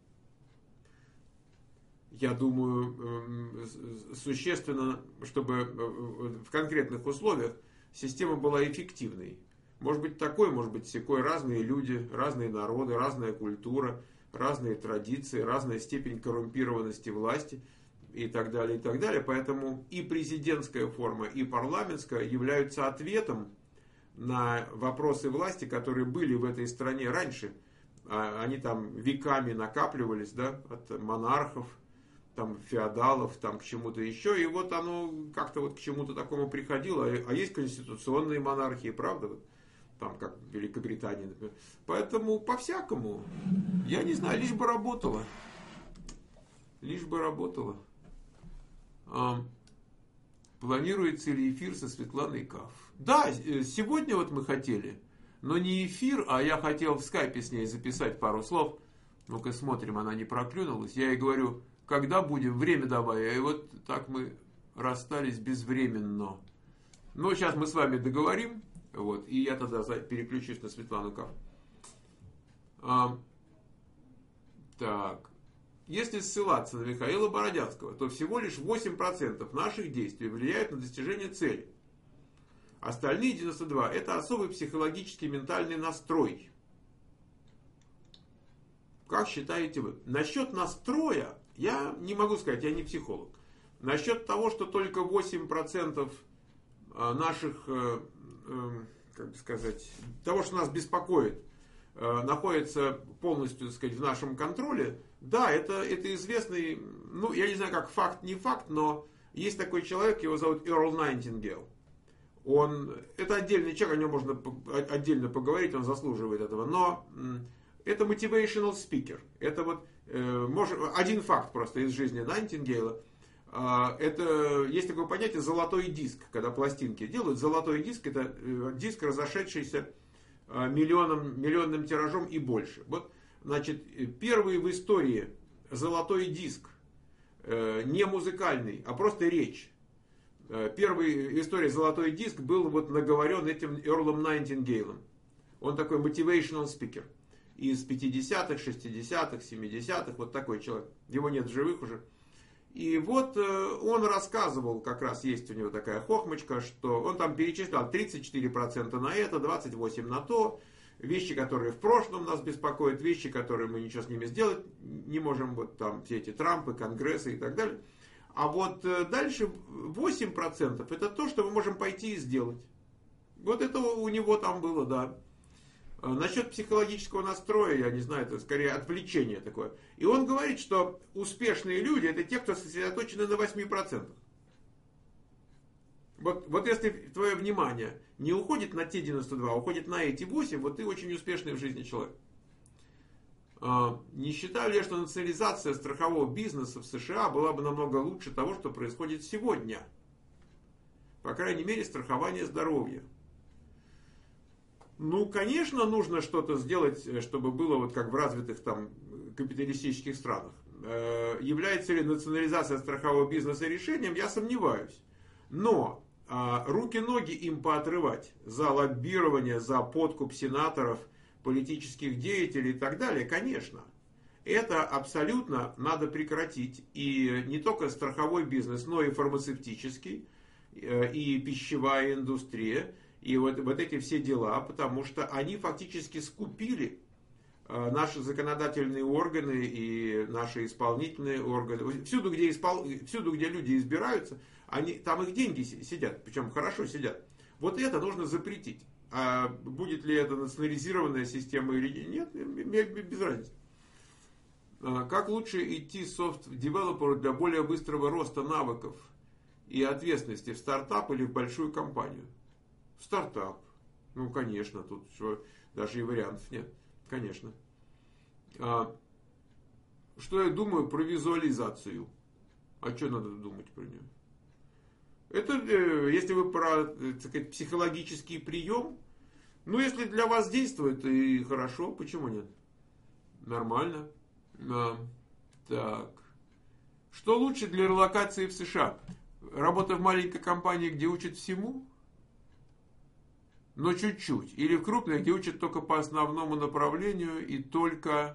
Я думаю, существенно, чтобы в конкретных условиях система была эффективной. Может быть такой, может быть сякой. Разные люди, разные народы, разная культура, разные традиции, разная степень коррумпированности власти и так далее, и так далее. Поэтому и президентская форма, и парламентская являются ответом на вопросы власти, которые были в этой стране раньше. Они там веками накапливались, да, от монархов, там, феодалов, там, к чему-то еще. И вот оно как-то вот к чему-то такому приходило. А есть конституционные монархии, правда? Там, как в Великобритании, например. Поэтому по-всякому. Я не знаю, лишь бы работало. Лишь бы работало. Планируется ли эфир со Светланой Каф? Да, сегодня вот мы хотели. Но не эфир, а я хотел в скайпе с ней записать пару слов. Ну-ка смотрим, она не проклюнулась. Я ей говорю, когда будем, время давай. И вот так мы расстались безвременно. Но сейчас мы с вами договорим. Вот, и я тогда переключусь на Светлану Каф. Так. Если ссылаться на Михаила Бородянского, то всего лишь 8% наших действий влияют на достижение цели. Остальные 92% это особый психологический ментальный настрой. Как считаете вы? Насчет настроя я не могу сказать, я не психолог. Насчет того, что только 8% наших, как бы сказать, того, что нас беспокоит, находится полностью, так сказать, в нашем контроле. Да, это известный, ну, я не знаю, как факт, не факт, но есть такой человек, его зовут Эрл Найтингейл. Это отдельный человек, о нем можно отдельно поговорить, он заслуживает этого. Но это motivational speaker. Это вот один факт просто из жизни Найтингейла. Это есть такое понятие золотой диск, когда пластинки делают. Золотой диск это диск, разошедшийся миллионным тиражом и больше. Вот, значит, первый в истории золотой диск, не музыкальный, а просто речь. Первый в истории золотой диск был вот наговорен этим Эрлом Найтингейлом. Он такой motivational speaker. Из 50-х, 60-х, 70-х, вот такой человек. Его нет в живых уже. И вот он рассказывал, как раз есть у него такая хохмочка, что он там перечислял 34% на это, 28% на то, вещи, которые в прошлом нас беспокоят, вещи, которые мы ничего с ними сделать не можем, вот там все эти Трампы, Конгрессы и так далее. А вот дальше 8% это то, что мы можем пойти и сделать. Вот это у него там было, да. Насчет психологического настроя, я не знаю, это скорее отвлечение такое. И он говорит, что успешные люди это те, кто сосредоточены на 8%. Вот если твое внимание не уходит на те 92, а уходит на эти 8, вот ты очень успешный в жизни человек. Не считаю ли я, что национализация страхового бизнеса в США была бы намного лучше того, что происходит сегодня? По крайней мере, страхование здоровья. Ну, конечно, нужно что-то сделать, чтобы было вот как в развитых там капиталистических странах. Является ли национализация страхового бизнеса решением, я сомневаюсь. Но руки-ноги им поотрывать за лоббирование, за подкуп сенаторов, политических деятелей и так далее, конечно. Это абсолютно надо прекратить. И не только страховой бизнес, но и фармацевтический, и пищевая индустрия, и вот эти все дела, потому что они фактически скупили наши законодательные органы и наши исполнительные органы. Всюду, где люди избираются, там их деньги сидят, причем хорошо сидят. Вот это нужно запретить. А будет ли это национализированная система или нет, без разницы. Как лучше идти софт-девелоперу для более быстрого роста навыков и ответственности, в стартап или в большую компанию? В стартап. Ну, конечно, тут даже и вариантов нет. Конечно. Что я думаю про визуализацию? А что надо думать про нее? Это, если вы про, так сказать, психологический прием, ну, если для вас действует, и хорошо, почему нет? Нормально. Так. Что лучше для релокации в США? Работа в маленькой компании, где учат всему, но чуть-чуть. Или в крупной, где учат только по основному направлению и только.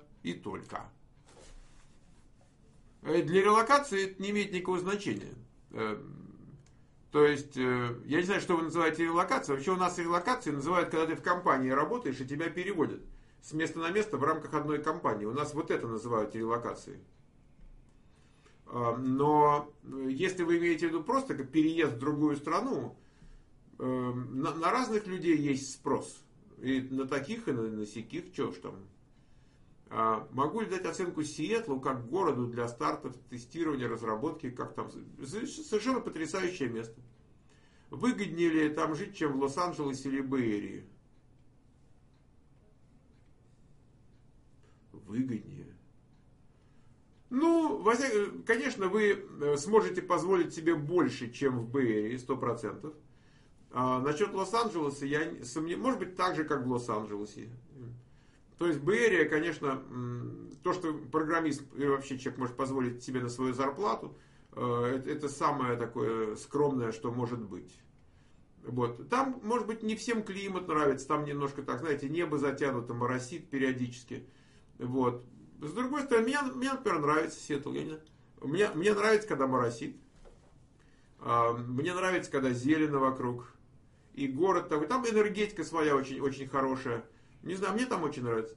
Для релокации это не имеет никакого значения. То есть, я не знаю, что вы называете релокацией. Вообще у нас релокацией называют, когда ты в компании работаешь и тебя переводят с места на место в рамках одной компании. У нас вот это называют релокацией. Но если вы имеете в виду просто как переезд в другую страну, на разных людей есть спрос. И на таких, и на сяких, что ж там. Могу ли дать оценку Сиэтлу как городу для стартов, тестирования, разработки, как там? Совершенно потрясающее место. Выгоднее ли там жить, чем в Лос-Анджелесе или Бэй-Эрии? Выгоднее. Ну, конечно, вы сможете позволить себе больше, чем в Бэй-Эрии, 100%. Насчет Лос-Анджелеса, может быть, так же, как в Лос-Анджелесе. То есть Бэй-Эрия, конечно, то, что программист или вообще человек может позволить себе на свою зарплату, это самое такое скромное, что может быть. Вот. Там, может быть, не всем климат нравится, там немножко так, знаете, небо затянуто, моросит периодически. Вот. С другой стороны, мне например, нравится Сиэтл. Мне нравится, когда моросит. Мне нравится, когда зелено вокруг. И город такой. Там энергетика своя очень, очень хорошая. Не знаю, мне там очень нравится.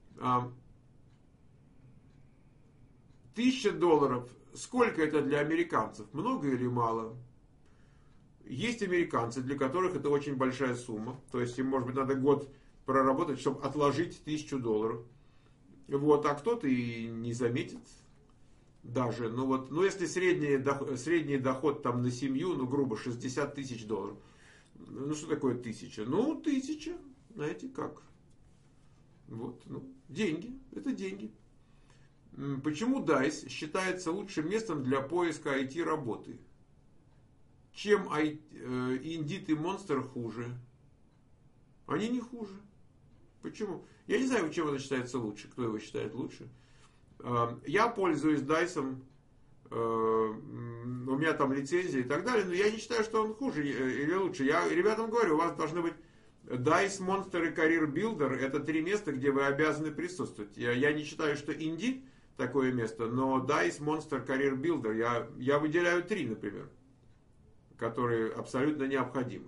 $1000. Сколько это для американцев? Много или мало? Есть американцы, для которых это очень большая сумма. То есть им, может быть, надо год проработать, чтобы отложить $1000. Вот, а кто-то и не заметит даже. Ну, если средний доход там на семью, ну, грубо, $60 тысяч. Ну, что такое 1000? Ну, 1000, знаете, как? Вот, деньги. Это деньги. Почему DICE считается лучшим местом для поиска IT-работы? Чем Indeed и Monster хуже? Они не хуже. Почему? Я не знаю, чем это считается лучше. Кто его считает лучше? Я пользуюсь DICE. У меня там лицензия и так далее. Но я не считаю, что он хуже или лучше. Я ребятам говорю, у вас должны быть DICE, Monster и Career Builder. Это 3 места, где вы обязаны присутствовать. Я не считаю, что Indeed такое место, но DICE, Monster, Career Builder я выделяю 3, например, которые абсолютно необходимы.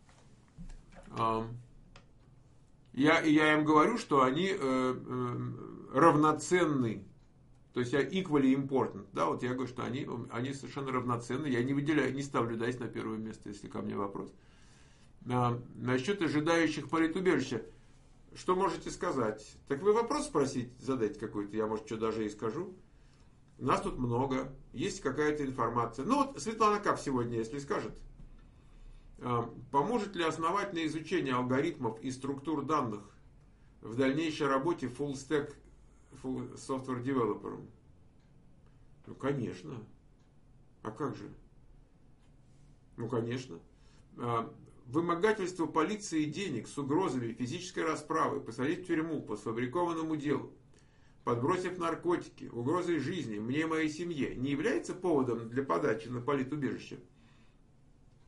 Я им говорю, что они равноценны. То есть я equally important. Да, вот я говорю, что они совершенно равноценны. Я не выделяю, не ставлю DICE на первое место, если ко мне вопрос. Насчет ожидающих политубежища. Что можете сказать? Так вы вопрос задать какой-то, я, может, что даже и скажу. Нас тут много, есть какая-то информация. Ну вот Светлана как сегодня, если скажет. Поможет ли основательное изучение алгоритмов и структур данных в дальнейшей работе full stack software developer? Ну, конечно. А как же? Ну, конечно. Вымогательство полиции денег с угрозами физической расправы, посадить в тюрьму по сфабрикованному делу, подбросив наркотики, угрозой жизни мне и моей семье, не является поводом для подачи на политубежище?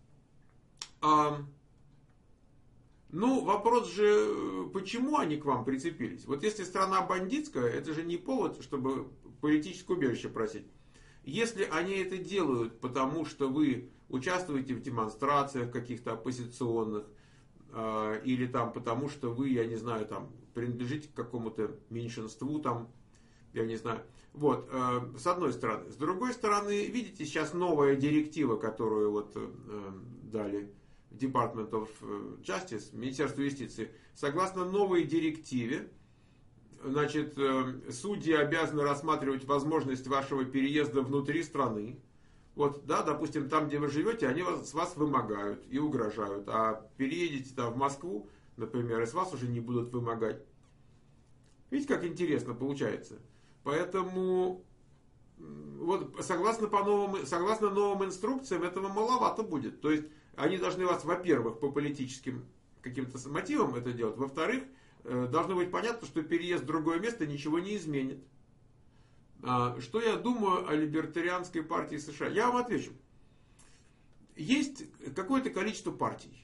Ну, вопрос же, почему они к вам прицепились? Вот если страна бандитская, это же не повод, чтобы политическое убежище просить. Если они это делают, потому что вы участвуете в демонстрациях каких-то оппозиционных, или там потому что вы, я не знаю, там принадлежите к какому-то меньшинству, там, я не знаю. Вот, с одной стороны. С другой стороны, видите, сейчас новая директива, которую вот дали Department of Justice, Министерство юстиции. Согласно новой директиве, значит, судьи обязаны рассматривать возможность вашего переезда внутри страны. Вот, да, допустим, там, где вы живете, они с вас вымогают и угрожают. А переедете там в Москву, например, и с вас уже не будут вымогать. Видите, как интересно получается. Поэтому, вот, согласно новым инструкциям, этого маловато будет. То есть, они должны вас, во-первых, по политическим каким-то мотивам это делать. Во-вторых, должно быть понятно, что переезд в другое место ничего не изменит. Что я думаю о либертарианской партии США? Я вам отвечу. Есть какое-то количество партий.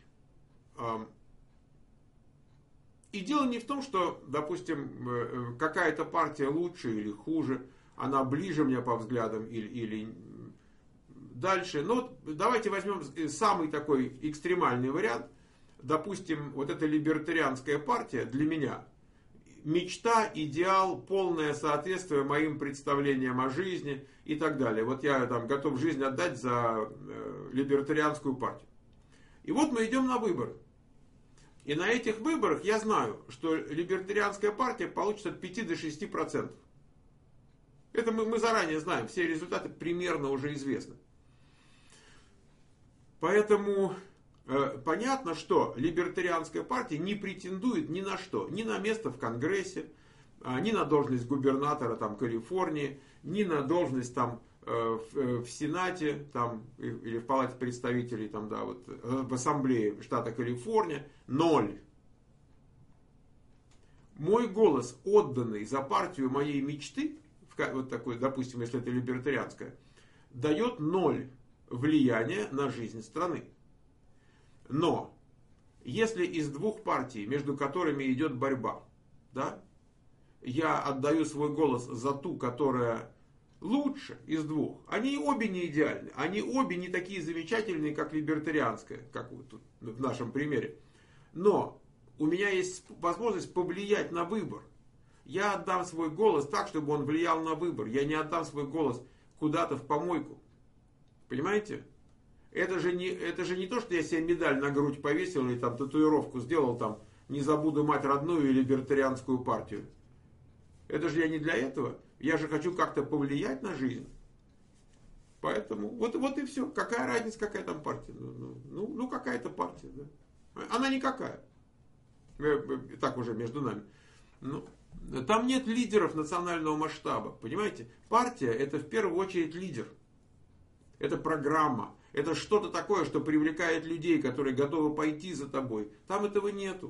И дело не в том, что, допустим, какая-то партия лучше или хуже, она ближе мне по взглядам или дальше. Но давайте возьмем самый такой экстремальный вариант. Допустим, вот эта либертарианская партия для меня мечта, идеал, полное соответствие моим представлениям о жизни и так далее. Вот я там готов жизнь отдать за либертарианскую партию. И вот мы идем на выборы. И на этих выборах я знаю, что либертарианская партия получит от 5 до 6%. Это мы заранее знаем, все результаты примерно уже известны. Поэтому понятно, что либертарианская партия не претендует ни на что. Ни на место в Конгрессе, ни на должность губернатора там, Калифорнии, ни на должность там, в Сенате там, или в Палате представителей там, да, вот, в Ассамблее штата Калифорния. 0. Мой голос, отданный за партию моей мечты, вот такой, допустим, если это либертарианская, дает 0 влияния на жизнь страны. Но, если из двух партий, между которыми идет борьба, да, я отдаю свой голос за ту, которая лучше из двух, они обе не идеальны, они обе не такие замечательные, как либертарианская, как вот тут в нашем примере. Но у меня есть возможность повлиять на выбор. Я отдам свой голос так, чтобы он влиял на выбор. Я не отдам свой голос куда-то в помойку. Понимаете? Это же не то, что я себе медаль на грудь повесил или там татуировку сделал, там, не забуду мать родную и либертарианскую партию. Это же я не для этого. Я же хочу как-то повлиять на жизнь. Поэтому вот и все. Какая разница, какая там партия? Ну какая-то партия. Да. Она никакая. Так уже между нами. Там нет лидеров национального масштаба. Понимаете? Партия это в первую очередь лидер. Это программа. Это что-то такое, что привлекает людей, которые готовы пойти за тобой. Там этого нету.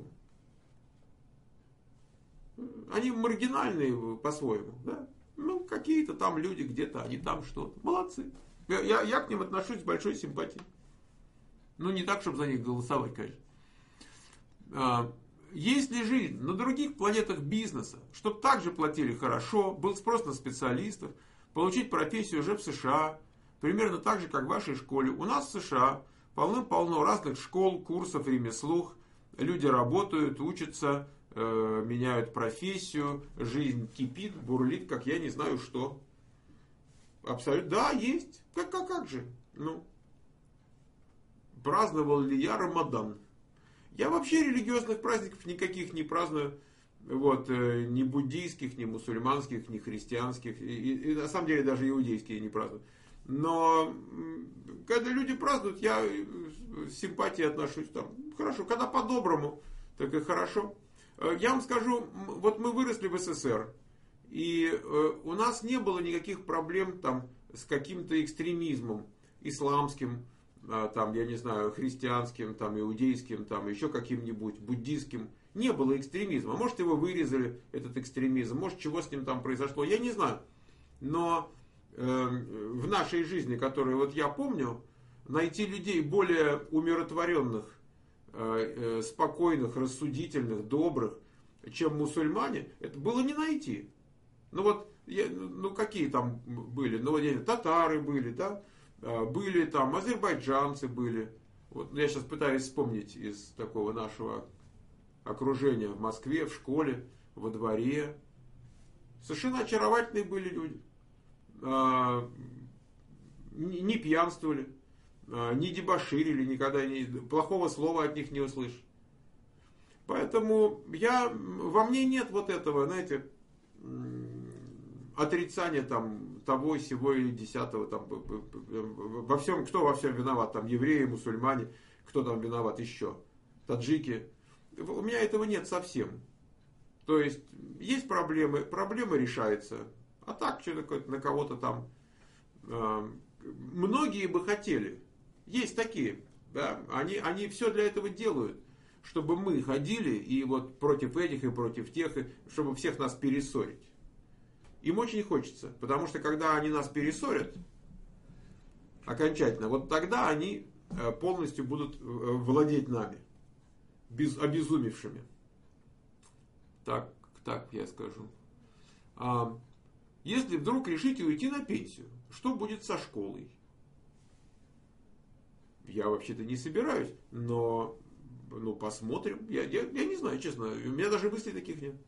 Они маргинальные по-своему. Да? Ну, какие-то там люди где-то, они там что-то. Молодцы. Я к ним отношусь с большой симпатией. Ну, не так, чтобы за них голосовать, конечно. Есть ли жизнь на других планетах бизнеса, чтобы также платили хорошо, был спрос на специалистов, получить профессию уже в США, примерно так же, как в вашей школе. У нас в США полным-полно разных школ, курсов, ремеслух. Люди работают, учатся, меняют профессию, жизнь кипит, бурлит, как я не знаю что. Абсолютно, да, есть. Как же? Праздновал ли я Рамадан? Я вообще религиозных праздников никаких не праздную. Вот, ни буддийских, ни мусульманских, ни христианских. И на самом деле даже иудейские не праздную. Но когда люди празднуют, я с симпатией отношусь там. Хорошо, когда по-доброму, так и хорошо. Я вам скажу, вот мы выросли в СССР, и у нас не было никаких проблем там с каким-то экстремизмом исламским, там, я не знаю, христианским, там, иудейским, там, еще каким-нибудь, буддийским. Не было экстремизма. Может, его вырезали, этот экстремизм, может, чего с ним там произошло, я не знаю. Но в нашей жизни, которую вот я помню, найти людей более умиротворенных, спокойных, рассудительных, добрых, чем мусульмане, это было не найти. Ну вот, ну какие там были? Ну вот татары были, да? Были там азербайджанцы были. Вот, я сейчас пытаюсь вспомнить из такого нашего окружения в Москве, в школе, во дворе. Совершенно очаровательные были люди. Не пьянствовали, не дебоширили, никогда плохого слова от них не услышишь. Поэтому во мне нет вот этого, знаете, отрицания там того, сего или десятого, там, во всем, кто во всем виноват, там, евреи, мусульмане, кто там виноват еще, таджики. У меня этого нет совсем. То есть проблемы решаются, а так что-то на кого-то там. Многие бы хотели, есть такие, да, они все для этого делают, чтобы мы ходили и вот против этих и против тех, чтобы всех нас перессорить. Им очень хочется, потому что когда они нас перессорят окончательно, вот тогда они полностью будут владеть нами, обезумевшими. Так я скажу. Если вдруг решите уйти на пенсию, что будет со школой? Я вообще-то не собираюсь, но посмотрим. Я не знаю, честно. У меня даже мыслей таких нет.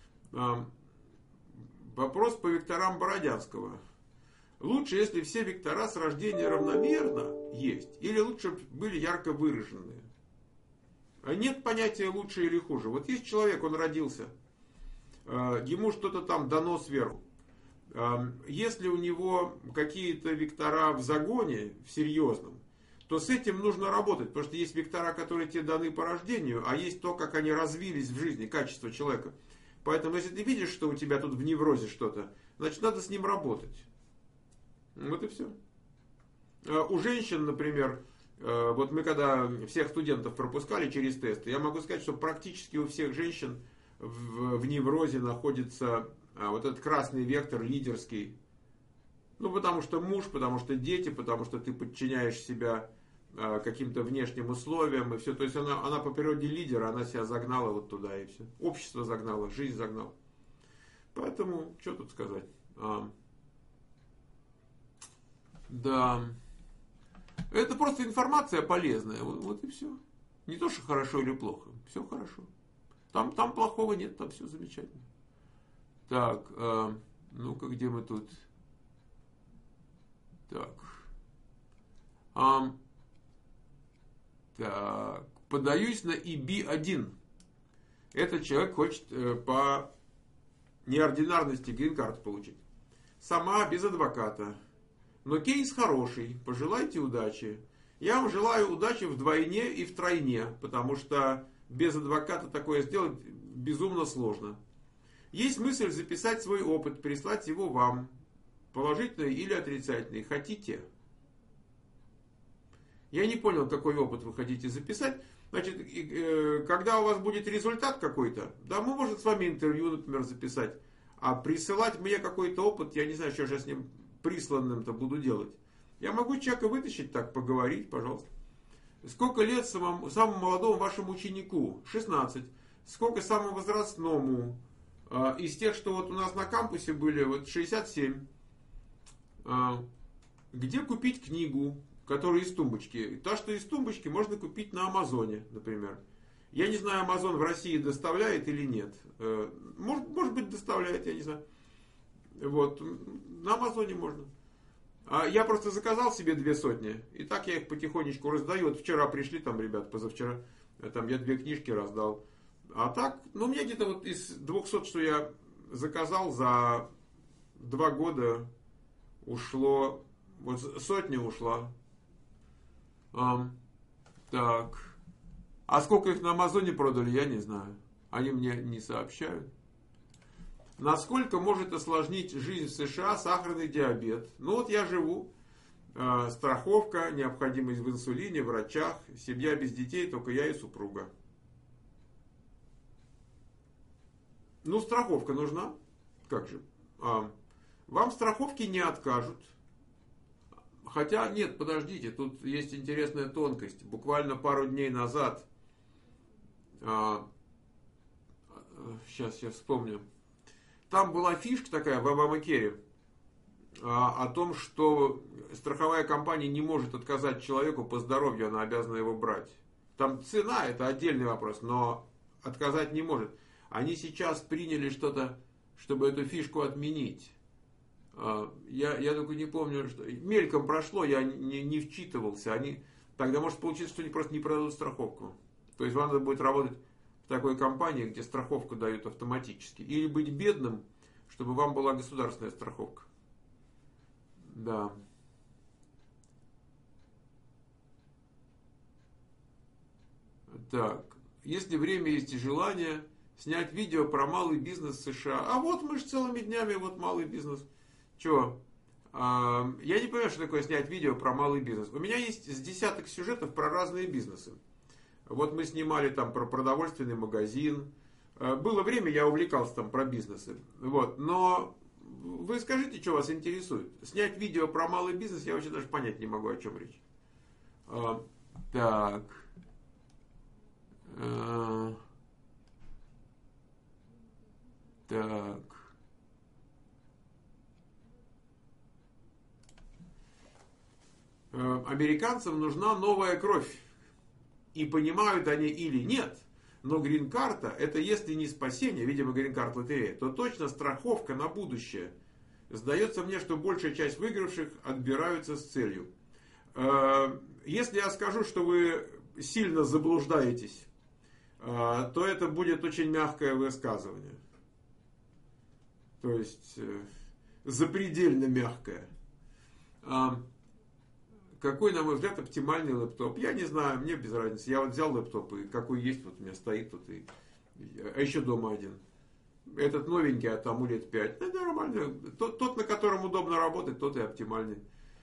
Вопрос по векторам Бородянского. Лучше, если все вектора с рождения равномерно есть, или лучше были ярко выраженные? Нет понятия лучше или хуже. Вот есть человек, он родился, ему что-то там дано сверху. Если у него какие-то вектора в загоне, в серьезном, то с этим нужно работать, потому что есть вектора, которые тебе даны по рождению, а есть то, как они развились в жизни, качество человека. Поэтому, если ты видишь, что у тебя тут в неврозе что-то, значит, надо с ним работать. Вот и все. У женщин, например, вот мы когда всех студентов пропускали через тесты, я могу сказать, что практически у всех женщин в неврозе находится вот этот красный вектор лидерский. Ну, потому что муж, потому что дети, потому что ты подчиняешь себя каким-то внешним условиям и все. То есть она по природе лидера, она себя загнала вот туда и все. Общество загнало, жизнь загнала. Поэтому, что тут сказать? Да. Это просто информация полезная. Вот и все. Не то, что хорошо или плохо. Все хорошо. Там плохого нет, там все замечательно. Так, ну-ка, где мы тут? Так. Так. Подаюсь на EB1. Этот человек хочет по неординарности грин-карту получить. Сама, без адвоката. Но кейс хороший. Пожелайте удачи. Я вам желаю удачи вдвойне и втройне, потому что без адвоката такое сделать безумно сложно. Есть мысль записать свой опыт, прислать его вам. Положительный или отрицательный. Хотите? Я не понял, какой опыт вы хотите записать. Значит, когда у вас будет результат какой-то, да, мы можем с вами интервью, например, записать. А присылать мне какой-то опыт, я не знаю, что я с ним присланным-то буду делать. Я могу человека вытащить так, поговорить, пожалуйста. Сколько лет самому молодому вашему ученику? 16. Сколько самому возрастному? Из тех, что вот у нас на кампусе были, вот 67. Где купить книгу, которая из тумбочки? Та, что из тумбочки, можно купить на Амазоне, например. Я не знаю, Амазон в России доставляет или нет. Может быть, доставляет, я не знаю. Вот. На Амазоне можно. Я просто заказал себе 200. И так я их потихонечку раздаю. Вот вчера пришли там ребят, позавчера. Там я 2 книжки раздал. А так, ну, у меня где-то вот из 200, что я заказал, за 2 года ушло, вот 100 ушла. Так. А сколько их на Амазоне продали, я не знаю. Они мне не сообщают. Насколько может осложнить жизнь в США сахарный диабет? Ну вот я живу. Страховка, необходимость в инсулине, врачах, семья без детей, только я и супруга. Ну, страховка нужна. Как же? Вам страховки не откажут. Хотя нет, подождите, тут есть интересная тонкость. Буквально пару дней назад, сейчас я вспомню, там была фишка такая в Обамакере о том, что страховая компания не может отказать человеку по здоровью, она обязана его брать. Там цена, это отдельный вопрос, но отказать не может. Они сейчас приняли что-то, чтобы эту фишку отменить. Я только не помню, что... Мельком прошло, я не вчитывался. Тогда может получиться, что они просто не продадут страховку. То есть вам надо будет работать в такой компании, где страховку дают автоматически. Или быть бедным, чтобы вам была государственная страховка. Да. Так. Если время есть и желание снять видео про малый бизнес США. А вот мы же целыми днями, вот малый бизнес. Чего? Я не понимаю, что такое снять видео про малый бизнес. У меня есть с десяток сюжетов про разные бизнесы. Вот мы снимали там про продовольственный магазин. Было время, я увлекался там про бизнесы. Вот. Но вы скажите, что вас интересует. Снять видео про малый бизнес, я вообще даже понять не могу, о чем речь. Так. Так. Американцам нужна новая кровь. И понимают они или нет, но грин-карта, это если не спасение, видимо, грин-карт лотерея, то точно страховка на будущее. Сдается мне, что большая часть выигравших отбираются с целью. Если я скажу, что вы сильно заблуждаетесь, то это будет очень мягкое высказывание. То есть, запредельно мягкое. Какой, на мой взгляд, оптимальный лэптоп? Я не знаю, мне без разницы. Я вот взял лэптоп, и какой есть, вот у меня стоит тут. А еще дома один. Этот новенький, а тому лет 5. Это нормально. Тот, на котором удобно работать, тот и оптимальный.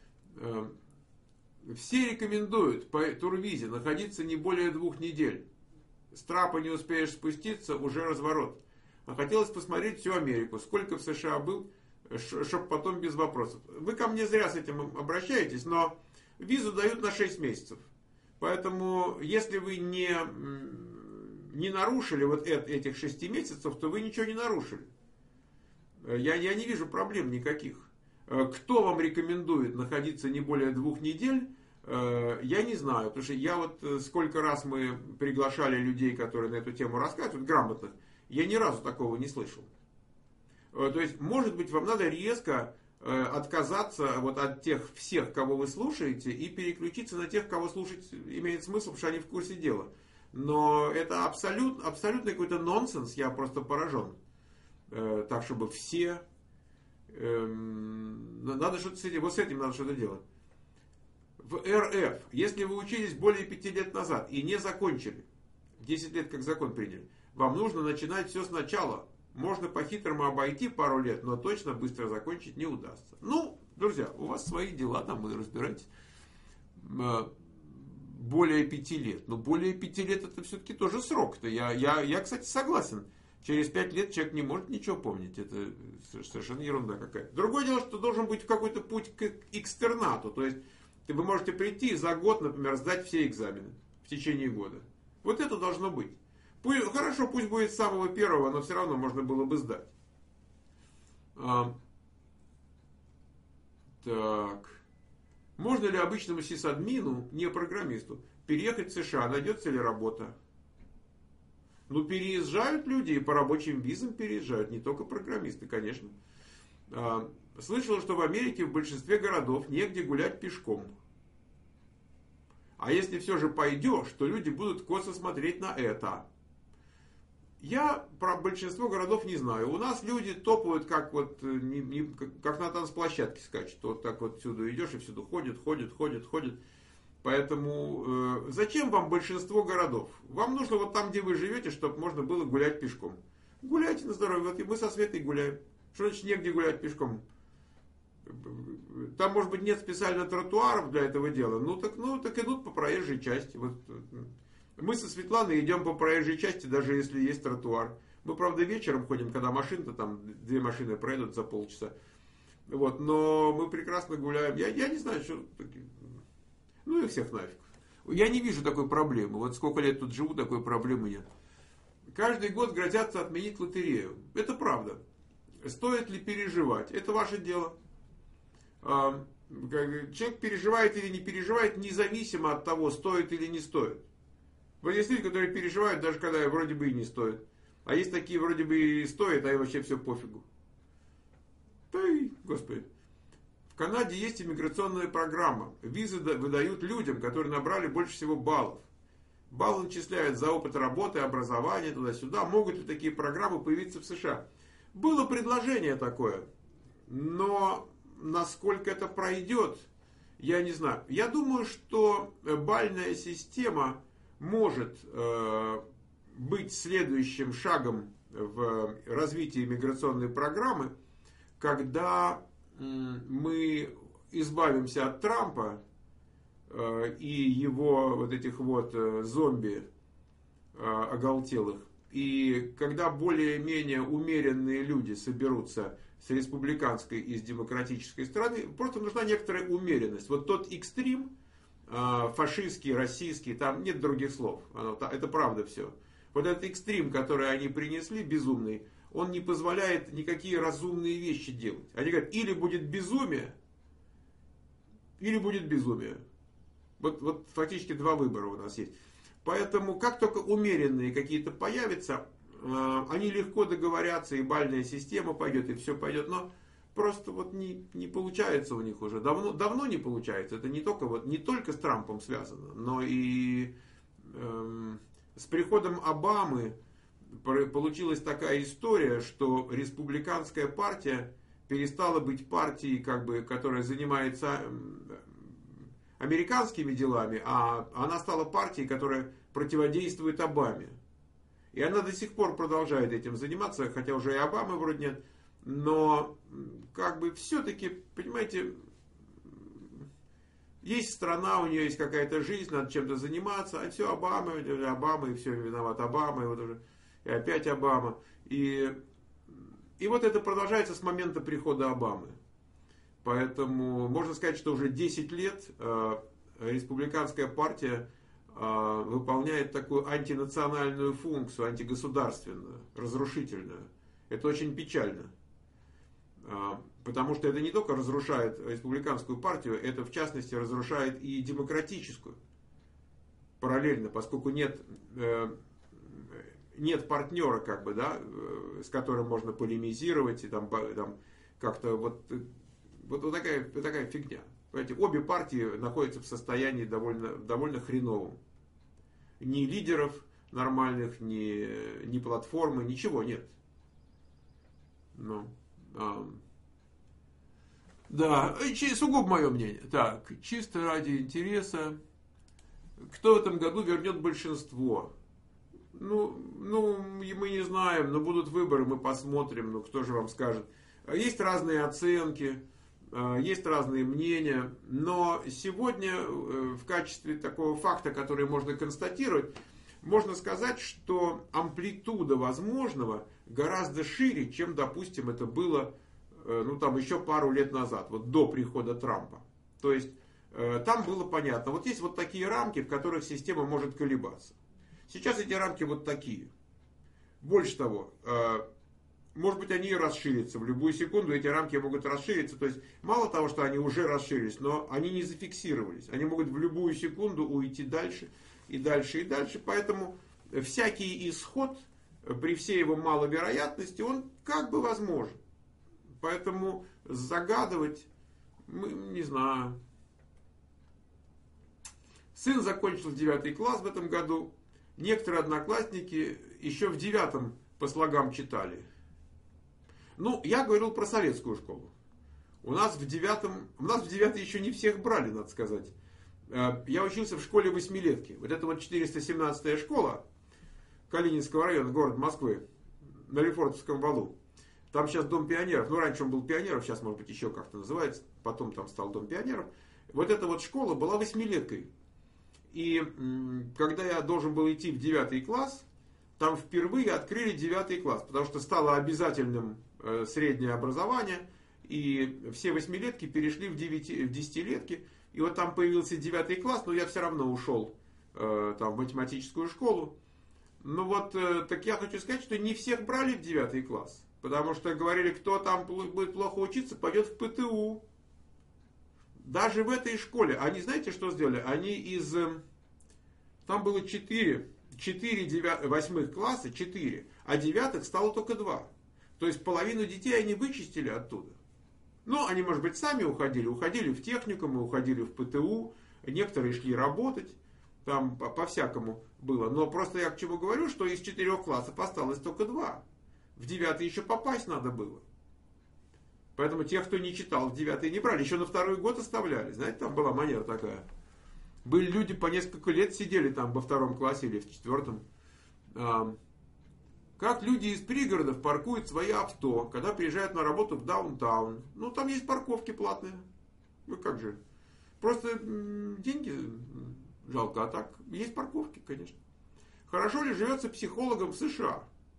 Все рекомендуют по турвизе находиться не более 2 недель. С трапа не успеешь спуститься, уже разворот. А хотелось посмотреть всю Америку. Сколько в США был, чтобы потом без вопросов. Вы ко мне зря с этим обращаетесь, но визу дают на 6 месяцев. Поэтому, если вы не нарушили вот этих 6 месяцев, то вы ничего не нарушили. Я не вижу проблем никаких. Кто вам рекомендует находиться не более 2 недель, я не знаю. Потому что я вот сколько раз мы приглашали людей, которые на эту тему рассказывают, грамотных, я ни разу такого не слышал. То есть, может быть, вам надо резко отказаться вот от тех всех, кого вы слушаете, и переключиться на тех, кого слушать имеет смысл, потому что они в курсе дела. Но это абсолютно какой-то нонсенс, я просто поражен. Так, чтобы все... Надо что-то с этим, вот с этим надо что-то делать. В РФ, если вы учились более 5 лет назад и не закончили, 10 лет как закон приняли, вам нужно начинать все сначала. Можно по-хитрому обойти пару лет, но точно быстро закончить не удастся. Ну, друзья, у вас свои дела, там вы разбираетесь. Более 5 лет. Но более 5 лет это все-таки тоже срок-то. Я, кстати, согласен. Через 5 лет человек не может ничего помнить. Это совершенно ерунда какая-то. Другое дело, что должен быть какой-то путь к экстернату. То есть, вы можете прийти и за год, например, сдать все экзамены в течение года. Вот это должно быть. Хорошо, пусть будет с самого первого, но все равно можно было бы сдать. Так. Можно ли обычному сисадмину, не программисту, переехать в США? Найдется ли работа? Ну, переезжают люди, и по рабочим визам переезжают, не только программисты, конечно. Слышал, что в Америке в большинстве городов негде гулять пешком. А если все же пойдешь, то люди будут косо смотреть на это. Я про большинство городов не знаю. У нас люди топают, как вот как на танцплощадке скачут. Вот так вот всюду идешь и всюду ходят. Поэтому зачем вам большинство городов? Вам нужно вот там, где вы живете, чтобы можно было гулять пешком. Гуляйте на здоровье. Вот и мы со Светой гуляем. Что значит негде гулять пешком? Там, может быть, нет специально тротуаров для этого дела. Ну так идут по проезжей части. Вот. Мы со Светланой идем по проезжей части, даже если есть тротуар. Мы, правда, вечером ходим, когда машины-то там 2 машины пройдут за полчаса. Вот, но мы прекрасно гуляем. Я не знаю, что такие. Ну и всех нафиг. Я не вижу такой проблемы. Вот сколько лет тут живу, такой проблемы нет. Каждый год грозятся отменить лотерею. Это правда. Стоит ли переживать? Это ваше дело. Человек переживает или не переживает, независимо от того, стоит или не стоит. Вот есть люди, которые переживают, даже когда вроде бы и не стоит. А есть такие, вроде бы и стоят, а им вообще все пофигу. Да и, господи. В Канаде есть иммиграционная программа. Визы выдают людям, которые набрали больше всего баллов. Баллы начисляют за опыт работы, образования, туда-сюда. Могут ли такие программы появиться в США? Было предложение такое, но насколько это пройдет, я не знаю. Я думаю, что бальная система может быть следующим шагом в развитии миграционной программы, когда мы избавимся от Трампа и его вот этих вот зомби оголтелых. И когда более-менее умеренные люди соберутся с республиканской и с демократической стороны, просто нужна некоторая умеренность. Вот тот экстрим, фашистский, российский, там нет других слов. Это правда все. Вот этот экстрим, который они принесли, безумный, он не позволяет никакие разумные вещи делать. Они говорят, или будет безумие, или будет безумие. Вот фактически два выбора у нас есть. Поэтому, как только умеренные какие-то появятся, они легко договорятся, и бальная система пойдет, и все пойдет. Но просто вот не получается у них уже. Давно не получается. Это не только с Трампом связано, но и с приходом Обамы получилась такая история, что республиканская партия перестала быть партией, которая занимается американскими делами, а она стала партией, которая противодействует Обаме. И она до сих пор продолжает этим заниматься, хотя уже и Обамы вроде нет. Но все-таки, понимаете, есть страна, у нее есть какая-то жизнь, надо чем-то заниматься, а все Обама, и все виноват Обама, и вот уже и опять Обама. И вот это продолжается с момента прихода Обамы. Поэтому можно сказать, что уже 10 лет республиканская партия выполняет такую антинациональную функцию, антигосударственную, разрушительную. Это очень печально. Потому что это не только разрушает республиканскую партию, это в частности разрушает и демократическую. Параллельно, поскольку нет партнера, с которым можно полемизировать и там как-то вот такая фигня. Понимаете, обе партии находятся в состоянии довольно хреновом. Ни лидеров нормальных, ни платформы, ничего нет. Да, сугубо мое мнение. Так, чисто ради интереса. Кто в этом году вернет большинство? Мы не знаем, но будут выборы, мы посмотрим, кто же вам скажет. Есть разные оценки, есть разные мнения, но сегодня в качестве такого факта, который можно констатировать, можно сказать, что амплитуда возможного гораздо шире, чем, допустим, это было еще пару лет назад, вот до прихода Трампа. То есть там было понятно, вот есть вот такие рамки, в которых система может колебаться. Сейчас эти рамки вот такие. Больше того, может быть, они и расширятся. В любую секунду эти рамки могут расшириться. То есть, мало того, что они уже расширились, но они не зафиксировались. Они могут в любую секунду уйти дальше и дальше и дальше. Поэтому всякий исход, при всей его маловероятности, он возможен. Поэтому загадывать, не знаю. Сын закончил 9 класс в этом году. Некоторые одноклассники еще в 9 по слогам читали. Я говорил про советскую школу. У нас в 9 еще не всех брали, надо сказать. Я учился в школе 8-летки. Вот это вот 417-я школа Калининского района, город Москвы, на Лефортовском валу. Там сейчас Дом пионеров. Раньше он был пионеров, сейчас, может быть, еще как-то называется. Потом там стал Дом пионеров. Вот эта вот школа была 8-леткой. И когда я должен был идти в 9 класс, там впервые открыли 9 класс, потому что стало обязательным среднее образование. и все восьмилетки перешли в 10-летки. И вот там появился 9 класс, но я все равно ушел там, в математическую школу. Ну вот, так я хочу сказать, что не всех брали в 9 класс. Потому что говорили, кто там будет плохо учиться, пойдет в ПТУ. Даже в этой школе. Они, знаете, что сделали? Они из... Там было 4 8 класса, 4, а 9 стало только 2. То есть половину детей они вычистили оттуда. Ну, они, может быть, сами уходили в техникумы, уходили в ПТУ, некоторые шли работать, там по-всякому было. Но просто я к чему говорю, что из 4 классов осталось только 2. В 9 еще попасть надо было. Поэтому тех, кто не читал, в 9 не брали. Еще на 2-й год оставляли. Знаете, там была манера такая. Были люди по несколько лет сидели там во 2 классе или в 4. Как люди из пригородов паркуют свои авто, когда приезжают на работу в даунтаун. Ну, там есть парковки платные. Ну, как же. Просто деньги жалко, а так есть парковки, конечно. Хорошо ли живется психологам в США?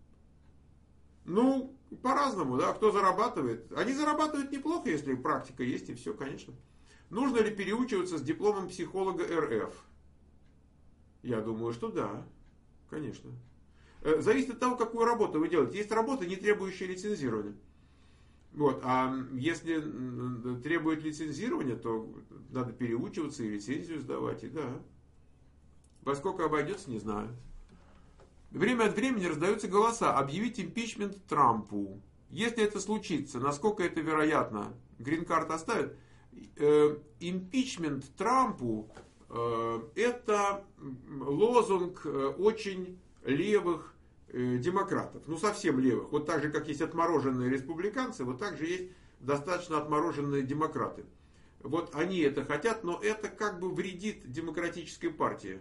Ну, по-разному, да, кто зарабатывает. Они зарабатывают неплохо, если практика есть, и все, конечно. Нужно ли переучиваться с дипломом психолога РФ? Я думаю, что да, конечно. Зависит от того, какую работу вы делаете. Есть работы, не требующие лицензирования. Вот, а если требует лицензирования, то надо переучиваться и лицензию сдавать, и да. Во сколько обойдется, не знаю. Время от времени раздаются голоса объявить импичмент Трампу. Если это случится, насколько это вероятно, грин-карт оставят? Импичмент Трампу это лозунг очень левых демократов. Ну, совсем левых. Вот так же, как есть отмороженные республиканцы, вот так же есть достаточно отмороженные демократы. Вот они это хотят, но это как бы вредит демократической партии.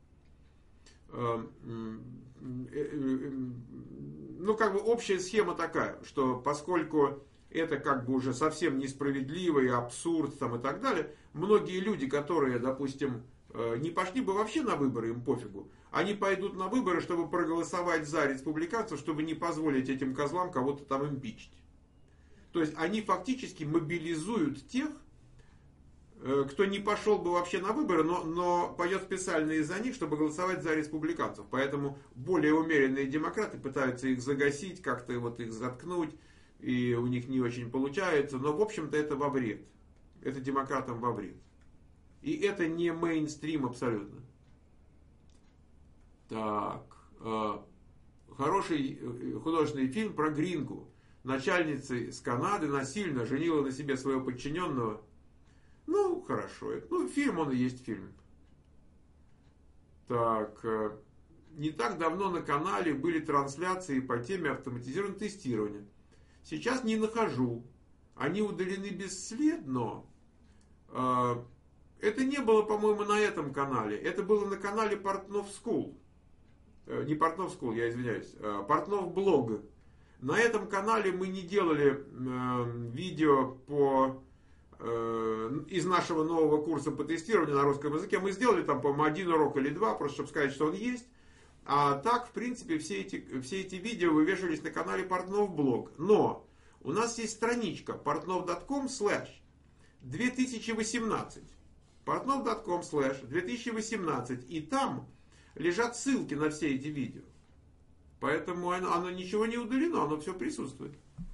Ну, как бы общая схема такая, что поскольку это как бы уже совсем несправедливо и абсурд там, и так далее, многие люди, которые, допустим, не пошли бы вообще на выборы, им пофигу, они пойдут на выборы, чтобы проголосовать за республиканцев, чтобы не позволить этим козлам кого-то там импичить. То есть они фактически мобилизуют тех, кто не пошел бы вообще на выборы, но пойдет специально из-за них, чтобы голосовать за республиканцев. Поэтому более умеренные демократы пытаются их загасить, как-то вот их заткнуть, и у них не очень получается. Но в общем-то это во вред. Это демократам во вред. И это не мейнстрим абсолютно. Так. Хороший художественный фильм про Гринку. Начальница из Канады насильно женила на себе своего подчиненного. Ну, хорошо. Ну, фильм он и есть фильм. Так. Не так давно на канале были трансляции по теме автоматизированного тестирования. Сейчас не нахожу. Они удалены бесследно. Это не было, по-моему, на этом канале. Это было на канале Портнов School. Не Портнов School, я извиняюсь. Портнов Блог. На этом канале мы не делали видео из нашего нового курса по тестированию на русском языке. Мы сделали там, по-моему, 1 урок или 2, просто чтобы сказать, что он есть. А так, в принципе, все эти видео вывешивались на канале Портнов Блог. Но у нас есть страничка portnov.com/2018. portnov.com/2018. И там лежат ссылки на все эти видео. Поэтому оно ничего не удалено, оно все присутствует.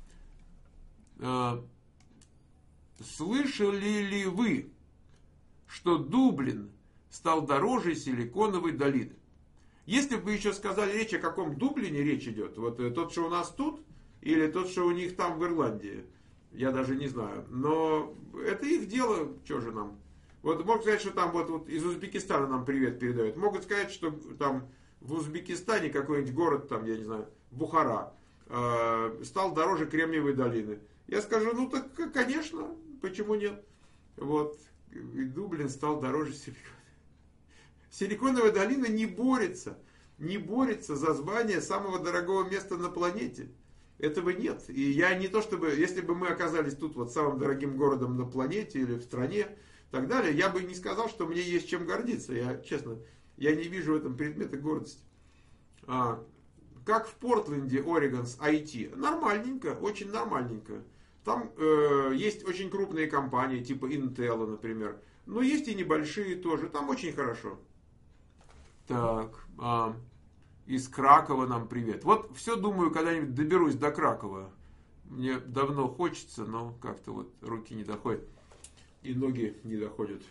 Слышали ли вы, что Дублин стал дороже Силиконовой долины? Если бы вы еще сказали речь, о каком Дублине речь идет, вот тот, что у нас тут, или тот, что у них там в Ирландии, я даже не знаю. Но это их дело, что же нам. Вот могут сказать, что там вот из Узбекистана нам привет передают. Могут сказать, что там в Узбекистане какой-нибудь город, там, я не знаю, Бухара, стал дороже Кремниевой долины. Я скажу, ну так, конечно, почему нет? Вот, и Дублин стал дороже Силиконовой. Силиконовая долина не борется за звание самого дорогого места на планете. Этого нет. И я не то чтобы, если бы мы оказались тут вот самым дорогим городом на планете или в стране, и так далее, я бы не сказал, что мне есть чем гордиться. Я, честно, я не вижу в этом предмета гордости. Как в Портленде, Орегон с IT? Нормальненько, очень нормальненько. Там есть очень крупные компании, типа Intel, например. Но есть и небольшие тоже. Там очень хорошо. Так, из Кракова нам привет. Вот все думаю, когда-нибудь доберусь до Кракова. Мне давно хочется, но как-то вот руки не доходят. И ноги не доходят.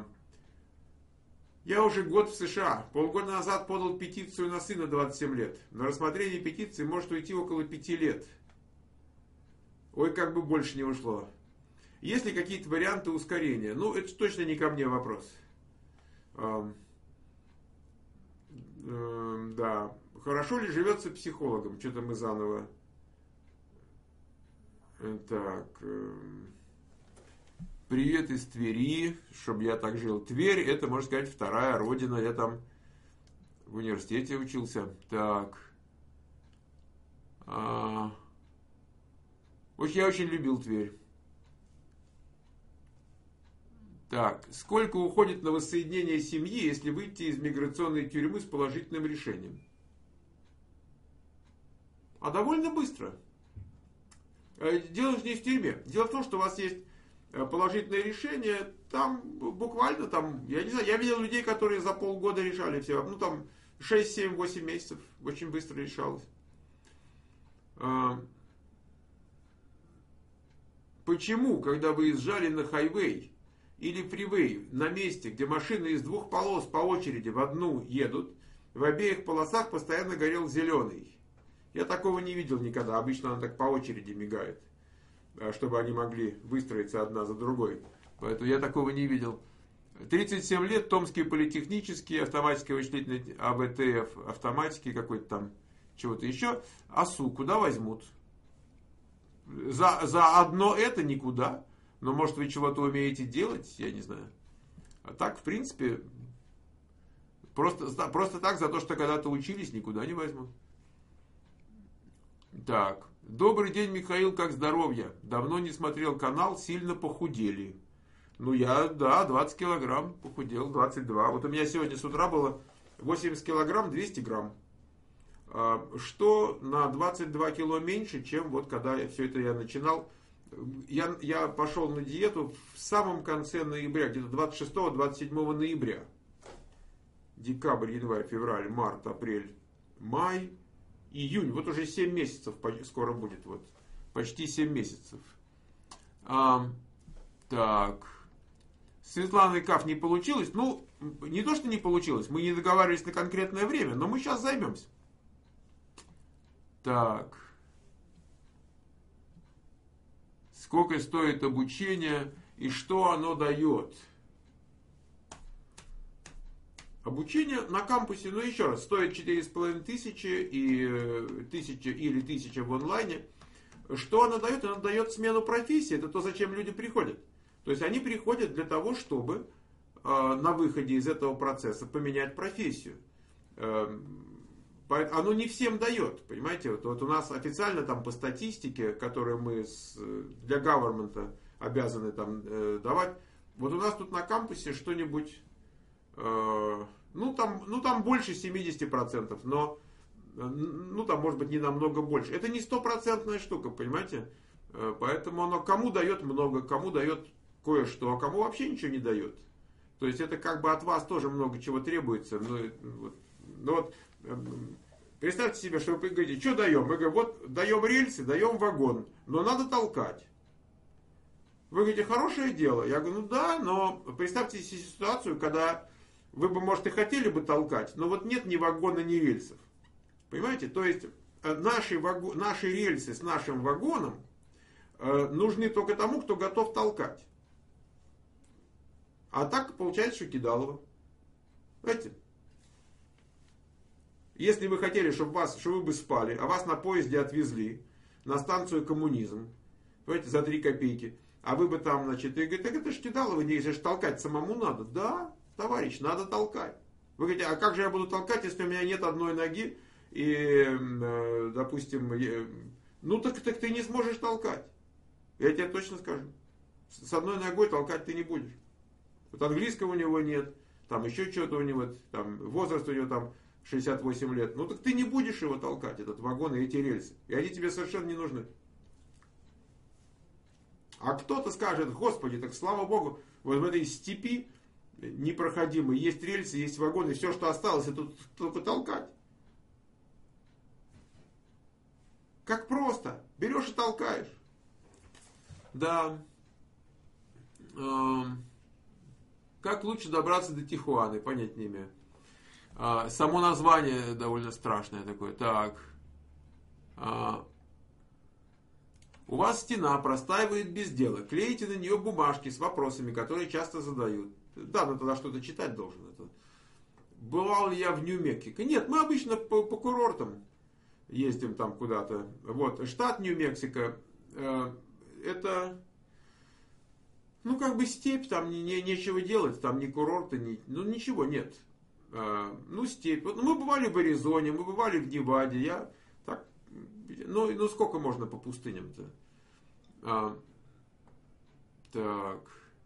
Я уже год в США. Полгода назад подал петицию на сына 27 лет. На рассмотрение петиции может уйти около 5 лет. Ой, как бы больше не ушло. Есть ли какие-то варианты ускорения? Ну, это точно не ко мне вопрос. Да. Хорошо ли живется психологом? Что-то мы заново. Так. Привет из Твери. Чтобы я так жил. Тверь, это, можно сказать, вторая родина. Я там в университете учился. Так. Я очень любил Тверь. Так, сколько уходит на воссоединение семьи, если выйти из миграционной тюрьмы с положительным решением? А довольно быстро. Дело же не в тюрьме. Дело в том, что у вас есть положительное решение, там буквально, я не знаю, я видел людей, которые за полгода решали все. 6, 7, 8 месяцев. Очень быстро решалось. Почему, когда выезжали на хайвей или фривей на месте, где машины из двух полос по очереди в одну едут, в обеих полосах постоянно горел зеленый? Я такого не видел никогда. Обычно она так по очереди мигает, чтобы они могли выстроиться одна за другой. Поэтому я такого не видел. 37 лет, Томский политехнический, автоматический вычислительный АБТФ, автоматический какой-то там, чего-то еще. АСУ куда возьмут? За одно это никуда. Но может вы чего-то умеете делать, я не знаю. А так, в принципе, просто так, за то, что когда-то учились, никуда не возьмут. Так. Добрый день, Михаил, как здоровье? Давно не смотрел канал, сильно похудели. 20 килограмм похудел, 22. Вот у меня сегодня с утра было 80 килограмм, 200 грамм. Что на 22 кило меньше, чем вот когда все это я начинал. Я пошел на диету в самом конце ноября, где-то 26-27 ноября. Декабрь, январь, февраль, март, апрель, май, июнь. Вот уже 7 месяцев скоро будет. Вот. Почти 7 месяцев. Так. Светлана Каф не получилось. Не то, что не получилось. Мы не договаривались на конкретное время, но мы сейчас займемся. Так. Сколько стоит обучение и что оно дает? Обучение на кампусе, еще раз, стоит 4500 и 1000 или 1000 в онлайне. Что оно дает? Оно дает смену профессии. Это то, зачем люди приходят. То есть они приходят для того, чтобы на выходе из этого процесса поменять профессию. Оно не всем дает, понимаете? Вот у нас официально там по статистике, которую мы для government обязаны там давать, вот у нас тут на кампусе что-нибудь, там больше 70%, но там может быть не намного больше. Это не 100% штука, понимаете? Поэтому оно кому дает много, кому дает кое-что, а кому вообще ничего не дает. То есть это как бы от вас тоже много чего требуется. Представьте себе, что вы говорите, что даем? Мы говорим, вот даем рельсы, даем вагон, но надо толкать. Вы говорите, хорошее дело. Я говорю, да, но представьте себе ситуацию, когда вы бы, может, и хотели бы толкать, но вот нет ни вагона, ни рельсов. Понимаете? То есть наши рельсы с нашим вагоном нужны только тому, кто готов толкать. А так получается, что кидалово. Знаете? Если вы хотели, чтобы вы бы спали, а вас на поезде отвезли на станцию Коммунизм, понимаете, за 3 копейки, а вы бы там, и говорите, так это ж кидалово, если же толкать самому надо. Да, товарищ, надо толкать. Вы говорите, а как же я буду толкать, если у меня нет одной ноги, и, допустим, так ты не сможешь толкать. Я тебе точно скажу. С одной ногой толкать ты не будешь. Вот английского у него нет, там еще что-то у него, там возраст у него там 68 лет. Так ты не будешь его толкать, этот вагон и эти рельсы. И они тебе совершенно не нужны. А кто-то скажет, Господи, так слава Богу, вот в этой степи непроходимой есть рельсы, есть вагоны, все, что осталось, это только толкать. Как просто. Берешь и толкаешь. Да. Как лучше добраться до Тихуаны? Понять не имею. Само название довольно страшное такое. Так. У вас стена простаивает без дела. Клеите на нее бумажки с вопросами, которые часто задают. Да, но тогда что-то читать должен. Это. Бывал ли я в Нью-Мексико? Нет, мы обычно по курортам ездим там куда-то. Вот, штат Нью-Мексико. Это, ну, как бы степь, там нечего делать, там ни курорты, ну, ничего нет. Ну, степь. Вот, мы бывали в Аризоне, мы бывали в Неваде. Я так, ну сколько можно по пустыням-то? Так.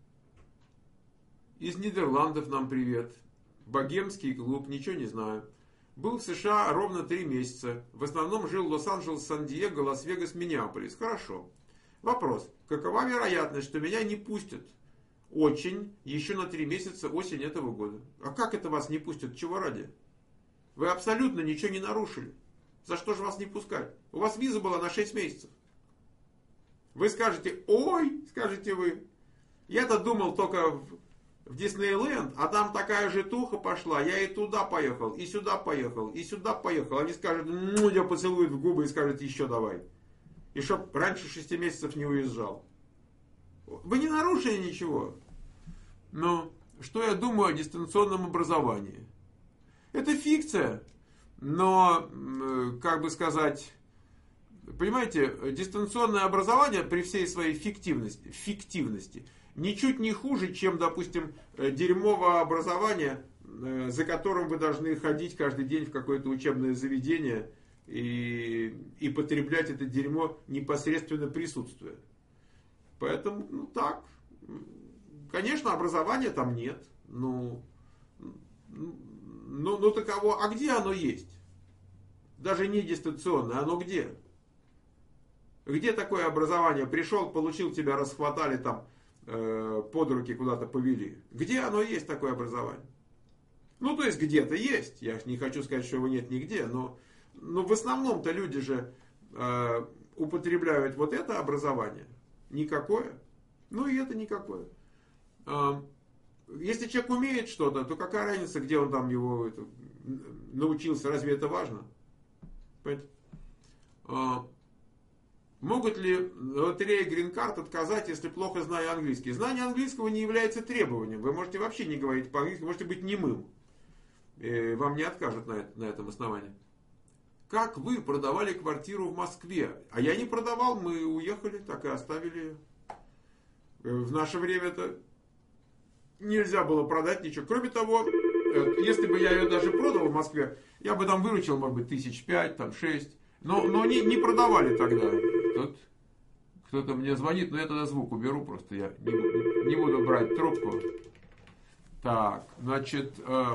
Из Нидерландов нам привет. Богемский клуб, ничего не знаю. Был в США ровно 3 месяца. В основном жил в Лос-Анджелес, Сан-Диего, Лас-Вегас, Миннеаполис. Хорошо. Вопрос. Какова вероятность, что меня не пустят? Очень. Еще на 3 месяца осень этого года. А как это вас не пустят? Чего ради? Вы абсолютно ничего не нарушили. За что же вас не пускать? У вас виза была на 6 месяцев. Вы скажете, ой, скажете вы. Я-то думал только в Диснейленд, а там такая же туха пошла. Я и туда поехал, и сюда поехал, и сюда поехал. Они скажут, ну, я поцелуют в губы и скажут, еще давай. И чтоб раньше 6 месяцев не уезжал. Вы не нарушили ничего. Но что я думаю о дистанционном образовании? Это фикция. Но, как бы сказать, понимаете, дистанционное образование при всей своей фиктивности ничуть не хуже, чем, допустим, дерьмовое образование, за которым вы должны ходить каждый день в какое-то учебное заведение и потреблять это дерьмо непосредственно присутствуя. Поэтому, ну так, конечно, образования там нет. Ну таково, а где оно есть? Даже не дистанционное, оно где? Где такое образование? Пришел, получил, тебя расхватали там, под руки куда-то повели. Где оно есть, такое образование? Ну, то есть, где-то есть. Я не хочу сказать, что его нет нигде, но в основном-то люди же употребляют вот это образование. Никакое. Ну, и это никакое. Если человек умеет что-то, то какая разница, где он там его научился? Разве это важно? Понимаете? Могут ли лотереи Green-Card отказать, если плохо знаю английский? Знание английского не является требованием. Вы можете вообще не говорить по-английски, можете быть немым. И вам не откажут на этом основании. Как вы продавали квартиру в Москве? А я не продавал, мы уехали, так и оставили. В наше время это нельзя было продать ничего. Кроме того, если бы я ее даже продал в Москве, я бы там выручил, может быть, 5 000, там 6. Но не продавали тогда. Тут кто-то мне звонит, но я тогда звук уберу просто. Я не буду брать трубку. Так, значит,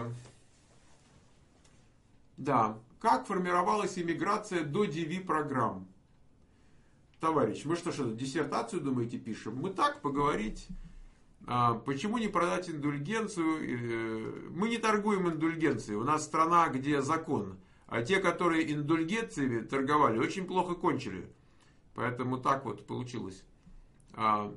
да. Как формировалась иммиграция до DV-программ? Товарищ, мы что, диссертацию, думаете, пишем? Мы так поговорить. Почему не продать индульгенцию? Мы не торгуем индульгенцией. У нас страна, где закон. А те, которые индульгенциями торговали, очень плохо кончили. Поэтому так вот получилось. Так.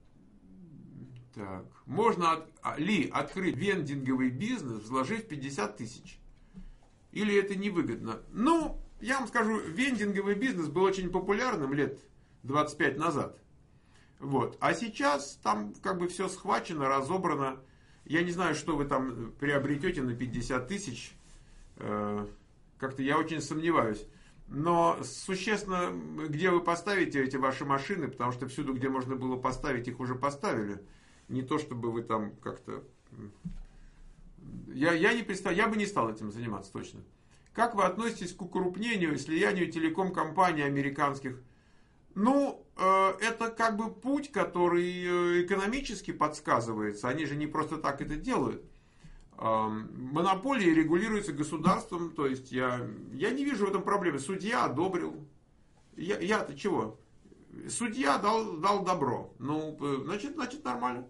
Можно ли открыть вендинговый бизнес, вложив 50 000? Или это невыгодно? Ну, я вам скажу, вендинговый бизнес был очень популярным лет 25 назад. Вот. А сейчас там как бы все схвачено, разобрано. Я не знаю, что вы там приобретете на 50 000. Как-то я очень сомневаюсь. Но существенно, где вы поставите эти ваши машины, потому что всюду, где можно было поставить, их уже поставили. Не то, чтобы вы там как-то... Я бы не стал этим заниматься точно. Как вы относитесь к укрупнению и слиянию телеком-компаний американских? Ну, это как бы путь, который экономически подсказывается. Они же не просто так это делают. Монополии регулируются государством, то есть я не вижу в этом проблемы. Судья одобрил. Я-то чего? Судья дал добро. Ну, значит нормально.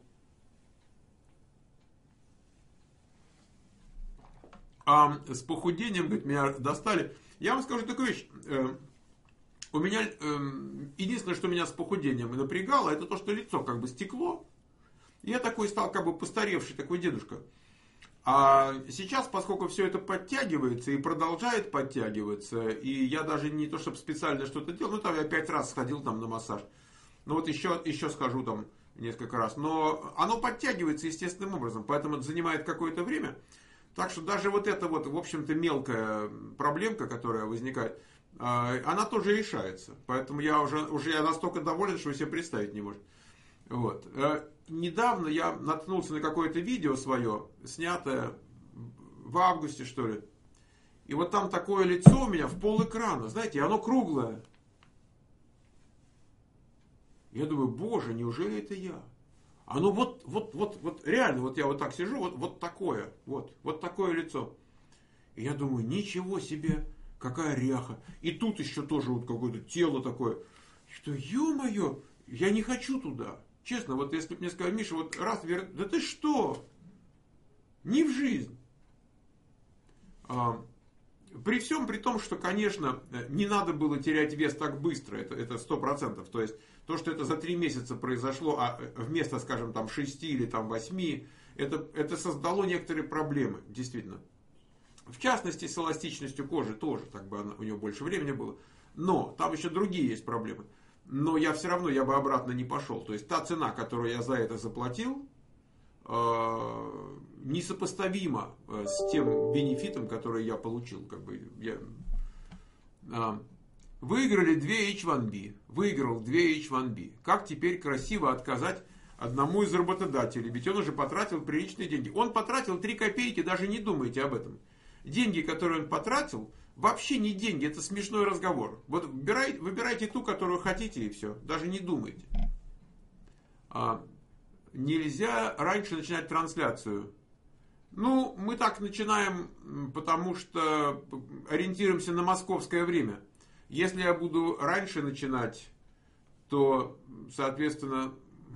А с похудением, говорит, меня достали. Я вам скажу такую вещь. У меня единственное, что меня с похудением напрягало, это то, что лицо как бы стекло. Я такой стал как бы постаревший такой дедушка. А сейчас, поскольку все это подтягивается и продолжает подтягиваться, и я даже не то, чтобы специально что-то делал, ну там я 5 раз сходил там на массаж. Ну вот еще схожу там несколько раз. Но оно подтягивается естественным образом, поэтому это занимает какое-то время. Так что даже вот эта вот, в общем-то, мелкая проблемка, которая возникает, она тоже решается. Поэтому я уже настолько доволен, что вы себе представить не можете. Вот. Недавно я наткнулся на какое-то видео свое, снятое в августе, что ли. И вот там такое лицо у меня в полэкрана, знаете, и оно круглое. Я думаю, боже, неужели это я? Оно вот реально, вот я вот так сижу, вот такое, вот такое лицо. И я думаю, ничего себе, какая ряха. И тут еще тоже вот какое-то тело такое. Что, ё-моё, я не хочу туда. Честно, вот если бы мне сказали, Миша, вот раз, да ты что? Не в жизнь. При всем при том, что, конечно, не надо было терять вес так быстро, это 100%. То есть, то, что это за 3 месяца произошло, а вместо, скажем, там 6 или там 8, это создало некоторые проблемы, действительно. В частности, с эластичностью кожи тоже, так бы у него больше времени было. Но там еще другие есть проблемы. Но я все равно, я бы обратно не пошел. То есть, та цена, которую я за это заплатил, несопоставимо с тем бенефитом, который я получил. Как бы выиграли 2 H1B. Выиграл 2 H1B. Как теперь красиво отказать одному из работодателей? Ведь он уже потратил приличные деньги. Он потратил 3 копейки, даже не думайте об этом. Деньги, которые он потратил, вообще не деньги, это смешной разговор. Вот выбирайте ту, которую хотите, и все. Даже не думайте. Нельзя раньше начинать трансляцию. Ну, мы так начинаем, потому что ориентируемся на московское время. Если я буду раньше начинать, то, соответственно,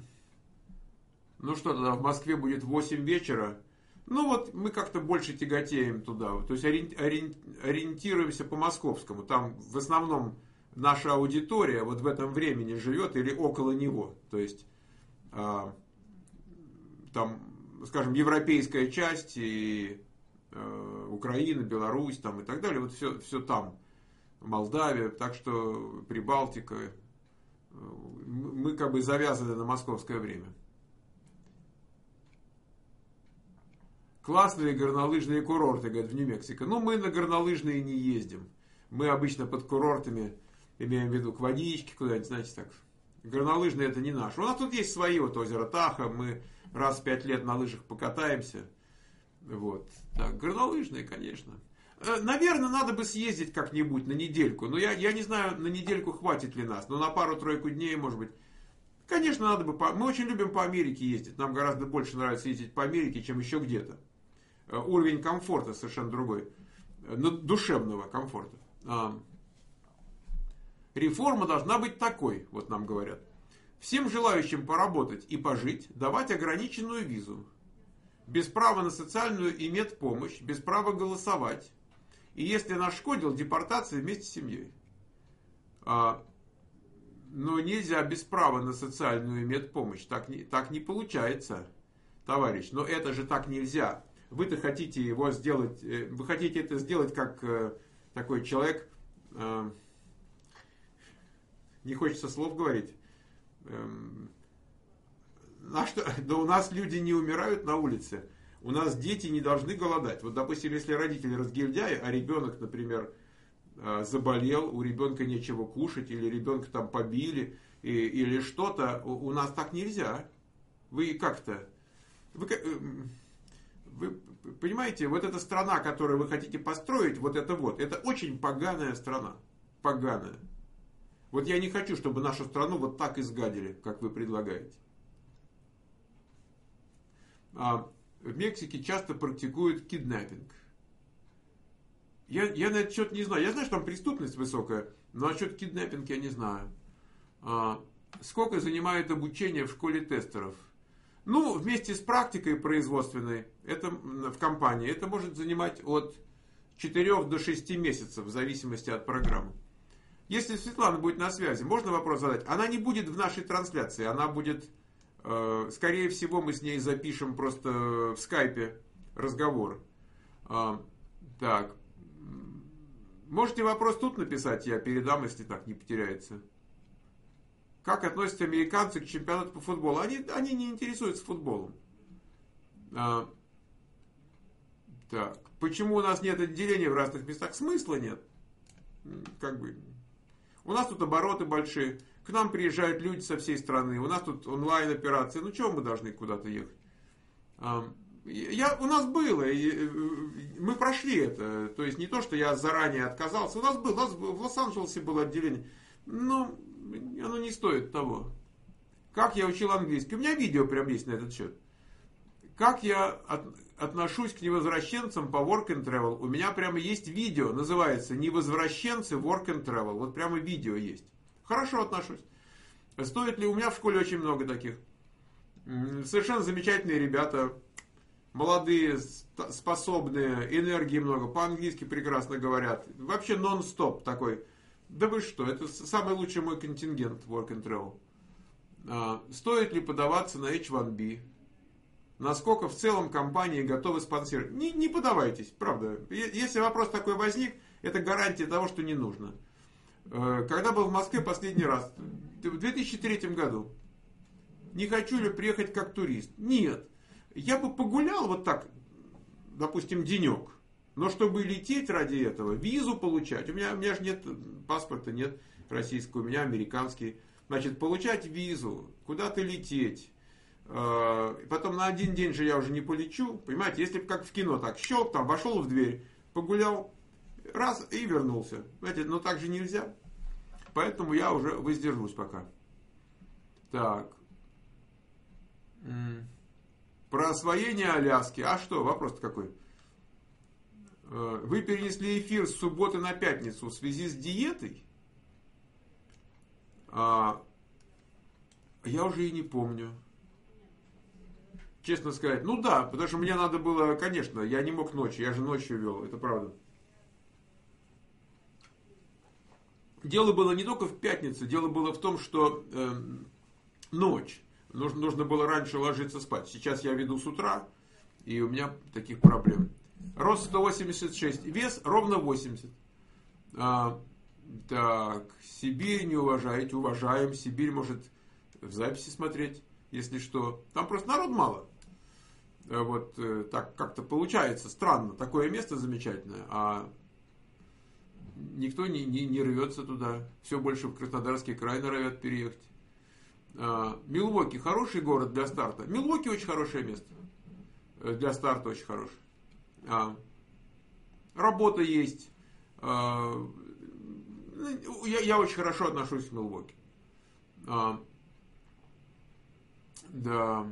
ну что тогда, в Москве будет 8 вечера. Ну вот мы как-то больше тяготеем туда. То есть ориентируемся по московскому. Там в основном наша аудитория вот в этом времени живет или около него. То есть там, скажем, европейская часть и Украина, Беларусь там, и так далее. Вот все там. Молдавия, так что Прибалтика. Мы как бы завязаны на московское время. Классные горнолыжные курорты, говорят, в Нью-Мексико. Ну, мы на горнолыжные не ездим. Мы обычно под курортами имеем в виду к водичке куда-нибудь, знаете, так. Горнолыжные это не наше. У нас тут есть свои, вот озеро Тахо, мы раз в 5 лет на лыжах покатаемся. Вот. Так, горнолыжные, конечно. Наверное, надо бы съездить как-нибудь на недельку. Но я не знаю, на недельку хватит ли нас. Но на пару-тройку дней, может быть. Конечно, надо бы. Мы очень любим по Америке ездить. Нам гораздо больше нравится ездить по Америке, чем еще где-то. Уровень комфорта совершенно другой. Душевного комфорта. Реформа должна быть такой, вот нам говорят. Всем желающим поработать и пожить давать ограниченную визу. Без права на социальную и медпомощь, без права голосовать. И если нашкодил, депортация вместе с семьей. Но нельзя без права на социальную и медпомощь. Так не получается, товарищ. Но это же так нельзя. Вы-то хотите его сделать, вы хотите это сделать как такой человек, не хочется слов говорить. Да у нас люди не умирают на улице. У нас дети не должны голодать. Вот, допустим, если родители разгильдяи, а ребенок, например, заболел, у ребенка нечего кушать, или ребенка там побили, или что-то, у нас так нельзя. Вы как-то... Вы понимаете, вот эта страна, которую вы хотите построить, это очень поганая страна. Поганая. Вот я не хочу, чтобы нашу страну вот так изгадили, как вы предлагаете. В Мексике часто практикуют киднаппинг. Я на этот счет не знаю. Я знаю, что там преступность высокая, но насчет киднаппинга я не знаю. Сколько занимает обучение в школе тестеров? Ну, вместе с практикой производственной, это в компании, это может занимать от 4 до 6 месяцев, в зависимости от программы. Если Светлана будет на связи, можно вопрос задать? Она не будет в нашей трансляции, она будет, скорее всего, мы с ней запишем просто в скайпе разговор. Так, можете вопрос тут написать, я передам, если так не потеряется. Как относятся американцы к чемпионату по футболу? Они не интересуются футболом. Так, почему у нас нет отделения в разных местах? Смысла нет. Как бы. У нас тут обороты большие. К нам приезжают люди со всей страны. У нас тут онлайн-операции. Ну, чего мы должны куда-то ехать? У нас было. Мы прошли это. То есть, не то, что я заранее отказался. У нас в Лос-Анджелесе было отделение. Но оно не стоит того. Как я учил английский? У меня видео прям есть на этот счет. Как я отношусь к невозвращенцам по work and travel? У меня прямо есть видео, называется «Невозвращенцы work and travel». Вот прямо видео есть. Хорошо отношусь. Стоит ли? У меня в школе очень много таких. Совершенно замечательные ребята. Молодые, способные, энергии много. По-английски прекрасно говорят. Вообще нон-стоп такой. Да вы что, это самый лучший мой контингент work and travel. Стоит ли подаваться на H1B? Насколько в целом компании готовы спонсировать? Не подавайтесь, правда. Если вопрос такой возник, это гарантия того, что не нужно. Когда был в Москве последний раз? В 2003 году. Не хочу ли приехать как турист? Нет. Я бы погулял вот так, допустим, денек. Но чтобы лететь ради этого, визу получать, у меня же нет паспорта, нет российского, у меня американский. Значит, получать визу, куда-то лететь. Потом на один день же я уже не полечу. Понимаете, если бы как в кино так щелк, там вошел в дверь, погулял, раз и вернулся. Знаете, но так же нельзя. Поэтому я уже воздержусь пока. Так. Про освоение Аляски. А что, вопрос-то какой? Вы перенесли эфир с субботы на пятницу в связи с диетой? Я уже и не помню. Честно сказать, ну да, потому что мне надо было, конечно, я не мог ночью, я же ночью вел, это правда. Дело было не только в пятницу, дело было в том, что ночь, нужно было раньше ложиться спать. Сейчас я веду с утра, и у меня таких проблем. Рост 186, вес ровно 80. Так, Сибирь не уважаете, уважаем. Сибирь может в записи смотреть, если что. Там просто народ мало. Вот так как-то получается странно. Такое место замечательное, а никто не рвется туда. Все больше в Краснодарский край норовят переехать. Милуоки хороший город для старта. Милуоки очень хорошее место. Для старта очень хорошее. Работа есть. Я очень хорошо отношусь к Милуоки. Да.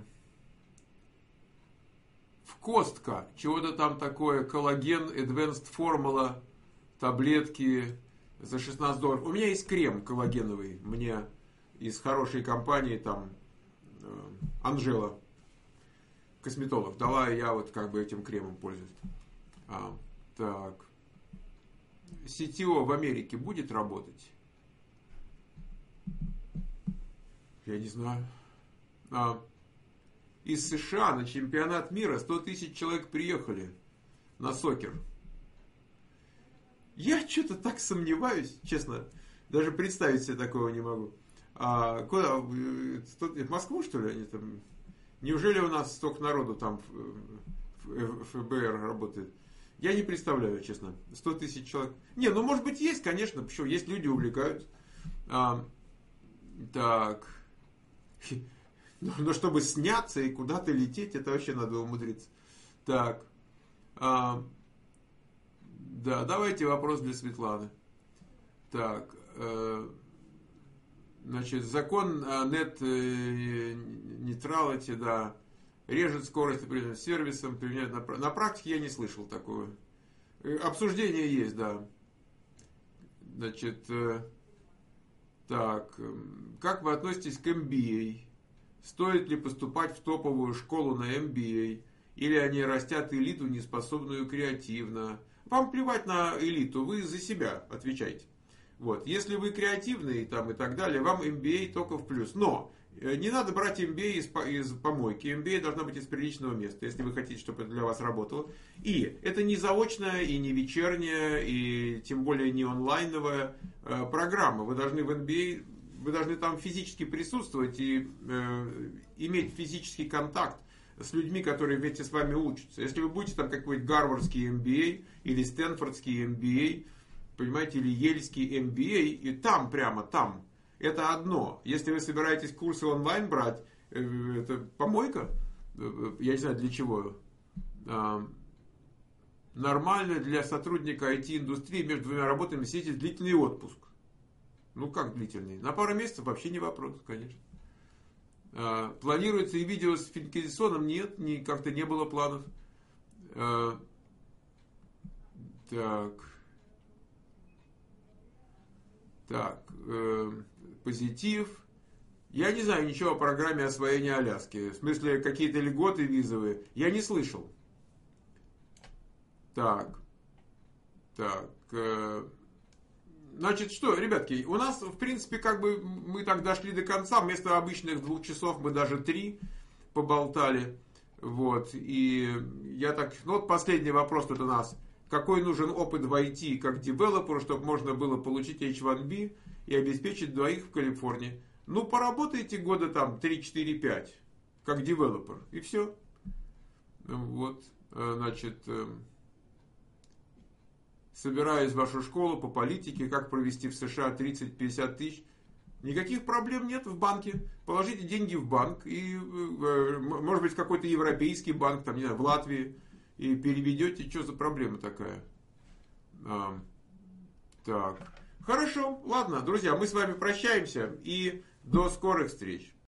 В Костка. Чего-то там такое. Коллаген, Advanced Formula, таблетки за $16. У меня есть крем коллагеновый. Мне из хорошей компании там Анжела, косметолог, дала, и я вот как бы этим кремом пользуюсь. Так. CTO в Америке будет работать? Я не знаю. Из США на чемпионат мира 100 тысяч человек приехали на сокер. Я что-то так сомневаюсь, честно. Даже представить себе такого не могу. Куда? В Москву, что ли? Они там... Неужели у нас столько народу там в ФБР работает? Я не представляю, честно. 100 тысяч человек. Не, ну может быть есть, конечно. Почему? Есть люди, увлекаются. Так. Но чтобы сняться и куда-то лететь, это вообще надо умудриться. Так. Да, давайте вопрос для Светланы. Так. Значит, закон net neutrality, да, режет скорость определенным сервисом, применяет на практике я не слышал такого. Обсуждение есть, да. Значит, Так, как вы относитесь к MBA? Стоит ли поступать в топовую школу на MBA? Или они растят элиту, неспособную креативно? Вам плевать на элиту, вы за себя отвечайте. Вот. Если вы креативный там, и так далее, вам MBA только в плюс. Но не надо брать MBA из помойки. MBA должна быть из приличного места, если вы хотите, чтобы это для вас работало. И это не заочная, и не вечерняя, и тем более не онлайновая программа. Вы должны в MBA, вы должны там физически присутствовать и иметь физический контакт с людьми, которые вместе с вами учатся. Если вы будете там какой-нибудь гарвардский MBA или стэнфордский MBA, понимаете, или ельский MBA, и там, прямо там, это одно. Если вы собираетесь курсы онлайн брать, это помойка, я не знаю для чего. Нормально для сотрудника IT-индустрии между двумя работами сидеть длительный отпуск. Ну как длительный? На пару месяцев вообще не вопрос, конечно. Планируется и видео с Финкельсоном? Нет, как-то не было планов. Так, позитив. Я не знаю ничего о программе освоения Аляски. В смысле, какие-то льготы визовые. Я не слышал. Так. Значит, что, ребятки, у нас, в принципе, как бы мы так дошли до конца. Вместо обычных 2 часов мы даже 3 поболтали. Вот. И я так... Ну, вот последний вопрос тут у нас. Какой нужен опыт в IT как девелоперу, чтобы можно было получить H1B и обеспечить двоих в Калифорнии? Ну, поработайте года там 3-4-5 как девелопер. И все. Вот. Значит... Собираюсь в вашу школу по политике, как провести в США 30-50 тысяч. Никаких проблем нет в банке. Положите деньги в банк, и, может быть, в какой-то европейский банк, там, не знаю, в Латвии, и переведете. Что за проблема такая? Так. Хорошо, ладно, друзья, мы с вами прощаемся, и до скорых встреч.